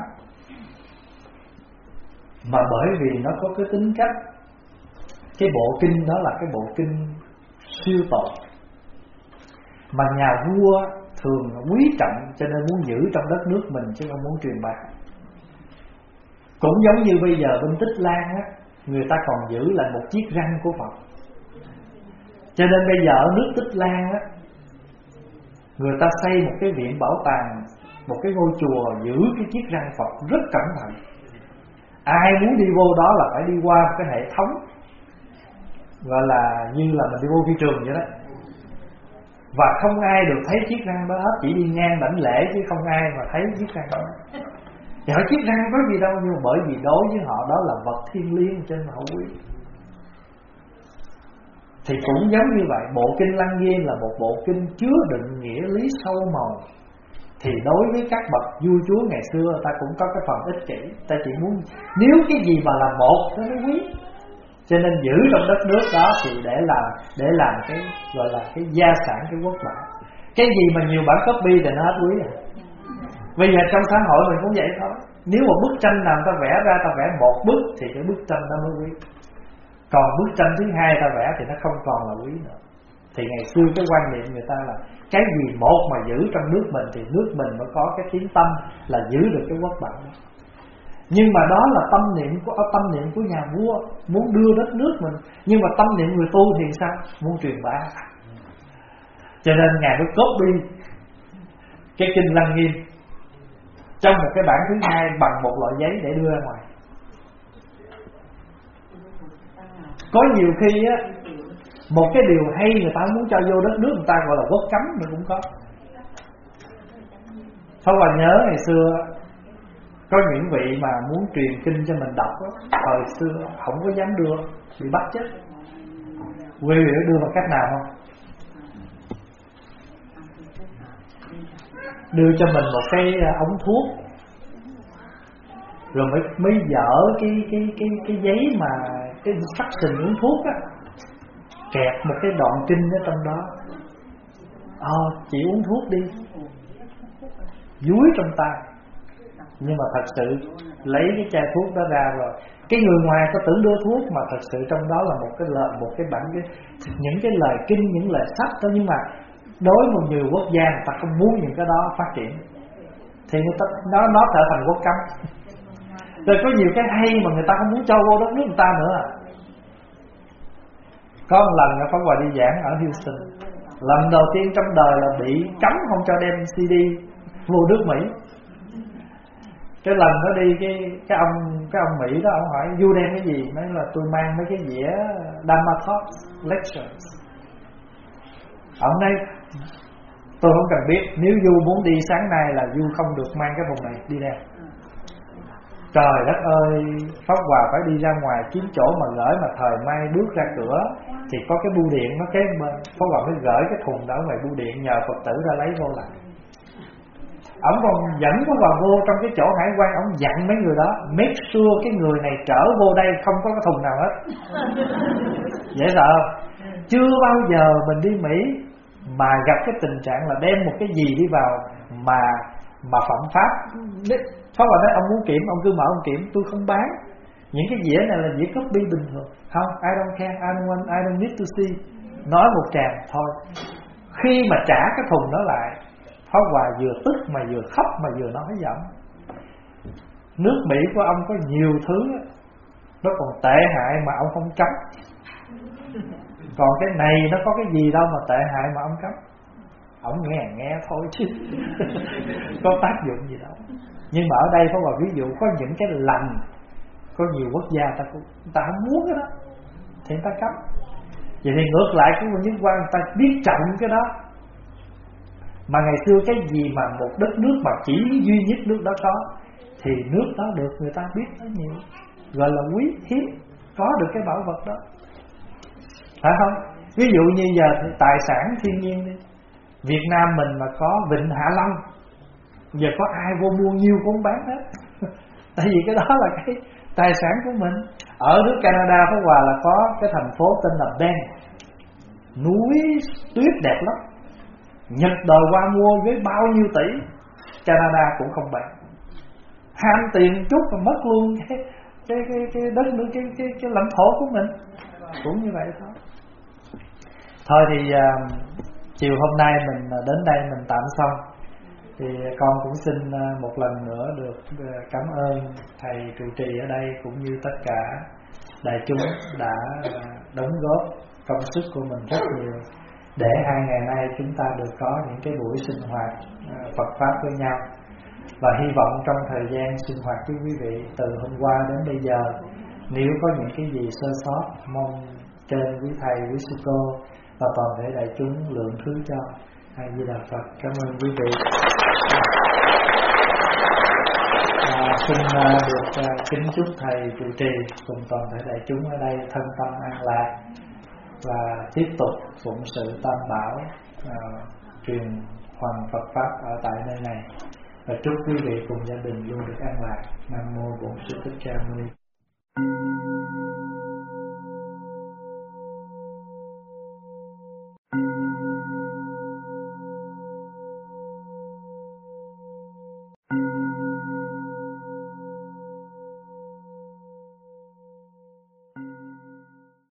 Mà bởi vì nó có cái tính cách, cái bộ kinh đó là cái bộ kinh siêu tột mà nhà vua thường quý trọng, cho nên muốn giữ trong đất nước mình chứ không muốn truyền bá. Cũng giống như bây giờ bên Tích Lan á, người ta còn giữ lại một chiếc răng của Phật. Cho nên bây giờ ở nước Tích Lan á, người ta xây một cái viện bảo tàng, một cái ngôi chùa giữ cái chiếc răng Phật rất cẩn thận. Ai muốn đi vô đó là phải đi qua một cái hệ thống gọi là như là mình đi vô phi trường vậy đó. Và không ai được thấy chiếc răng đó hết, chỉ đi ngang đảnh lễ chứ không ai mà thấy chiếc răng đó. Thì hỏi chiếc răng có gì đâu, nhưng mà bởi vì đối với họ đó là vật thiêng liêng cho nên họ quý. Thì cũng giống như vậy, bộ kinh Lăng Nghiêm là một bộ kinh chứa đựng nghĩa lý sâu màu. Thì đối với các bậc vua chúa ngày xưa, ta cũng có cái phần ích kỷ, ta chỉ muốn nếu cái gì mà là một nó mới quý. Cho nên giữ trong đất nước đó thì để làm cái gọi là cái gia sản, cái quốc bảo. Cái gì mà nhiều bản copy thì nó hết quý à. Bây giờ trong xã hội mình cũng vậy thôi. Nếu một bức tranh nào ta vẽ ra, ta vẽ một bức thì cái bức tranh đó mới quý. Còn bức tranh thứ hai ta vẽ thì nó không còn là quý nữa. Thì ngày xưa cái quan niệm người ta là cái gì một mà giữ trong nước mình thì nước mình mới có cái tiếng tâm là giữ được cái quốc bảo đó. Nhưng mà đó là tâm niệm của nhà vua muốn đưa đất nước mình. Nhưng mà tâm niệm người tu thì sao? Muốn truyền bá. Cho nên Ngài mới copy cái kinh Lăng Nghiêm trong một cái bản thứ hai bằng một loại giấy để đưa ra ngoài. Có nhiều khi á, một cái điều hay người ta muốn cho vô đất nước người ta gọi là quốc cấm mình cũng có. Thôi mà nhớ ngày xưa có những vị mà muốn truyền kinh cho mình đọc đó, thời xưa không có dám đưa, bị bắt chết. Quý vị đã đưa bằng cách nào không? Đưa cho mình một cái ống thuốc, rồi mới dở cái giấy mà cái instruction uống thuốc á, kẹp một cái đoạn kinh ở trong đó. Chị uống thuốc đi, dúi trong tay. Nhưng mà thật sự lấy cái chai thuốc đó ra rồi, cái người ngoài có tưởng đưa thuốc mà thật sự trong đó là một cái bản những cái lời kinh, những lời sách đó. Nhưng mà đối với một nhiều quốc gia người ta không muốn những cái đó phát triển thì người ta, nó trở thành quốc cấm. Rồi có nhiều cái hay mà người ta không muốn cho vô đất nước người ta nữa. Có một lần Pháp Hòa đi giảng ở Houston, lần đầu tiên trong đời là bị cấm không cho đem CD vô nước Mỹ. Cái lần đó đi cái ông Mỹ đó, ông hỏi du đem cái gì? Nói là tôi mang mấy cái dĩa Dhamma Talk Lectures. Ông nói tôi không cần biết, nếu Du muốn đi sáng nay là Du không được mang cái vùng này đi đem. Trời đất ơi, Pháp Hòa phải đi ra ngoài kiếm chỗ mà gửi, mà thời mai bước ra cửa thì có cái bưu điện nó kế bên. Pháp Hòa mới gửi cái thùng đó ngoài bưu điện, nhờ Phật tử ra lấy vô lại. Ông còn dẫn Pháp Hòa vô trong cái chỗ hải quan, ông dặn mấy người đó make sure cái người này trở vô đây không có cái thùng nào hết. Dễ sợ không? Chưa bao giờ mình đi Mỹ mà gặp cái tình trạng là đem một cái gì đi vào mà phạm pháp. Pháp Hòa nói ông muốn kiểm, ông cứ mở ông kiểm, tôi không bán. Những cái dĩa này là dĩa copy bình thường. Không, I don't care, I don't need to see. Nói một tràng thôi. Khi mà trả cái thùng đó lại, Pháp Hòa vừa tức mà vừa khóc mà vừa nói giận. Nước Mỹ của ông có nhiều thứ nó còn tệ hại mà ông không cấm. Còn cái này nó có cái gì đâu mà tệ hại mà ông cấm. Ông nghe thôi chứ có tác dụng gì đâu. Nhưng mà ở đây Pháp Hòa ví dụ có những cái lành, có nhiều quốc gia ta không muốn cái đó thì người ta cấm. Vậy thì ngược lại của những quan người ta biết trọng cái đó. Mà ngày xưa cái gì mà một đất nước mà chỉ duy nhất nước đó có thì nước đó được người ta biết nó nhiều, gọi là quý hiếm, có được cái bảo vật đó, phải không? Ví dụ như giờ thì tài sản thiên nhiên đi, Việt Nam mình mà có Vịnh Hạ Long, giờ có ai vô mua nhiêu cũng không bán hết. Tại vì cái đó là cái tài sản của mình. Ở nước Canada Pháp Hòa là có cái thành phố tên là Banff, núi tuyết đẹp lắm. Nhật đời qua mua với bao nhiêu tỷ, Canada cũng không bán. Ham tiền chút mà mất luôn cái đất nước, cái lãnh thổ của mình. Cũng như vậy thôi. Thôi thì chiều hôm nay mình đến đây mình tạm xong. Thì con cũng xin một lần nữa được cảm ơn thầy trụ trì ở đây cũng như tất cả đại chúng đã đóng góp công sức của mình rất nhiều để 2 ngày nay chúng ta được có những cái buổi sinh hoạt Phật pháp với nhau. Và hy vọng trong thời gian sinh hoạt với quý vị từ hôm qua đến bây giờ, nếu có những cái gì sơ sót, mong trên quý thầy, quý sư cô và toàn thể đại chúng lượng thứ cho. A Di Đà Phật. Cảm ơn quý vị. Xin được kính chúc thầy trụ trì cùng toàn thể đại chúng ở đây thân tâm an lạc và tiếp tục phụng sự tam bảo truyền hoàn Phật pháp ở tại nơi này. Và chúc quý vị cùng gia đình luôn được an lạc. Nam mô Bổn Sư Thích Ca Mâu Ni.